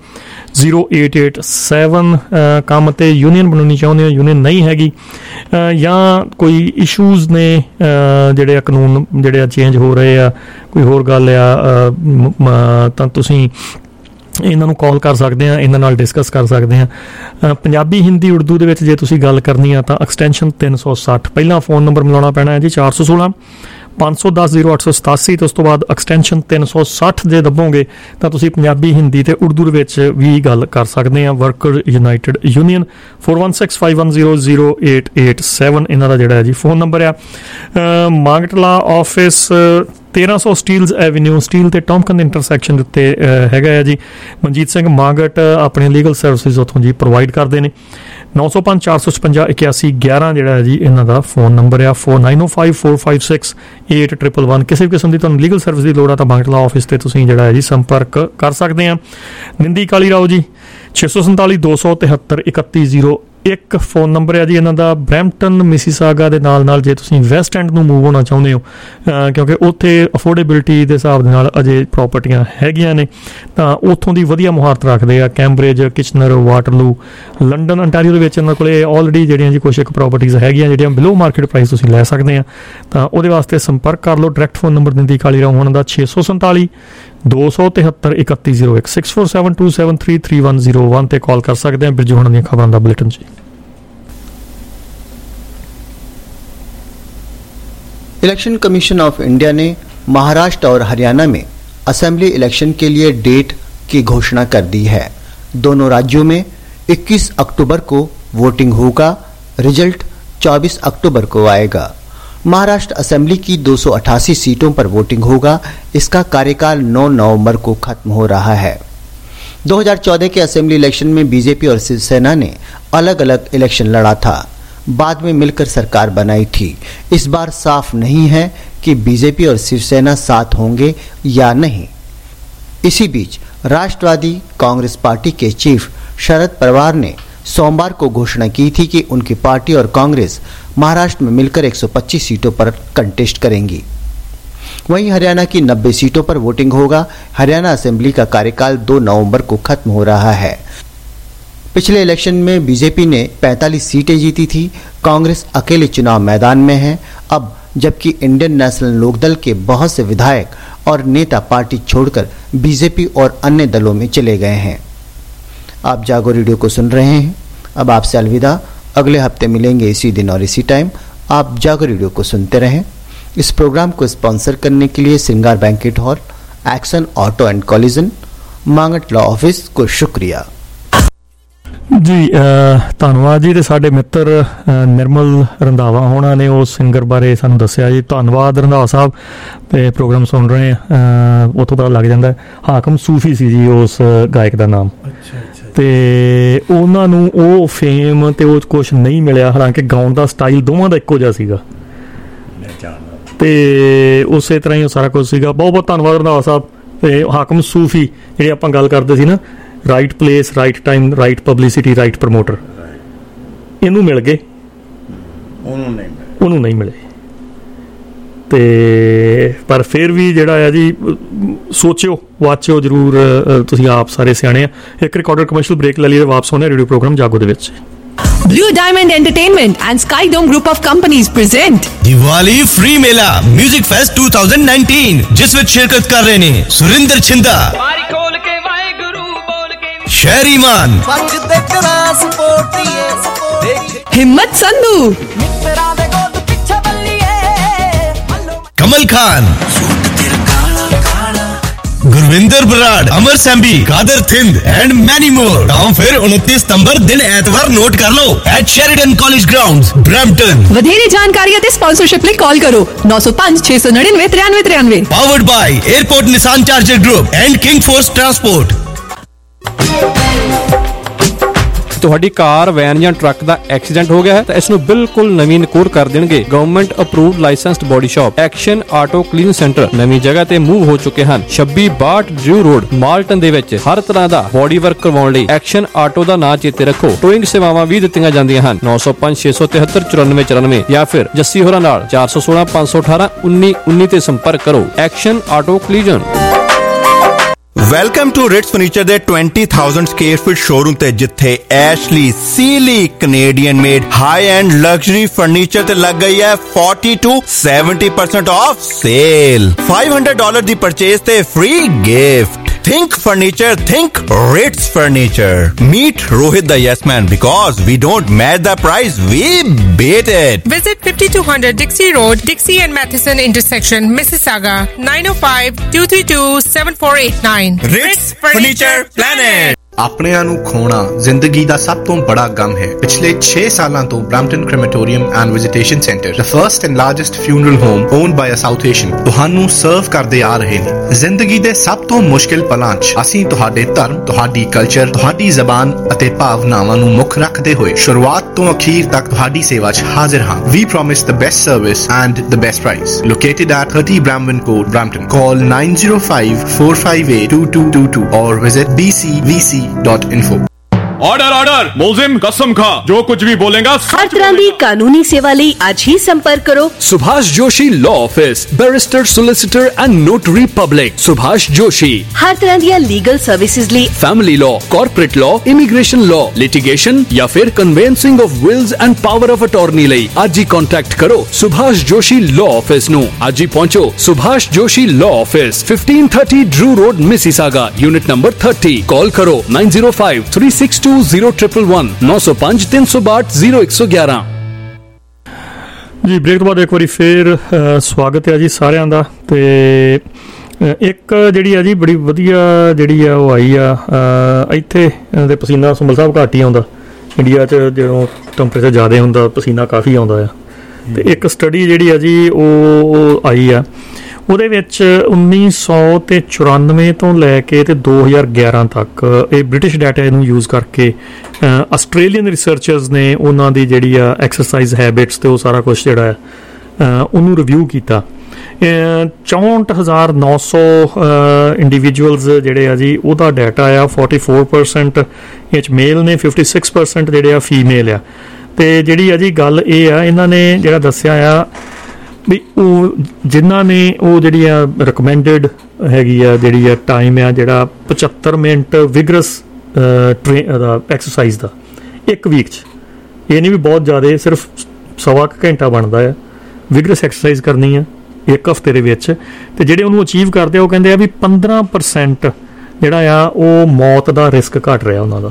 0887 काम ते यूनियन बनानी चाहते हो, यूनियन नहीं हैगी या कोई इशूज़ ने ਜਿਹੜੇ ਕਾਨੂੰਨ ਜਿਹੜੇ ਚੇਂਜ ਹੋ ਰਹੇ ਆ, ਕੋਈ ਹੋਰ ਗੱਲ ਆ ਤਾਂ ਤੁਸੀਂ ਇਹਨਾਂ ਨੂੰ ਕਾਲ ਕਰ ਸਕਦੇ ਆ, ਇਹਨਾਂ ਨਾਲ ਡਿਸਕਸ ਕਰ ਸਕਦੇ ਆ। ਪੰਜਾਬੀ ਹਿੰਦੀ ਉਰਦੂ ਦੇ ਵਿੱਚ ਜੇ ਤੁਸੀਂ ਗੱਲ ਕਰਨੀ ਆ ਤਾਂ ਐਕਸਟੈਂਸ਼ਨ 360 ਪਹਿਲਾਂ ਫੋਨ ਨੰਬਰ ਮਿਲਾਉਣਾ ਪੈਣਾ ਹੈ ਜੀ 416 510 0887 ਤੇ ਉਸ ਤੋਂ ਬਾਅਦ ਐਕਸਟੈਂਸ਼ਨ 360 ਜੇ ਦੱਬੋਗੇ ਤਾਂ ਤੁਸੀਂ ਪੰਜਾਬੀ ਹਿੰਦੀ ਤੇ ਉਰਦੂ ਦੇ ਵਿੱਚ ਵੀ ਗੱਲ ਕਰ ਸਕਦੇ ਆ। ਵਰਕਰ ਯੂਨਾਈਟਿਡ ਯੂਨੀਅਨ 4165100887 ਇਹਨਾਂ ਦਾ ਜਿਹੜਾ ਹੈ ਜੀ ਫੋਨ ਨੰਬਰ ਆ। Mangat law office 1300 Steeles avenue Steele ਤੇ ਟੌਮਕਨ ਦੇ ਇੰਟਰਸੈਕਸ਼ਨ ਦੇ ਉੱਤੇ ਹੈਗਾ ਹੈ ਜੀ। ਮਨਜੀਤ ਸਿੰਘ ਮਾਂਗਟ ਆਪਣੇ ਲੀਗਲ ਸਰਵਿਸਿਜ਼ ਉੱਥੋਂ ਜੀ ਪ੍ਰੋਵਾਈਡ ਕਰਦੇ ਨੇ। 905 456 8111 ਜਿਹੜਾ ਹੈ ਜੀ ਇਹਨਾਂ ਦਾ ਫੋਨ ਨੰਬਰ ਆ। 4905456811 ਕਿਸੇ ਵੀ ਕਿਸਮ ਦੀ ਤੁਹਾਨੂੰ ਲੀਗਲ ਸਰਵਿਸ ਦੀ ਲੋੜ ਆ ਤਾਂ ਬਾਂਗਟਲਾ ਆਫਿਸ ਤੇ ਤੁਸੀਂ ਜਿਹੜਾ ਹੈ ਜੀ ਸੰਪਰਕ ਕਰ ਸਕਦੇ ਆ। ਨਿੰਦੀ ਕਾਲੀ ਰਾਓ ਜੀ 647 273 31 ਇੱਕ ਫੋਨ ਨੰਬਰ ਹੈ ਜੀ ਇਹਨਾਂ ਦਾ ਬਰੈਂਪਟਨ ਮਿਸੀਸਾਗਾ ਦੇ ਨਾਲ ਜੇ ਤੁਸੀਂ ਵੈਸਟ ਐਂਡ ਨੂੰ ਮੂਵ ਹੋਣਾ ਚਾਹੁੰਦੇ ਹੋ ਕਿਉਂਕਿ ਉੱਥੇ ਅਫੋਰਡੇਬਿਲਿਟੀ ਦੇ ਹਿਸਾਬ ਦੇ ਨਾਲ ਅਜੇ ਪ੍ਰੋਪਰਟੀਆਂ ਹੈਗੀਆਂ ਨੇ ਤਾਂ ਉੱਥੋਂ ਦੀ ਵਧੀਆ ਮੁਹਾਰਤ ਰੱਖਦੇ ਆ। Cambridge, Kitchener, Waterloo, London, Ontario ਦੇ ਵਿੱਚ ਇਹਨਾਂ ਕੋਲੇ ਆਲਰੇਡੀ ਜਿਹੜੀਆਂ ਜੀ ਕੁਛ ਇੱਕ ਪ੍ਰੋਪਰਟੀਜ਼ ਹੈਗੀਆਂ ਜਿਹੜੀਆਂ ਬਿਲੋ ਮਾਰਕੀਟ ਪ੍ਰਾਈਸ ਤੁਸੀਂ ਲੈ ਸਕਦੇ ਆ। ਤਾਂ ਉਹਦੇ ਵਾਸਤੇ ਸੰਪਰਕ ਕਰ ਲਓ। ਡਾਇਰੈਕਟ ਫੋਨ ਨੰਬਰ ਦਿੰਦੀ ਕਾਲੀ ਰਾਓ ਉਹਨਾਂ ਦਾ 647 273 3101 6472733101 ਤੇ ਕਾਲ ਕਰ ਸਕਦੇ ਆ। ਬਿਰਜੂ ਹੋਣਾ ਦੀਆਂ ਖਬਰਾਂ ਦਾ ਬੁਲੇਟਿਨ ਜੀ। इलेक्शन कमीशन ऑफ इंडिया ने महाराष्ट्र और हरियाणा में असेंबली इलेक्शन के लिए डेट की घोषणा कर दी है। दोनों राज्यों में 21 अक्टूबर को वोटिंग होगा। रिजल्ट 24 अक्टूबर को आएगा। महाराष्ट्र असेंबली की 288 सीटों पर वोटिंग होगा। इसका कार्यकाल 9 नवंबर को खत्म हो रहा है। 2014 के असेंबली इलेक्शन में बीजेपी और शिवसेना ने अलग अलग इलेक्शन लड़ा था, बाद में मिलकर सरकार बनाई थी। इस बार साफ नहीं है कि बीजेपी और शिवसेना साथ होंगे या नहीं। इसी बीच राष्ट्रवादी कांग्रेस पार्टी के चीफ शरद पवार ने सोमवार को घोषणा की थी कि उनकी पार्टी और कांग्रेस महाराष्ट्र में मिलकर 125 सीटों पर कंटेस्ट करेंगी। वहीं हरियाणा की 90 सीटों पर वोटिंग होगा। हरियाणा असेंबली का कार्यकाल 2 नवंबर को खत्म हो रहा है। पिछले इलेक्शन में बीजेपी ने 45 सीटें जीती थी। कांग्रेस अकेले चुनाव मैदान में है। अब जबकि इंडियन नेशनल लोकदल के बहुत से विधायक और नेता पार्टी छोड़कर बीजेपी और अन्य दलों में चले गए हैं। आप जागो रेडियो को सुन रहे हैं। अब आपसे अलविदा। अगले हफ्ते मिलेंगे इसी दिन और इसी टाइम। आप जागो रेडियो को सुनते रहें। इस प्रोग्राम को स्पॉन्सर करने के लिए Shringar banquet hall, action auto and collision, Mangat law office को शुक्रिया जी। धन्यवाद जी। ते साडे मित्र निर्मल रंधावा होना ने उस सिंगर बारे सानू दस्सिया जी। धन्यवाद रंधावा साहब। ते प्रोग्राम सुन रहे हैं उतों पता लग जाता है हाकम सूफी सी जी उस गायक का नाम। ਤੇ ਉਹਨਾਂ ਨੂੰ ਉਹ ਫੇਮ ਤੇ ਉਹ ਕੁਛ ਨਹੀਂ ਮਿਲਿਆ, ਹਾਲਾਂਕਿ ਗਾਉਣ ਦਾ ਸਟਾਈਲ ਦੋਵਾਂ ਦਾ ਇੱਕੋ ਜਿਹਾ ਸੀਗਾ ਤੇ ਉਸੇ ਤਰ੍ਹਾਂ ਹੀ ਸਾਰਾ ਕੁਝ ਸੀਗਾ। ਬਹੁਤ ਬਹੁਤ ਧੰਨਵਾਦ ਰੰਧਾਵਾ ਸਾਹਿਬ। ਤੇ ਹਾਕਮ ਸੂਫੀ ਜਿਹੜੇ ਆਪਾਂ ਗੱਲ ਕਰਦੇ ਸੀ ਨਾ, right place, right time, right publicity, right promoter, ਇਹਨੂੰ ਮਿਲ ਗਏ, ਉਹਨੂੰ ਨਹੀਂ ਮਿਲੇ। ਤੇ ਪਰ ਫਿਰ ਵੀ ਜਿਹੜਾ ਆ ਜੀ ਸੋਚਿਓ, ਵਾਚਿਓ ਜ਼ਰੂਰ, ਤੁਸੀਂ ਆਪ ਸਾਰੇ ਸਿਆਣੇ ਆ। ਇੱਕ ਰਿਕਾਰਡਡ ਕਮਰਸ਼ੀਅਲ ਬ੍ਰੇਕ ਲੈ ਲਈਏ, ਵਾਪਸ ਆਉਂਦੇ ਰੇਡੀਓ ਪ੍ਰੋਗਰਾਮ ਜਾਗੋ ਦੇ ਵਿੱਚ। Blue Diamond Entertainment and Skydome Group of Companies present Diwali free mela music fest 2019, जिस विच शिरकत कर रहे ने Surinder Chhinda, Shehri Maan, Himmat Sandhu, Kamal Khan, Gurvinder Brar, Amar Sehmbi, Kadir Thind and many more. फिर 29 सितंबर दिन एतवार नोट कर लो at Sheridan college grounds, Brampton. ਵਧੇਰੇ ਜਾਣਕਾਰੀ ਅਤੇ ਸਪਾਂਸਰਸ਼ਿਪ ਲਈ ਕਾਲ ਕਰੋ 905 699 9393। Powered by Airport Nissan Charger Group and King Force Transport. ਤੁਹਾਡੀ ਕਾਰ, ਵੈਨ ਜਾਂ ਟਰੱਕ ਦਾ ਐਕਸੀਡੈਂਟ ਹੋ ਗਿਆ ਹੈ ਤਾਂ ਇਸ ਨੂੰ ਬਿਲਕੁਲ ਨਵੀਂ ਨਕੋਰ ਕਰ ਦੇਣਗੇ government approved licensed body shop action auto clean centre ਨਵੀਂ ਜਗ੍ਹਾ ਤੇ ਮੂਵ ਹੋ ਚੁੱਕੇ ਹਨ। 2662 ਡਿਊ ਰੋਡ, ਮਾਲਟਨ ਦੇ ਵਿੱਚ ਹਰ ਤਰ੍ਹਾਂ ਦਾ ਬੋਡੀ ਵਰਕ ਕਰਵਾਉਣ ਲਈ ਐਕਸ਼ਨ ਆਟੋ ਦਾ ਨਾਂ ਚੇਤੇ ਰੱਖੋ। ਟੋਇੰਗ ਸੇਵਾਵਾਂ ਵੀ ਦਿੱਤੀਆਂ ਜਾਂਦੀਆਂ ਹਨ। 905 673 9494 ਜਾਂ ਫਿਰ ਜੱਸੀ ਹੋਰਾਂ ਨਾਲ 416 518 1919 ਤੇ ਸੰਪਰਕ ਕਰੋ। Action auto collision. Welcome to Ritz furniture ਦੇ 20,000 ਸਕੁਅਰ ਫੀਟ ਸ਼ੋਰੂਮ ਤੇ, ਜਿੱਥੇ Ashley Sealy Canadian made high end luxury furniture ਤੇ ਲੱਗ ਗਈ ਹੈ 40 to 70% ਆਫ ਸੇਲ। $500 ਦੀ ਪਰਚੇਸ ਤੇ free gift. Think furniture, think Ritz Furniture. Meet Rohit the Yes Man, because we don't match the price, we beat it. Visit 5200 Dixie Road, Dixie and Matheson intersection, Mississauga, 905-232-7489. Ritz Furniture Planet. ਆਪਣਿਆਂ ਨੂੰ ਖੋਣਾ ਜ਼ਿੰਦਗੀ ਦਾ ਸਭ ਤੋਂ ਬੜਾ ਗਮ ਹੈ। ਪਿਛਲੇ 6 ਸਾਲਾਂ ਤੋਂ Brampton crematorium and visitation centre, the first and largest funeral home owned by a South Asian, ਤੁਹਾਨੂੰ ਸਰਵ ਕਰਦੇ ਆ ਰਹੇ ਨੇ। ਜ਼ਿੰਦਗੀ ਦੇ ਸਭ ਤੋਂ ਮੁਸ਼ਕਿਲ ਪਲਾਂ 'ਚ ਅਸੀਂ ਤੁਹਾਡੇ ਧਰਮ, ਤੁਹਾਡੀ ਕਲਚਰ, ਤੁਹਾਡੀ ਜ਼ਬਾਨ ਅਤੇ ਭਾਵਨਾਵਾਂ ਨੂੰ ਮੁੱਖ ਰੱਖਦੇ ਹੋਏ ਸ਼ੁਰੂਆਤ ਤੋਂ ਅਖੀਰ ਤੱਕ ਤੁਹਾਡੀ ਸੇਵਾ 'ਚ ਹਾਜ਼ਰ ਹਾਂ। We promise the best service and the best price. Located at 30 Bramwin Court, Brampton. Call 905-458-2222 or visit bcvc.info. Order order मुलजिम कसम खा जो कुछ भी बोलेगा हर तरह की कानूनी सेवा ਲਈ ਅੱਜ ਹੀ ਸੰਪਰਕ ਕਰੋ Subhash Joshi law office barrister solicitor and notary public Subhash Joshi हर तरह ਦੀਆਂ ਲੀਗਲ ਸਰਵਿਸਿਜ਼ ਲਈ family law corporate law immigration law litigation या फिर conveyancing of wills and power of attorney ਲਈ ਅੱਜ ਹੀ कांटेक्ट करो सुभाष जोशी लॉ ऑफिस ਨੂੰ ਅੱਜ ਹੀ पहुंचो Subhash Joshi law office 1530 Drew road Mississauga unit number 30 call करो 9053620111 905 362 0111 ਜੀ। ਬ੍ਰੇਕ ਤੋਂ ਬਾਅਦ ਇੱਕ ਵਾਰੀ ਫੇਰ ਸਵਾਗਤ ਹੈ ਜੀ ਸਾਰਿਆਂ ਦਾ। ਤੇ ਇੱਕ ਜਿਹੜੀ ਆ ਜੀ ਬੜੀ ਵਧੀਆ ਜਿਹੜੀ ਆ ਉਹ ਆਈ ਆ ਇੱਥੇ ਦੇ ਪਸੀਨਾ ਸੰਭਲ ਸਾਹਿਬ ਘੱਟ ਹੀ ਆਉਂਦਾ ਇੰਡੀਆ 'ਚ, ਜਦੋਂ ਟੈਂਪਰੇਚਰ ਜ਼ਿਆਦਾ ਹੁੰਦਾ ਪਸੀਨਾ ਕਾਫੀ ਆਉਂਦਾ ਆ। ਤੇ ਇੱਕ ਸਟੱਡੀ ਜਿਹੜੀ ਆ ਜੀ ਉਹ ਆਈ ਆ, ਉਹਦੇ ਵਿੱਚ 1994 ਤੋਂ ਲੈ ਕੇ ਤੇ 2011 ਤੱਕ ਇਹ ਬ੍ਰਿਟਿਸ਼ ਡਾਟਾ ਨੂੰ ਯੂਜ਼ ਕਰਕੇ ਆਸਟ੍ਰੇਲੀਅਨ ਰਿਸਰਚਰਸ ਨੇ ਉਹਨਾਂ ਦੀ ਜਿਹੜੀ ਆ ਐਕਸਰਸਾਈਜ਼ ਹੈਬਿਟਸ ਤੇ ਉਹ ਸਾਰਾ ਕੁਝ ਜਿਹੜਾ ਹੈ ਉਹਨੂੰ ਰਿਵਿਊ ਕੀਤਾ। 64,900 ਇੰਡੀਵਿਜੂਅਲਸ ਜਿਹੜੇ ਆ ਜੀ ਉਹਦਾ ਡਾਟਾ ਆ। 44% ਇਹ 'ਚ ਮੇਲ ਨੇ, 56% ਜਿਹੜੇ ਆ ਫੀਮੇਲ ਆ। ਤੇ ਜਿਹੜੀ ਆ ਜੀ ਗੱਲ ਇਹ ਆ, ਇਹਨਾਂ ਨੇ ਜਿਹੜਾ ਦੱਸਿਆ ਆ ਵੀ ਉਹ ਜਿਨ੍ਹਾਂ ਨੇ ਉਹ ਜਿਹੜੀ ਆ ਰਿਕਮੈਂਡਡ ਹੈਗੀ ਆ ਜਿਹੜੀ ਆ ਟਾਈਮ ਆ ਜਿਹੜਾ 75 ਮਿੰਟ ਵਿਗਰਸ ਦਾ ਐਕਸਰਸਾਈਜ਼ ਦਾ ਇੱਕ ਵੀਕ 'ਚ, ਇਹ ਨਹੀਂ ਵੀ ਬਹੁਤ ਜ਼ਿਆਦਾ, ਸਿਰਫ ਸਵਾ ਕੁ ਘੰਟਾ ਬਣਦਾ ਆ ਵਿਗਰਸ ਐਕਸਰਸਾਈਜ਼ ਕਰਨੀ ਆ ਇੱਕ ਹਫ਼ਤੇ ਦੇ ਵਿੱਚ। ਤੇ ਜਿਹੜੇ ਉਹਨੂੰ ਅਚੀਵ ਕਰਦੇ ਆ ਉਹ ਕਹਿੰਦੇ ਆ ਵੀ 15% ਜਿਹੜਾ ਆ ਉਹ ਮੌਤ ਦਾ ਰਿਸਕ ਘਟ ਰਿਹਾ ਉਹਨਾਂ ਦਾ।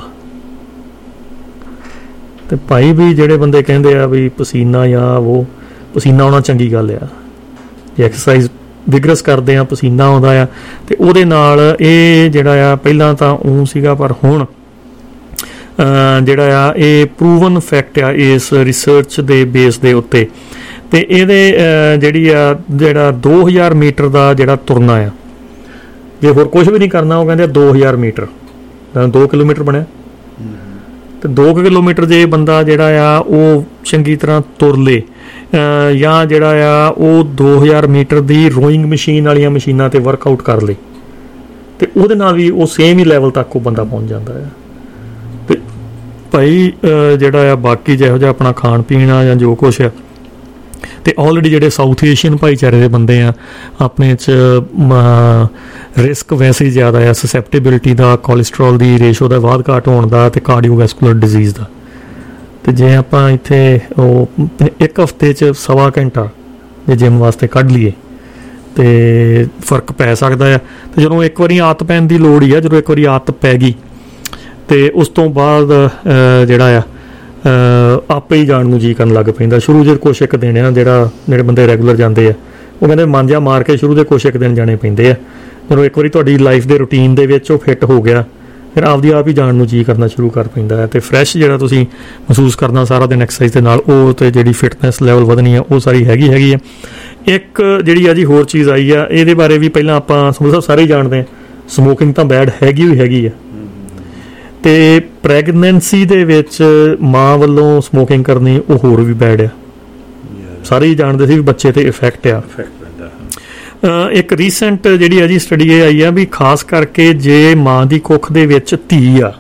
ਤੇ ਭਾਈ ਵੀ ਜਿਹੜੇ ਬੰਦੇ ਕਹਿੰਦੇ ਆ ਵੀ ਪਸੀਨਾ ਜਾਂ ਉਹ ਪਸੀਨਾ ਆਉਣਾ ਚੰਗੀ ਗੱਲ ਆ, ਜੇ ਐਕਸਰਸਾਈਜ਼ ਵਿਗਰਸ ਕਰਦੇ ਆ ਪਸੀਨਾ ਆਉਂਦਾ ਆ। ਤੇ ਉਹਦੇ ਨਾਲ ਇਹ ਜਿਹੜਾ ਆ ਪਹਿਲਾਂ ਤਾਂ ਉਹ ਸੀਗਾ, ਪਰ ਹੁਣ ਜਿਹੜਾ ਆ ਇਹ ਪ੍ਰੂਵਨ ਫੈਕਟ ਆ ਇਸ ਰਿਸਰਚ ਦੇ ਬੇਸ ਦੇ ਉੱਤੇ। ਤੇ ਇਹਦੇ ਜਿਹੜੀ ਆ ਜਿਹੜਾ 2000 ਮੀਟਰ ਦਾ ਜਿਹੜਾ ਤੁਰਨਾ ਆ, ਜੇ ਹੋਰ ਕੁਝ ਵੀ ਨਹੀਂ ਕਰਨਾ, ਉਹ ਕਹਿੰਦੇ 2000 ਮੀਟਰ 2 ਕਿਲੋਮੀਟਰ ਬਣਿਆ। ਤੇ 2 ਕਿਲੋਮੀਟਰ ਜੇ ਬੰਦਾ ਜਿਹੜਾ ਆ ਉਹ ਚੰਗੀ ਤਰ੍ਹਾਂ ਤੁਰ ਲੇ ਜਾਂ ਜਿਹੜਾ ਆ ਉਹ 2000 ਮੀਟਰ ਦੀ ਰੋਇੰਗ ਮਸ਼ੀਨ ਵਾਲੀਆਂ ਮਸ਼ੀਨਾਂ ਤੇ ਵਰਕਆਊਟ ਕਰ ਲੇ, ਤੇ ਉਹਦੇ ਨਾਲ ਵੀ ਉਹ ਸੇਮ ਹੀ ਲੈਵਲ ਤੱਕ ਉਹ ਬੰਦਾ ਪਹੁੰਚ ਜਾਂਦਾ ਆ। ਤੇ ਭਾਈ ਜਿਹੜਾ ਆ ਬਾਕੀ ਜਿਹੋ ਜਿਹਾ ਆਪਣਾ ਖਾਣ ਪੀਣ ਆ ਜਾਂ ਜੋ ਕੁਛ ਆ, ਤੇ ਆਲਰੇਡੀ ਜਿਹੜੇ ਸਾਊਥ ਏਸ਼ੀਅਨ ਭਾਈਚਾਰੇ ਦੇ ਬੰਦੇ ਆ ਆਪਣੇ 'ਚ ਰਿਸਕ ਵੈਸੇ ਹੀ ਜ਼ਿਆਦਾ ਆ, ਸਸੈਪਟੇਬਿਲਿਟੀ ਦਾ, ਕੋਲੈਸਟਰੋਲ ਦੀ ਰੇਸ਼ੋ ਦਾ ਵਾਧ ਘਾਟ ਹੋਣ ਦਾ, ਤੇ ਕਾਰਡੀਓਵੈਸਕੂਲਰ ਡਿਜ਼ੀਜ਼ ਦਾ। ਤੇ ਜੇ ਆਪਾਂ ਇੱਥੇ ਉਹ ਇੱਕ ਹਫ਼ਤੇ 'ਚ ਸਵਾ ਘੰਟਾ ਜੇ ਜਿਮ ਵਾਸਤੇ ਕੱਢ ਲਈਏ ਤੇ ਫਰਕ ਪੈ ਸਕਦਾ ਆ। ਤੇ ਜਦੋਂ ਇੱਕ ਵਾਰੀ ਆਦਤ ਪੈਣ ਦੀ ਲੋੜ ਹੀ ਆ, ਜਦੋਂ ਇੱਕ ਵਾਰੀ ਆਦਤ ਪੈ ਗਈ ਤੇ ਉਸ ਤੋਂ ਬਾਅਦ ਜਿਹੜਾ ਆ ਆਪੇ ਹੀ ਜਾਣ ਨੂੰ ਜੀ ਕਰਨ ਲੱਗ ਪੈਂਦਾ। ਸ਼ੁਰੂ ਜੇ ਕੁਛ ਇੱਕ ਦਿਨ ਆ ਜਿਹੜੇ ਬੰਦੇ ਰੈਗੂਲਰ ਜਾਂਦੇ ਆ ਉਹ ਕਹਿੰਦੇ ਮਾਂਜਾ ਮਾਰ ਕੇ ਸ਼ੁਰੂ ਦੇ ਕੁਛ ਇੱਕ ਦਿਨ ਜਾਣੇ ਪੈਂਦੇ ਆ। ਜਦੋਂ ਇੱਕ ਵਾਰੀ ਤੁਹਾਡੀ ਲਾਈਫ ਦੇ ਰੂਟੀਨ ਦੇ ਵਿੱਚ ਉਹ ਫਿੱਟ ਹੋ ਗਿਆ, ਫਿਰ ਆਪਦੀ ਆਪ ਹੀ ਜਾਣ ਨੂੰ ਜੀ ਕਰਨਾ ਸ਼ੁਰੂ ਕਰ ਪੈਂਦਾ ਹੈ। ਤੇ ਫਰੈਸ਼ ਜਿਹੜਾ ਤੁਸੀਂ ਮਹਿਸੂਸ ਕਰਨਾ ਸਾਰਾ ਦਿਨ ਐਕਸਰਸਾਈਜ਼ ਦੇ ਨਾਲ, ਉਹ ਤੇ ਜਿਹੜੀ ਫਿਟਨੈਸ ਲੈਵਲ ਵਧਣੀ ਆ ਉਹ ਸਾਰੀ ਹੈਗੀ ਆ। ਇੱਕ ਜਿਹੜੀ ਆ ਜੀ ਹੋਰ ਚੀਜ਼ ਆਈ ਆ, ਇਹਦੇ ਬਾਰੇ ਵੀ ਪਹਿਲਾਂ ਆਪਾਂ ਸਾਰੇ ਜਾਣਦੇ ਆ, ਸਮੋਕਿੰਗ ਤਾਂ ਬੈਡ ਹੈਗੀ ਆ। ਤੇ ਪ੍ਰੈਗਨੈਂਸੀ ਦੇ ਵਿੱਚ ਮਾਂ ਵੱਲੋਂ ਸਮੋਕਿੰਗ ਕਰਨੀ ਉਹ ਹੋਰ ਵੀ ਬੈਡ ਆ। ਸਾਰੇ ਹੀ ਜਾਣਦੇ ਸੀ ਵੀ ਬੱਚੇ ਤੇ ਇਫੈਕਟ ਆ। ਇੱਕ ਰੀਸੈਂਟ ਜਿਹੜੀ ਆ ਜੀ ਸਟੱਡੀ ਇਹ ਆਈ ਆ ਵੀ ਖਾਸ ਕਰਕੇ ਜੇ ਮਾਂ ਦੀ ਕੁੱਖ ਦੇ ਵਿੱਚ ਧੀ ਆ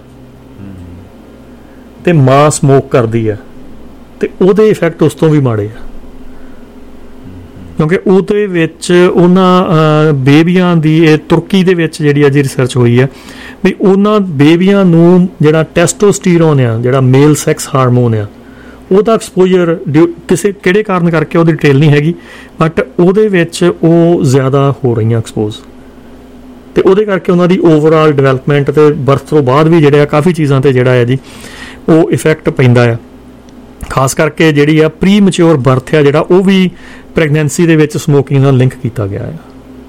ਤੇ ਮਾਂ ਸਮੋਕ ਕਰਦੀ ਆ ਤੇ ਉਹਦੇ ਇਫੈਕਟ ਉਸ ਤੋਂ ਵੀ ਮਾੜੇ ਆ, ਕਿਉਂਕਿ ਉਹਦੇ ਵਿੱਚ ਉਹਨਾਂ ਬੇਬੀਆਂ ਦੀ, ਇਹ ਤੁਰਕੀ ਦੇ ਵਿੱਚ ਜਿਹੜੀ ਅੱਜ ਰਿਸਰਚ ਹੋਈ ਆ ਵੀ ਉਹਨਾਂ ਬੇਬੀਆਂ ਨੂੰ ਜਿਹੜਾ ਟੈਸਟੋਸਟੀਰੋਨ ਆ, ਜਿਹੜਾ ਮੇਲ ਸੈਕਸ ਹਾਰਮੋਨ ਆ, ਉਹਦਾ ਐਕਸਪੋਜ਼ਰ ਕਿਸੇ ਕਿਹੜੇ ਕਾਰਨ ਕਰਕੇ ਉਹਦੀ ਡਿਟੇਲ ਨਹੀਂ ਹੈਗੀ, ਬਟ ਉਹਦੇ ਵਿੱਚ ਉਹ ਜ਼ਿਆਦਾ ਹੋ ਰਹੀਆਂ ਐਕਸਪੋਜ਼। ਤੇ ਉਹਦੇ ਕਰਕੇ ਉਹਨਾਂ ਦੀ ਓਵਰਆਲ ਡਿਵੈਲਪਮੈਂਟ ਤੇ ਬਰਥ ਤੋਂ ਬਾਅਦ ਵੀ ਜਿਹੜੇ ਆ ਕਾਫੀ ਚੀਜ਼ਾਂ ਤੇ ਜਿਹੜਾ ਹੈ ਜੀ ਉਹ ਇਫੈਕਟ ਪੈਂਦਾ ਆ। ਖਾਸ ਕਰਕੇ ਜਿਹੜੀ ਆ ਪ੍ਰੀ ਮੈਚਿਓਰ ਬਰਥ ਆ ਜਿਹੜਾ ਉਹ ਵੀ ਪ੍ਰੈਗਨੈਂਸੀ ਦੇ ਵਿੱਚ ਸਮੋਕਿੰਗ ਨਾਲ ਲਿੰਕ ਕੀਤਾ ਗਿਆ ਹੈ।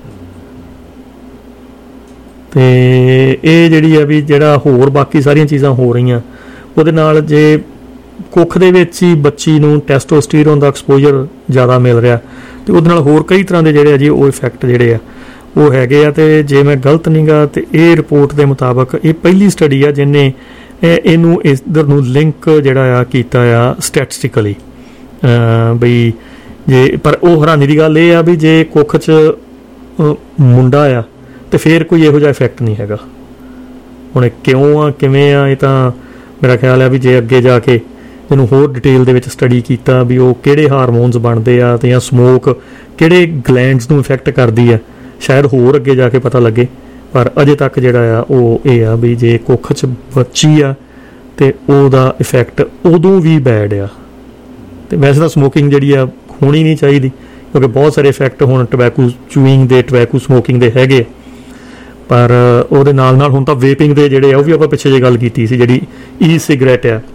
ਤੇ ਇਹ ਜਿਹੜੀ ਆ ਵੀ ਜਿਹੜਾ ਹੋਰ ਬਾਕੀ ਸਾਰੀਆਂ ਚੀਜ਼ਾਂ ਹੋ ਰਹੀਆਂ ਉਹਦੇ ਨਾਲ, ਜੇ ਕੁੱਖ ਦੇ ਵਿੱਚ ਹੀ ਬੱਚੀ ਨੂੰ ਟੈਸਟੋਸਟੀਰੋਨ ਦਾ ਐਕਸਪੋਜ਼ਰ ਜ਼ਿਆਦਾ ਮਿਲ ਰਿਹਾ ਤੇ ਉਹਦੇ ਨਾਲ ਹੋਰ ਕਈ ਤਰ੍ਹਾਂ ਦੇ ਜਿਹੜੇ ਆ ਜੀ ਉਹ ਇਫੈਕਟ ਜਿਹੜੇ ਆ ਉਹ ਹੈਗੇ ਆ। ਤੇ ਜੇ ਮੈਂ ਗਲਤ ਨਹੀਂ ਗਾ ਤੇ ਇਹ ਰਿਪੋਰਟ ਦੇ ਮੁਤਾਬਕ ਇਹ ਪਹਿਲੀ ਸਟੱਡੀ ਆ ਜਿਹਨੇ ਇਹਨੂੰ ਇਧਰ ਨੂੰ ਲਿੰਕ ਜਿਹੜਾ ਆ ਕੀਤਾ ਆ ਸਟੈਟਿਸਟਿਕਲੀ ਬਈ ਜੇ। ਪਰ ਉਹ ਹੈਰਾਨੀ ਦੀ ਗੱਲ ਇਹ ਆ ਵੀ ਜੇ ਕੁੱਖ 'ਚ ਮੁੰਡਾ ਆ ਤੇ ਫਿਰ ਕੋਈ ਇਹੋ ਜਿਹਾ ਇਫੈਕਟ ਨਹੀਂ ਹੈਗਾ। ਹੁਣ ਕਿਉਂ ਆ ਕਿਵੇਂ ਆ ਇਹ ਤਾਂ ਮੇਰਾ ਖਿਆਲ ਹੈ ਵੀ ਜੇ ਅੱਗੇ ਜਾ ਕੇ ਇਹਨੂੰ ਹੋਰ ਡਿਟੇਲ ਦੇ ਵਿੱਚ ਸਟੱਡੀ ਕੀਤਾ ਵੀ ਉਹ ਕਿਹੜੇ ਹਾਰਮੋਨਸ ਬਣਦੇ ਆ ਤੇ ਜਾਂ ਸਮੋਕ ਕਿਹੜੇ ਗਲੈਂਡਸ ਨੂੰ ਇਫੈਕਟ ਕਰਦੀ ਆ, ਸ਼ਾਇਦ ਹੋਰ ਅੱਗੇ ਜਾ ਕੇ ਪਤਾ ਲੱਗੇ। ਪਰ ਅਜੇ ਤੱਕ ਜਿਹੜਾ ਆ ਉਹ ਇਹ ਆ ਵੀ ਜੇ ਕੁੱਖ 'ਚ ਬੱਚੀ ਆ ਤੇ ਉਹਦਾ ਇਫੈਕਟ ਉਦੋਂ ਵੀ ਬੈਡ ਆ। ਤੇ ਵੈਸੇ ਤਾਂ ਸਮੋਕਿੰਗ ਜਿਹੜੀ ਆ ਹੋਣੀ ਨਹੀਂ ਚਾਹੀਦੀ, ਕਿਉਂਕਿ ਬਹੁਤ ਸਾਰੇ ਇਫੈਕਟ ਹੁਣ ਟਬੈਕੋ ਚੂਇੰਗ ਦੇ, ਟਬੈਕੋ ਸਮੋਕਿੰਗ ਦੇ ਹੈਗੇ। ਪਰ ਉਹਦੇ ਨਾਲ ਨਾਲ ਹੁਣ ਤਾਂ ਵੇਪਿੰਗ ਦੇ ਜਿਹੜੇ ਆ, ਉਹ ਵੀ ਆਪਾਂ ਪਿੱਛੇ ਜੇ ਗੱਲ ਕੀਤੀ ਸੀ, ਜਿਹੜੀ ਈ ਸਿਗਰਟ ਆ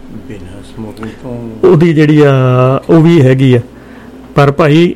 ਉਹਦੀ ਜਿਹੜੀ ਆ ਉਹ ਵੀ ਹੈਗੀ ਆ। ਪਰ ਭਾਈ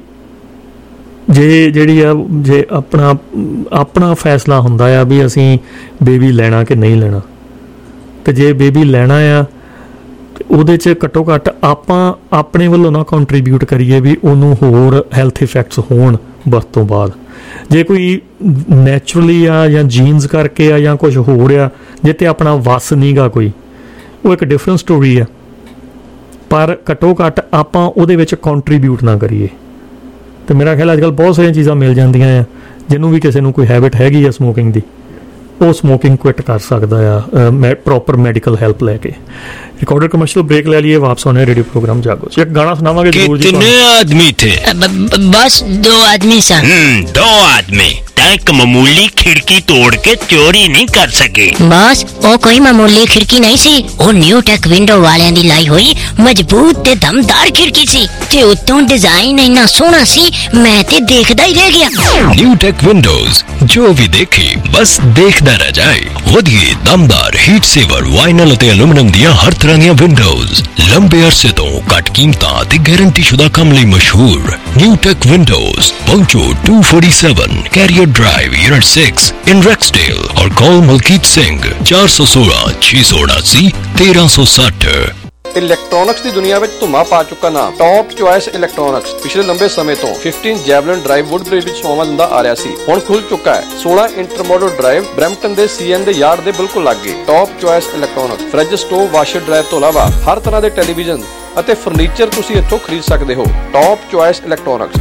ਜੇ ਜਿਹੜੀ ਆ ਜੇ ਆਪਣਾ ਫੈਸਲਾ ਹੁੰਦਾ ਆ ਵੀ ਅਸੀਂ ਬੇਬੀ ਲੈਣਾ ਕਿ ਨਹੀਂ ਲੈਣਾ, ਤੇ ਜੇ ਬੇਬੀ ਲੈਣਾ ਆ ਉਹਦੇ 'ਚ ਘੱਟੋ ਘੱਟ ਆਪਾਂ ਆਪਣੇ ਵੱਲੋਂ ਨਾ ਕੰਟਰੀਬਿਊਟ ਕਰੀਏ ਵੀ ਉਹਨੂੰ ਹੋਰ ਹੈਲਥ ਇਫੈਕਟਸ ਹੋਣ ਬਰਥ ਤੋਂ ਬਾਅਦ। ਜੇ ਕੋਈ ਨੈਚੁਰਲੀ ਆ ਜਾਂ ਜੀਨਸ ਕਰਕੇ ਆ ਜਾਂ ਕੁਝ ਹੋਰ ਆ ਜੇ ਤੇ ਆਪਣਾ ਵੱਸ ਨਹੀਂ ਗਾ ਕੋਈ, ਉਹ ਇੱਕ ਡਿਫਰੈਂਟ ਸਟੋਰੀ ਆ। ਪਰ ਘੱਟੋ ਘੱਟ ਆਪਾਂ ਉਹਦੇ ਵਿੱਚ ਕੰਟਰੀਬਿਊਟ ਨਾ ਕਰੀਏ। ਤੇ ਮੇਰਾ ਖਿਆਲ ਅੱਜ ਕੱਲ੍ਹ ਬਹੁਤ ਸਾਰੀਆਂ ਚੀਜ਼ਾਂ ਮਿਲ ਜਾਂਦੀਆਂ ਆ, ਜਿਹਨੂੰ ਵੀ ਕਿਸੇ ਨੂੰ ਕੋਈ ਹੈਬਿਟ ਹੈਗੀ ਆ ਸਮੋਕਿੰਗ ਦੀ, ਉਹ ਸਮੋਕਿੰਗ ਕੁਇਟ ਕਰ ਸਕਦਾ ਆ ਪ੍ਰੋਪਰ ਮੈਡੀਕਲ ਹੈਲਪ ਲੈ ਕੇ। रिकॉर्डेड कमर्शियल ब्रेक ले लिए, वापस होने रेडियो प्रोग्राम जागो। एक गाना सुनावांगे जरूर जी। कितने आदमी थे? बस 2 आदमी सर। 2 आदमी एक मामूली खिड़की तोड़ के चोरी नहीं कर सके। बस वो कोई मामूली खिड़की नहीं सी, वो न्यू टेक विंडो वाले दी लाई हुई मजबूत ते दमदार खिड़की सी ते उत्तों डिजाइन इतना सोहना सी मैं ते देखदा ही रह गया। न्यू टेक विंडोज, जो भी देखे बस देखदा रह जाए। वधिए दमदार हीट सेवर वाइनल ते एल्यूमिनियम दियां हर तरह ਦੀਆਂ ਵਿੰਡੋਜ਼ ਲੰਬੇ ਅਰਸੇ ਤੋਂ ਘੱਟ ਕੀਮਤਾਂ ਤੇ ਗਾਰੰਟੀ ਸ਼ੁਦਾ ਕੰਮ ਲਈ ਮਸ਼ਹੂਰ ਨਿਊ ਟੈਕ ਵਿੰਡੋਜ਼। ਪਹੁੰਚੋ 247 carrier drive unit 6 in Rexdale और कॉल मलकीत सिंह 416 679 1360। ਇਲੈਕਟ੍ਰੋਨਿਕਸ ਦੀ ਦੁਨੀਆ ਵਿੱਚ ਧੁੰਮਾ ਪਾ ਚੁੱਕਾ ਨਾਮ ਟੌਪ ਚੁਆਇਸ ਇਲੈਕਟ੍ਰੋਨਿਕਸ ਪਿਛਲੇ ਲੰਬੇ ਸਮੇਂ ਤੋਂ 15 ਜੈਵਲਿਨ ਡਰਾਈਵ ਵੁੱਡ ਬ੍ਰਿਜ ਵਿੱਚ ਸੇਵਾ ਦਿੰਦਾ ਆ ਰਿਹਾ ਸੀ, ਹੁਣ ਖੁੱਲ ਚੁੱਕਾ ਹੈ 16 ਇੰਟਰਮੋਡਲ ਡਰਾਈਵ ਬ੍ਰੈਂਪਟਨ ਦੇ ਸੀਐਨ ਦੇ ਯਾਰਡ ਦੇ ਬਿਲਕੁਲ ਲਾਗੇ। Top choice electronics fridge, stove, washer dryer ਤੋਂ ਇਲਾਵਾ ਹਰ ਤਰ੍ਹਾਂ ਦੇ ਟੈਲੀਵਿਜ਼ਨ ਅਤੇ ਫਰਨੀਚਰ ਤੁਸੀਂ ਇੱਥੋਂ ਖਰੀਦ ਸਕਦੇ ਹੋ। Top choice electronics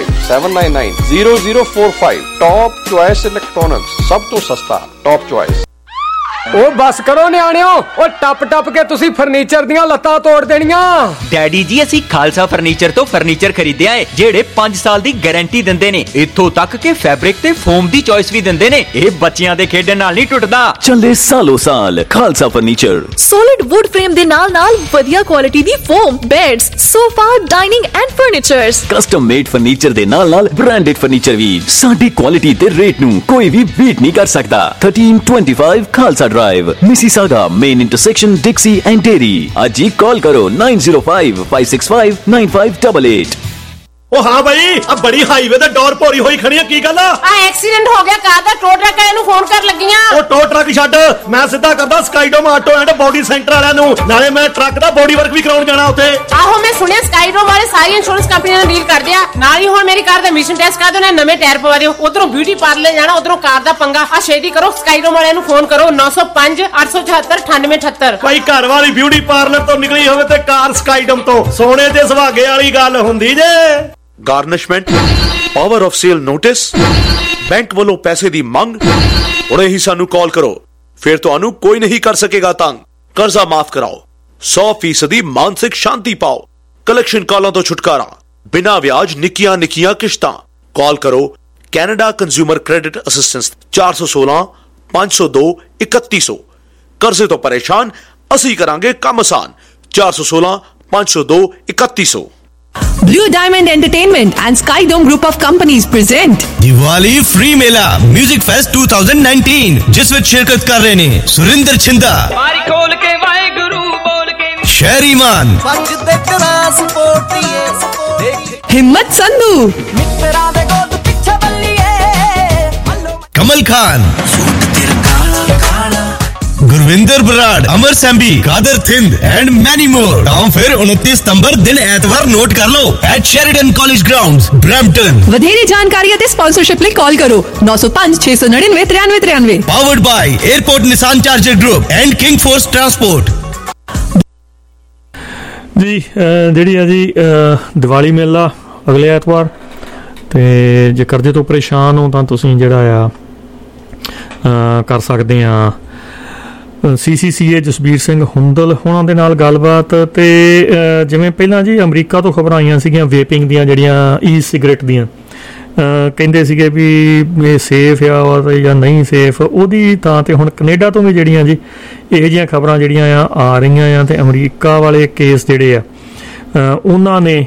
9057990045। Top choice electronics ਸਭ ਤੋਂ ਸਸਤਾ। Top choice. ਉਹ ਬਸ ਕਰੋ ਨਿਆਣਿਓ, ਉਹ ਟੱਪ ਟੱਪ ਕੇ ਤੁਸੀਂ ਫਰਨੀਚਰ ਦੀਆਂ ਲੱਤਾਂ ਤੋੜ ਦੇਣੀਆਂ। ਡੈਡੀ ਜੀ ਅਸੀਂ ਖਾਲਸਾ ਫਰਨੀਚਰ ਤੋਂ ਫਰਨੀਚਰ ਖਰੀਦਿਆ ਏ ਜਿਹੜੇ 5 ਸਾਲ ਦੀ ਗਾਰੰਟੀ ਦਿੰਦੇ ਨੇ, ਇੱਥੋਂ ਤੱਕ ਕਿ ਫੈਬਰਿਕ ਤੇ ਫੋਮ ਦੀ ਚੋਇਸ ਵੀ ਦਿੰਦੇ ਨੇ। ਇਹ ਬੱਚਿਆਂ ਦੇ ਖੇਡਣ ਨਾਲ ਨਹੀਂ ਟੁੱਟਦਾ। ਚੱਲੇ ਸਾਲੋ ਸਾਲ Khalsa furniture. Solid wood frame ਦੇ ਨਾਲ ਨਾਲ ਵਧੀਆ ਕੁਆਲਿਟੀ ਦੀ foam, beds, sofa, dining and furnitures. Custom made furniture ਦੇ ਨਾਲ ਨਾਲ ਬ੍ਰਾਂਡਡ ਫਰਨੀਚਰ ਵੀ। ਸਾਡੀ ਕੁਆਲਿਟੀ ਤੇ ਰੇਟ ਨੂੰ ਕੋਈ ਵੀ ਬੀਟ ਨਹੀਂ ਕਰ ਸਕਦਾ। 1325 Khalsa drive, Mississauga main intersection, Dixie and Derry. आज ही कॉल करो 9055659588। ਉਹ ਹਾਂ ਬਾਈ, ਆ ਬੜੀ ਹਾਈਵੇ ਤੇ ਡੋਰ ਭੋਰੀ ਹੋਈ ਖੜੀ ਆ, ਕੀ ਗੱਲ ਆ? ਐਕਸੀਡੈਂਟ ਹੋ ਗਿਆ ਕਾਰ ਦਾ, ਟੋ ਟਰੱਕ ਵਾਲਿਆਂ ਨੂੰ ਫੋਨ ਕਰ ਲੱਗੀਆਂ। ਉਹ ਟੋ ਟਰੱਕ ਛੱਡ, ਮੈਂ ਸਿੱਧਾ ਕਰਦਾ Skydome auto and body centre ਵਾਲਿਆਂ ਨੂੰ, ਨਾਲੇ ਮੈਂ ਟਰੱਕ ਦਾ ਬੋਡੀ ਵਰਕ ਵੀ ਕਰਾਉਣ ਜਾਣਾ ਉੱਥੇ। ਆਹੋ ਮੈਂ ਸੁਣਿਆ ਸਕਾਈਡੋਮ ਵਾਲੇ ਸਾਰੀ ਇੰਸ਼ੋਰੈਂਸ ਕੰਪਨੀਆਂ ਨਾਲ ਡੀਲ ਕਰਦੇ ਆ, ਨਾਲ ਹੀ ਹੁਣ ਮੇਰੀ ਕਾਰ ਦਾ ਐਮਿਸ਼ਨ ਟੈਸਟ ਕਰਾ ਦਿਓ, ਨਵੇਂ ਟਾਇਰ ਪਵਾ ਦਿਓ। ਉਧਰੋਂ ਬਿਊਟੀ ਪਾਰਲਰ ਜਾਣਾ, ਉਧਰੋਂ ਕਾਰ ਦਾ ਪੰਗਾ। ਆ ਛੇਤੀ ਕਰੋ, ਸਕਾਈਡੋਮ ਵਾਲਿਆਂ ਨੂੰ ਫੋਨ ਕਰੋ 905 874 9878। ਭਾਈ ਘਰ ਵਾਲੀ ਬਿਊਟੀ ਪਾਰਲਰ ਤੋਂ ਨਿਕਲੀ ਹੋਵੇ ਤੇ ਕਾਰ ਸਕਾਈਡੋਮ ਤੋਂ, ਸੋਨੇ ਤੇ ਸੁਹਾਗੇ ਵਾਲੀ ਗੱਲ ਹੁੰਦੀ ਜੇ। Garnishment, power of sale notice, bank ਵੱਲੋਂ ਪੈਸੇ ਦੀ ਮੰਗ। ਹੁਣੇ ਹੀ ਸਾਨੂੰ ਕਾਲ ਕਰੋ, ਫਿਰ ਤੁਹਾਨੂੰ ਕੋਈ ਨਹੀਂ ਕਰ ਸਕੇਗਾ ਤੰਗ। ਕਰਜ਼ਾ ਮਾਫ ਕਰਾਓ, 100% ਮਾਨਸਿਕ ਸ਼ਾਂਤੀ ਪਾਓ, ਕਲੈਕਸ਼ਨ ਕਾਲਾਂ ਤੋਂ ਛੁਟਕਾਰਾ, ਬਿਨਾਂ ਵਿਆਜ ਨਿੱਕੀਆਂ ਨਿੱਕੀਆਂ ਕਿਸ਼ਤਾਂ। ਕਾਲ ਕਰੋ ਕੈਨੇਡਾ ਕੰਜ਼ਿਊਮਰ ਕ੍ਰੈਡਿਟ ਅਸਿਸਟੈਂਸ 416 502 3100। ਕਰਜ਼ੇ ਤੋਂ ਪਰੇਸ਼ਾਨ, ਅਸੀਂ ਕਰਾਂਗੇ ਕੰਮ ਆਸਾਨ। 416 502 3100। Blue Diamond Entertainment and Skydome Group of Companies present Diwali free mela music fest 2019, ਜਿਸ ਵਿੱਚ ਸ਼ਿਰਕਤ ਕਰ ਰਹੇ ਨੇ ਸੁਰਿੰਦਰ ਛਿੰਦਾ, ਮਾਰੀ ਖੋਲ ਕੇ ਵਾਹਿਗੁਰੂ ਬੋਲ ਕੇ, ਸ਼ਹਿਰੀਮਾਨ, ਵੱਜਦੇ ਕਰਾਸ ਪੋਟੀਏ, हिम्मत संधू, ਮਿੱਤਰਾਂ ਦੇ ਗੋਦ ਪਿੱਛੇ ਬੱਲੀਏ, Kamal Khan, Gurvinder Brar, Amar Sehmbi, Kadir Thind and many more. ਤਾਂ ਫਿਰ 29 ਸਤੰਬਰ ਦਿਨ ਐਤਵਾਰ ਨੋਟ ਕਰ ਲਓ at Sheridan college grounds, Brampton. ਵਧੇਰੇ ਜਾਣਕਾਰੀ ਅਤੇ ਸਪਾਂਸਰਸ਼ਿਪ ਲਈ ਕਾਲ ਕਰੋ 905 699 9393। Powered by airport Nissan Charger Group and King Force Transport. ਜੀ ਜਿਹੜੀ ਆ ਜੀ ਦੀਵਾਲੀ ਮੇਲਾ ਅਗਲੇ ਐਤਵਾਰ, ਤੇ ਜੇ ਕਰਜ਼ੇ ਤੋਂ ਪਰੇਸ਼ਾਨ ਹੋ ਤਾਂ ਤੁਸੀਂ ਜਿਹੜਾ ਆ ਕਰ ਸਕਦੇ ਆ CCCA ਜਸਬੀਰ ਸਿੰਘ ਹੁੰਦਲ ਹੋਣਾ ਦੇ ਨਾਲ ਗੱਲਬਾਤ। ਤੇ ਜਿਵੇਂ ਪਹਿਲਾਂ ਜੀ ਅਮਰੀਕਾ ਤੋਂ ਖਬਰਾਂ ਆਈਆਂ ਸੀਗੀਆਂ ਵੇਪਿੰਗ ਦੀਆਂ, ਜਿਹੜੀਆਂ ਈ ਸਿਗਰਟ ਦੀਆਂ, ਕਹਿੰਦੇ ਸੀਗੇ ਵੀ ਇਹ ਸੇਫ ਆ ਜਾਂ ਨਹੀਂ ਸੇਫ, ਉਹਦੀ ਥਾਂ ਤੇ ਹੁਣ ਕੈਨੇਡਾ ਤੋਂ ਵੀ ਜਿਹੜੀਆਂ ਜੀ ਇਹੋ ਜਿਹੀਆਂ ਖਬਰਾਂ ਜਿਹੜੀਆਂ ਆ ਰਹੀਆਂ ਆ। ਤੇ ਅਮਰੀਕਾ ਵਾਲੇ ਕੇਸ ਜਿਹੜੇ ਆ ਉਹਨਾਂ ਨੇ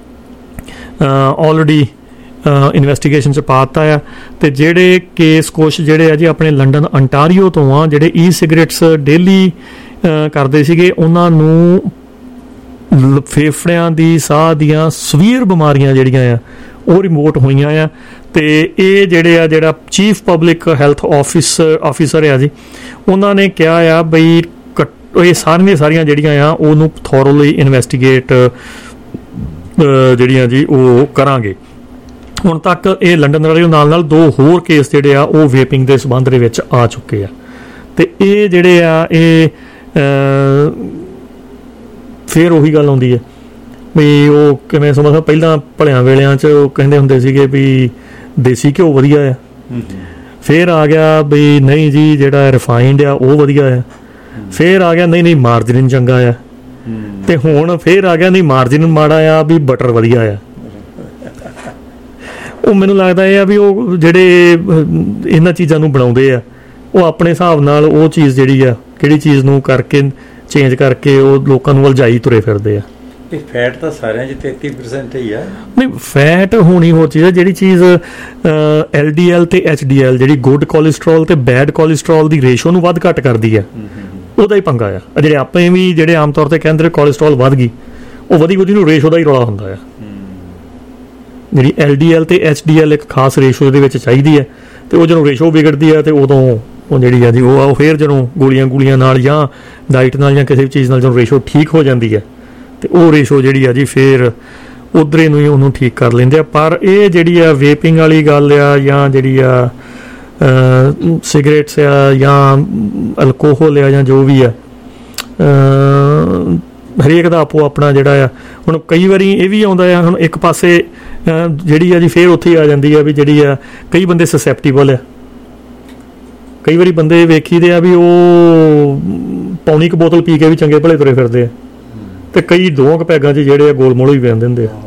ਆਲਰੇਡੀ ਇਨਵੈਸਟੀਗੇਸ਼ਨ 'ਚ ਪਾ ਦਿੱਤਾ ਆ। ਤੇ ਜਿਹੜੇ ਕੇਸ ਕੁਛ ਜਿਹੜੇ ਆ ਜੀ ਆਪਣੇ ਲੰਡਨ ਅੰਟਾਰੀਓ ਤੋਂ ਆ, ਜਿਹੜੇ ਈ ਸਿਗਰਟਸ ਡੇਲੀ ਕਰਦੇ ਸੀਗੇ, ਉਹਨਾਂ ਨੂੰ ਫੇਫੜਿਆਂ ਦੀ ਸਾਹ ਦੀਆਂ ਸਵੀਅਰ ਬਿਮਾਰੀਆਂ ਜਿਹੜੀਆਂ ਆ ਉਹ ਰਿਮੋਟ ਹੋਈਆਂ ਆ। ਤੇ ਇਹ ਜਿਹੜੇ ਆ ਜਿਹੜਾ ਚੀਫ ਪਬਲਿਕ ਹੈਲਥ ਆਫਿਸਰ ਆ ਜੀ, ਉਹਨਾਂ ਨੇ ਕਿਹਾ ਆ ਬਈ ਇਹ ਸਾਰੀਆਂ ਜਿਹੜੀਆਂ ਆ ਉਹਨੂੰ ਥੋਰੋਲੀ ਇਨਵੈਸਟੀਗੇਟ ਜਿਹੜੀਆਂ ਜੀ ਉਹ ਕਰਾਂਗੇ। ਹੁਣ ਤੱਕ ਇਹ ਲੰਡਨ ਵਾਲੇ ਨਾਲ 2 ਹੋਰ ਕੇਸ ਜਿਹੜੇ ਆ ਉਹ ਵੇਪਿੰਗ ਦੇ ਸੰਬੰਧ ਦੇ ਵਿੱਚ ਆ ਚੁੱਕੇ ਆ। ਤੇ ਇਹ ਜਿਹੜੇ ਆ ਇਹ ਫਿਰ ਉਹੀ ਗੱਲ ਆਉਂਦੀ ਹੈ ਵੀ ਉਹ ਕਿਵੇਂ ਸਮਝਦਾ, ਪਹਿਲਾਂ ਭਲਿਆਂ ਵੇਲਿਆਂ 'ਚ ਉਹ ਕਹਿੰਦੇ ਹੁੰਦੇ ਸੀਗੇ ਵੀ ਦੇਸੀ ਘਿਓ ਵਧੀਆ ਆ, ਫਿਰ ਆ ਗਿਆ ਵੀ ਨਹੀਂ ਜੀ ਜਿਹੜਾ ਰਿਫਾਈਨਡ ਆ ਉਹ ਵਧੀਆ ਆ, ਫਿਰ ਆ ਗਿਆ ਨਹੀਂ ਮਾਰਜਰੀਨ ਚੰਗਾ ਆ, ਤੇ ਹੁਣ ਫਿਰ ਆ ਗਿਆ ਨਹੀਂ ਮਾਰਜਰੀਨ ਮਾੜਾ ਆ ਵੀ ਬਟਰ ਵਧੀਆ ਆ। ਉਹ ਮੈਨੂੰ ਲੱਗਦਾ ਇਹ ਆ ਵੀ ਉਹ ਜਿਹੜੇ ਇਹਨਾਂ ਚੀਜ਼ਾਂ ਨੂੰ ਬਣਾਉਂਦੇ ਆ ਉਹ ਆਪਣੇ ਹਿਸਾਬ ਨਾਲ ਉਹ ਚੀਜ਼ ਜਿਹੜੀ ਆ ਕਿਹੜੀ ਚੀਜ਼ ਨੂੰ ਕਰਕੇ ਚੇਂਜ ਕਰਕੇ ਉਹ ਲੋਕਾਂ ਨੂੰ ਉਲਝਾਈ ਤੁਰੇ ਫਿਰਦੇ ਆ। ਫੈਟ ਤਾਂ ਸਾਰਿਆਂ 'ਚ 33% ਹੀ ਆ। ਨਹੀਂ, ਫੈਟ ਹੋਣੀ ਹੋਰ ਚੀਜ਼ ਹੈ। ਜਿਹੜੀ ਚੀਜ਼ LDL ਤੇ HDL ਜਿਹੜੀ ਗੁੱਡ ਕੋਲੇਸਟਰੋਲ ਤੇ ਬੈਡ ਕੋਲੇਸਟਰੋਲ ਦੀ ਰੇਸ਼ੋ ਨੂੰ ਵੱਧ ਘੱਟ ਕਰਦੀ ਆ, ਉਹਦਾ ਹੀ ਪੰਗਾ ਆ। ਜਿਹੜੇ ਆਪਣੇ ਵੀ ਜਿਹੜੇ ਆਮ ਤੌਰ ਤੇ ਕਹਿੰਦੇ ਕੋਲੇਸਟਰੋਲ ਵੱਧ ਗਈ, ਉਹ ਵਧੀ ਨੂੰ ਰੇਸ਼ੋ ਦਾ ਹੀ ਰੌਲਾ ਹੁੰਦਾ ਆ। ਜਿਹੜੀ LDL ਤੇ HDL ਇੱਕ ਖਾਸ ਰੇਸ਼ੋ ਦੇ ਵਿੱਚ ਚਾਹੀਦੀ ਹੈ, ਤੇ ਉਹ ਜਦੋਂ ਰੇਸ਼ੋ ਵਿਗੜਦੀ ਹੈ ਤੇ ਉਦੋਂ ਉਹ ਜਿਹੜੀ ਆ ਜੀ ਉਹ ਫਿਰ ਜਦੋਂ ਗੋਲੀਆਂ ਨਾਲ ਜਾਂ ਡਾਈਟ ਨਾਲ ਜਾਂ ਕਿਸੇ ਵੀ ਚੀਜ਼ ਨਾਲ ਜਦੋਂ ਰੇਸ਼ੋ ਠੀਕ ਹੋ ਜਾਂਦੀ ਹੈ ਤੇ ਉਹ ਰੇਸ਼ੋ ਜਿਹੜੀ ਆ ਜੀ ਫਿਰ ਉਧਰੇ ਨੂੰ ਹੀ ਉਹਨੂੰ ਠੀਕ ਕਰ ਲੈਂਦੇ ਆ। ਪਰ ਇਹ ਜਿਹੜੀ ਆ ਵੇਪਿੰਗ ਵਾਲੀ ਗੱਲ ਆ ਜਾਂ ਜਿਹੜੀ ਆ ਸਿਗਰੇਟਸ ਆ ਜਾਂ ਅਲਕੋਹਲ ਆ ਜਾਂ ਜੋ ਵੀ ਆ, ਹਰੇਕ ਦਾ ਆਪੋ ਆਪਣਾ ਜਿਹੜਾ ਆ। ਹੁਣ ਕਈ ਵਾਰੀ ਇਹ ਵੀ ਆਉਂਦਾ ਆ, ਹੁਣ ਇੱਕ ਪਾਸੇ ਜਿਹੜੀ ਆ ਜੀ ਫਿਰ ਉੱਥੇ ਹੀ ਆ ਜਾਂਦੀ ਆ ਵੀ ਜਿਹੜੀ ਆ ਕਈ ਬੰਦੇ ਸਸੈਪਟੀਬਲ ਆ। ਕਈ ਵਾਰੀ ਬੰਦੇ ਵੇਖੀਦੇ ਆ ਵੀ ਉਹ ਪੌਣੀ ਕੁ ਬੋਤਲ ਪੀ ਕੇ ਵੀ ਚੰਗੇ ਭਲੇ ਤੁਰੇ ਫਿਰਦੇ ਆ, ਤੇ ਕਈ 2 ਪੈਗਾਂ 'ਚ ਜਿਹੜੇ ਆ ਗੋਲ ਮੋਲ ਹੀ ਪੈਣ ਦਿੰਦੇ ਆ।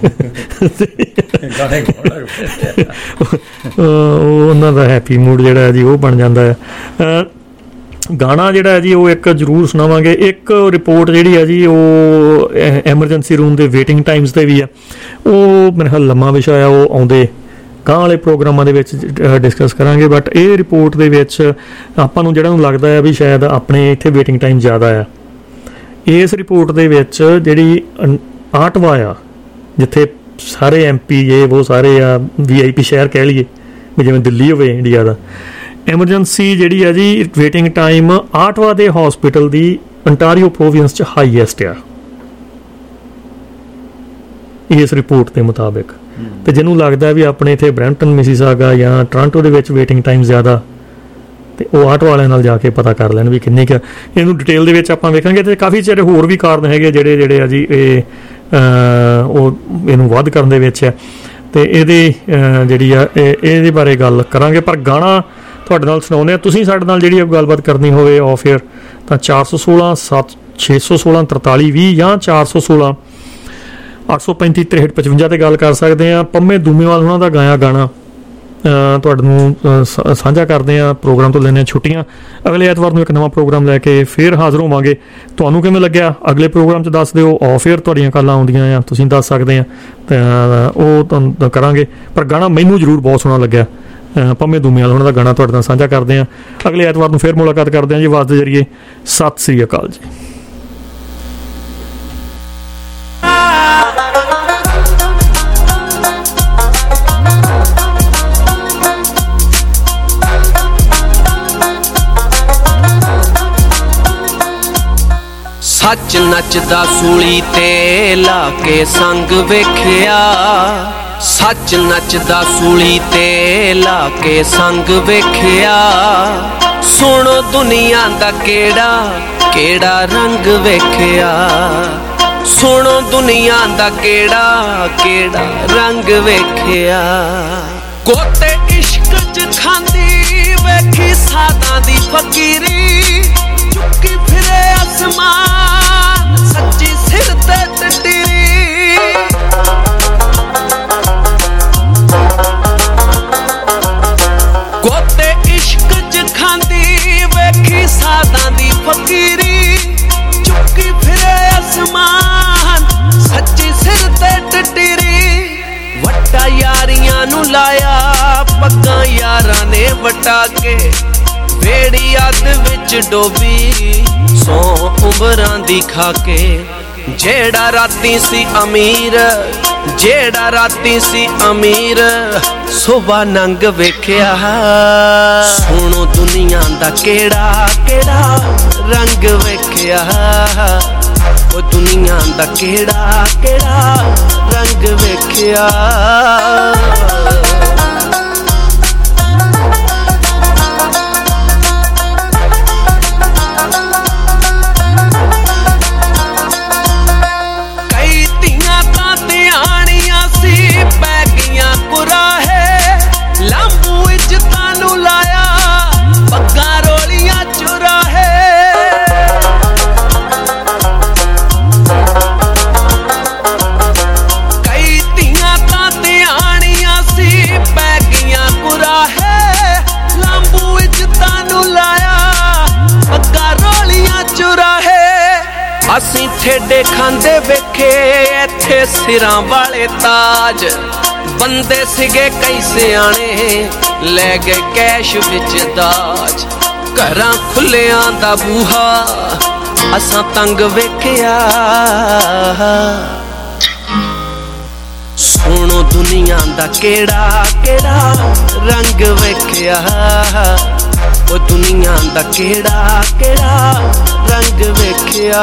ਉਹਨਾਂ ਦਾ ਹੈਪੀ ਮੂਡ ਜਿਹੜਾ ਜੀ ਉਹ ਬਣ ਜਾਂਦਾ ਆ। ਗਾਣਾ ਜਿਹੜਾ ਜੀ ਉਹ ਇੱਕ ਜ਼ਰੂਰ ਸੁਣਾਵਾਂਗੇ। ਇੱਕ ਰਿਪੋਰਟ ਜਿਹੜੀ ਆ ਜੀ ਉਹ ਐਮਰਜੈਂਸੀ ਰੂਮ ਦੇ ਵੇਟਿੰਗ ਟਾਈਮਸ ਤੇ ਵੀ ਆ, ਉਹ ਮੇਰੇ ਖਿਆਲ ਲੰਮਾ ਵਿਸ਼ਾ ਆ, ਉਹ ਆਉਂਦੇ ਗਾਂ ਵਾਲੇ ਪ੍ਰੋਗਰਾਮਾਂ ਦੇ ਵਿੱਚ ਡਿਸਕਸ ਕਰਾਂਗੇ। ਬਟ ਇਹ ਰਿਪੋਰਟ ਦੇ ਵਿੱਚ ਆਪਾਂ ਨੂੰ ਜਿਹੜਾ ਨੂੰ ਲੱਗਦਾ ਆ ਵੀ ਸ਼ਾਇਦ ਆਪਣੇ ਇੱਥੇ ਵੇਟਿੰਗ ਟਾਈਮ ਜ਼ਿਆਦਾ ਆ। ਇਸ ਰਿਪੋਰਟ ਦੇ ਵਿੱਚ ਜਿਹੜੀ ਆਟਵਾ ਆ, ਜਿੱਥੇ ਸਾਰੇ MP ਉਹ ਸਾਰੇ ਆ VIP ਸ਼ਹਿਰ ਕਹਿ ਲਈਏ ਵੀ ਜਿਵੇਂ ਦਿੱਲੀ ਹੋਵੇ ਇੰਡੀਆ ਦਾ, ਐਮਰਜੈਂਸੀ ਜਿਹੜੀ ਆ ਜੀ ਵੇਟਿੰਗ ਟਾਈਮ ਆਟਵਾ ਦੇ ਹਸਪੀਟਲ ਦੀ ਅੰਟਾਰੀਓ ਪ੍ਰੋਵਿੰਸ 'ਚ ਹਾਈਐਸਟ ਆ ਇਸ ਰਿਪੋਰਟ ਦੇ ਮੁਤਾਬਿਕ। ਤੇ ਜਿਹਨੂੰ ਲੱਗਦਾ ਵੀ ਆਪਣੇ ਇੱਥੇ ਬਰੈਂਪਟਨ, ਮਿਸੀਸਾਗਾ ਜਾਂ ਟੋਰਾਂਟੋ ਦੇ ਵਿੱਚ ਵੇਟਿੰਗ ਟਾਈਮ ਜ਼ਿਆਦਾ, ਤੇ ਉਹ ਆਟੋ ਵਾਲਿਆਂ ਨਾਲ ਜਾ ਕੇ ਪਤਾ ਕਰ ਲੈਣ ਵੀ ਕਿੰਨੀ ਕੁ। ਇਹਨੂੰ ਡਿਟੇਲ ਦੇ ਵਿੱਚ ਆਪਾਂ ਵੇਖਾਂਗੇ। ਤੇ ਕਾਫੀ ਸਾਰੇ ਹੋਰ ਵੀ ਕਾਰਨ ਹੈਗੇ ਜਿਹੜੇ ਆ ਜੀ ਇਹ ਉਹ ਇਹਨੂੰ ਵੱਧ ਕਰਨ ਦੇ ਵਿੱਚ ਹੈ, ਤੇ ਇਹਦੀ ਜਿਹੜੀ ਆ ਇਹਦੇ ਬਾਰੇ ਗੱਲ ਕਰਾਂਗੇ। ਪਰ ਗਾਣਾ ਤੁਹਾਡੇ ਨਾਲ ਸੁਣਾਉਂਦੇ ਆ। ਤੁਸੀਂ ਸਾਡੇ ਨਾਲ ਜਿਹੜੀ ਗੱਲਬਾਤ ਕਰਨੀ ਹੋਵੇ ਆਫ ਏਅਰ ਤਾਂ 416 616 4320 ਜਾਂ 416 835 6355 ਤੇ ਗੱਲ ਕਰ ਸਕਦੇ ਆ। ਪੰਮੇ ਦੂਮੇਵਾਲ ਉਹਨਾਂ ਦਾ ਗਾਇਆ ਗਾਣਾ ਤੁਹਾਨੂੰ ਸਾਂਝਾ ਕਰਦੇ ਆ। ਪ੍ਰੋਗਰਾਮ ਤੋਂ ਲੈਣੇ ਛੁੱਟੀਆਂ, ਅਗਲੇ ਐਤਵਾਰ ਨੂੰ ਇੱਕ ਨਵਾਂ ਪ੍ਰੋਗਰਾਮ ਲੈ ਕੇ ਫਿਰ ਹਾਜ਼ਰ ਹੋਵਾਂਗੇ। ਤੁਹਾਨੂੰ ਕਿਵੇਂ ਲੱਗਿਆ ਅਗਲੇ ਪ੍ਰੋਗਰਾਮ 'ਚ ਦੱਸ ਦਿਓ। ਆਫ ਏਅਰ ਤੁਹਾਡੀਆਂ ਕਾਲਾਂ ਆਉਂਦੀਆਂ ਆ, ਤੁਸੀਂ ਦੱਸ ਸਕਦੇ ਆ, ਤਾਂ ਉਹ ਤੁਹਾਨੂੰ ਕਰਾਂਗੇ। ਪਰ ਗਾਣਾ ਮੈਨੂੰ ਜ਼ਰੂਰ ਬਹੁਤ ਸੋਹਣਾ ਲੱਗਿਆ। ਪੰਮੇ ਦੂਮੇਵਾਲ ਉਹਨਾਂ ਦਾ ਗਾਣਾ ਤੁਹਾਡੇ ਨਾਲ ਸਾਂਝਾ ਕਰਦੇ ਆ। ਅਗਲੇ ਐਤਵਾਰ ਨੂੰ ਫਿਰ ਮੁਲਾਕਾਤ ਕਰਦੇ ਆ ਜੀ ਆਵਾਜ਼ ਦੇ ਜ਼ਰੀਏ। ਸਤਿ ਸ੍ਰੀ ਅਕਾਲ ਜੀ। ਸੱਚ ਨੱਚਦਾ ਸੂਲੀ ਤੇ ਲਾ ਕੇ ਸੰਗ ਵੇਖਿਆ, ਸੱਚ ਨੱਚਦਾ ਸੂਲੀ ਤੇ ਲਾ ਕੇ ਸੰਗ ਵੇਖਿਆ। ਸੁਣੋ ਦੁਨੀਆ ਦਾ ਕਿਹੜਾ ਰੰਗ ਵੇਖਿਆ, ਸੁਣੋ ਦੁਨੀਆ ਦਾ ਕਿਹੜਾ ਰੰਗ ਵੇਖਿਆ। ਗੋਤੇ ਇਸ਼ਕ 'ਚ ਖਾਂਦੀ ਵੇਖੀ ਸਾਦਾਂ ਦੀ ਫਕੀਰੀ, चुकी फिरे आसमान सच्ची सिर ते टटीरी गोते इश्क च खांदी वेखी सादां दी फकीरी चुकी फिरे आसमान सच्ची सिर ते टटीरी वट्टा यारियां नू लाया पग्गां यारां ने वटा के बेड़ी अध विच डोबी सौ उमरां दी खा के जेड़ा राती सी अमीर जेड़ा राती सी अमीर सुबह नंग वेख्या सुनो दुनिया दा केड़ा केड़ा रंग वेख्या ओ दुनिया दा केड़ा केड़ा रंग वेख्या असीं ठेडे खांदे वेखे इत्थे सिरां वाले ताज बंदे सिगे कई सियाणे लै गए कैश विच दाज घरां खुल्लियां दा बूहा असां तंग वेख्या सुनो दुनिया दा केड़ा केड़ा रंग वेख्या ओ दुनिया दा केड़ा केड़ा रंग वेख्या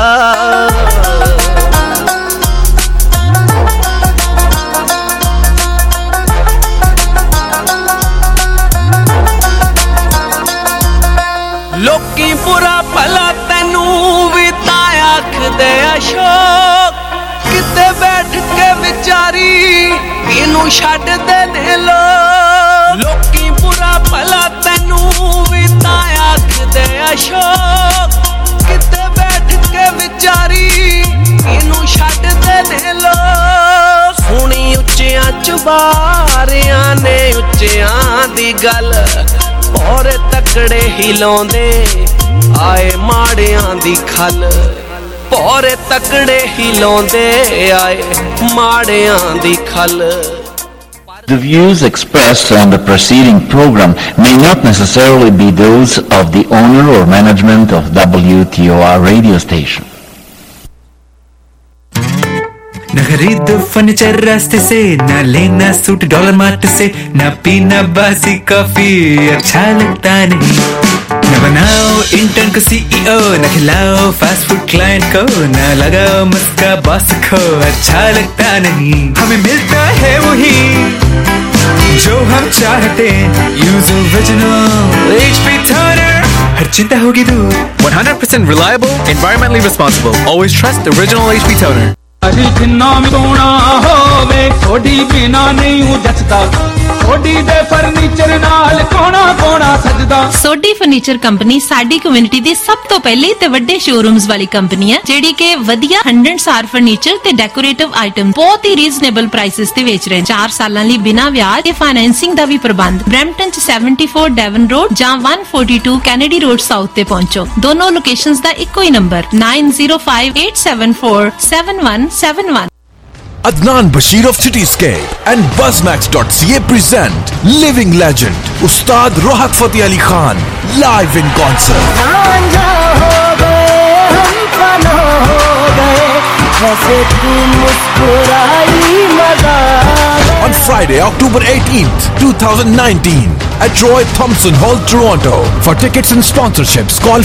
लोकी बुरा भला तैनू भी तां आखदे अशोक किते बैठ के विचारी इनू छड्ड देने लोकी बुरा भला तैनू भी तां आखदे अशोक किते बैठ के विचारी इनू छड्ड देने सुनी उच्चियां चुबारियां ने उच्चियां दी गल और तकड़े हिलाउंदे आए माड़ियां दी खल और तकड़े हिलाउंदे आए माड़ियां दी खल The views expressed on the preceding program may not necessarily be those of the owner or management of WTOR radio station. न खरीद फर्नीचर रास्ते से, न लेना सूट डॉलर मार्ट से, न पीना बासी कॉफी अच्छा लगता नहीं, न बनाओ इंटर्न को CEO, न खिलाओ फास्ट फूड क्लाइंट को, न लगाओ मस्का बॉस को अच्छा लगता नहीं। हमें मिलता है वही जो हम चाहते, यूज ओरिजिनल HP toner, हर चिंता होगी दूर। 100% reliable, environmentally responsible, always trust original HP toner. अजी जिन्ना भी सोना होवे थोड़ी बिना नहीं हूँ जचदा, थोड़ी दे फर्नीचर नाल कोना कोना सजदा। सोडी फर्नीचर कंपनी साडी कम्युनिटी दी सब तो पहली ते वड्डे शोरूम्स वाली कंपनी है जेडी के वधिया 100 स्टार फर्नीचर ते डेकोरेटिव आइटम बहुत ही रीजनेबल प्राइसेस ते बेच रहे हैं। 4 सालां लई बिना ब्याज ते फाइनेंसिंग दा भी प्रबंध। ब्रैम्पटन च 74 डेवन रोड जां 142 कैनेडी रोड साउथ ते पहुंचो। दोनों लोकेशंस दा इक्को ही number 9058747171। Adnan Bashir of Cityscape and Buzzmax.ca present living legend Ustad Rohat Fateh Ali Khan live in concert. On Friday, October 18th, 2019 at Roy Thompson Hall, Toronto. For tickets and sponsorships, call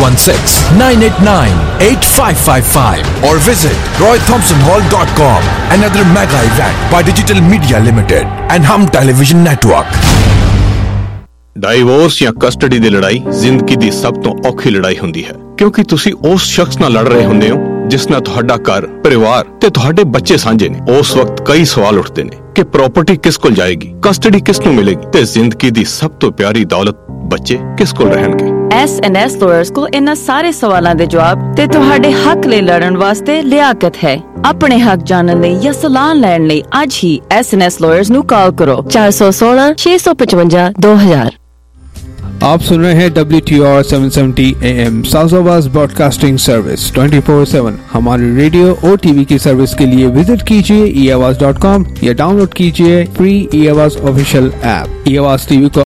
416-989-8555 or visit roythompsonhall.com. Another mega event by Digital Media Limited and Hum Television Network. Divorce ਜਾਂ ਕਸਟਡੀ ਦੀ ਲੜਾਈ ਜ਼ਿੰਦਗੀ ਦੀ ਸਭ ਤੋਂ ਔਖੀ ਲੜਾਈ ਹੁੰਦੀ ਹੈ, ਕਿਉਂਕਿ ਤੁਸੀਂ ਉਸ ਸ਼ਖਸ ਨਾਲ ਲੜ ਰਹੇ ਹੁੰਦੇ ਹੋ ਜਿਸ ਨਾਲ ਤੁਹਾਡਾ ਘਰ, ਪਰਿਵਾਰ ਤੇ ਤੁਹਾਡੇ ਬੱਚੇ ਸਾਂਝੇ ਨੇ। ਉਸ ਵਕਤ ਕਈ ਸਵਾਲ ਉੱਠਦੇ ਨੇ ਕਿ ਪ੍ਰਾਪਰਟੀ ਕਿਸ ਕੋਲ ਜਾਏਗੀ, ਕਸਟਡੀ ਕਿਸ ਨੂੰ ਮਿਲੇਗੀ ਤੇ ਜ਼ਿੰਦਗੀ ਦੀ ਸਭ ਤੋਂ ਪਿਆਰੀ ਦੌਲਤ ਬੱਚੇ ਕਿਸ ਕੋਲ ਰਹਿਣਗੇ। S&S lawyers ਕੋਲ ਇਹਨਾਂ ਸਾਰੇ ਸਵਾਲਾਂ ਦੇ ਜਵਾਬ ਤੇ ਤੁਹਾਡੇ ਹੱਕ ਲਈ ਲੜਨ ਵਾਸਤੇ ਲਿਆਕਤ ਹੈ। ਆਪਣੇ ਹੱਕ ਜਾਣਨ ਲਈ ਜਾਂ ਸਲਾਹ ਲੈਣ ਲਈ ਅੱਜ ਹੀ S&S lawyers ਨੂੰ ਕਾਲ ਕਰੋ 416 655 2000। आप सुन रहे हैं WTR 770 AM south broadcasting service 24/7। हमारी रेडियो और टीवी की सर्विस के लिए विजिट कीजिए eAwaaz.com या डाउनलोड कीजिए free eAwaaz official app. eAwaaz TV को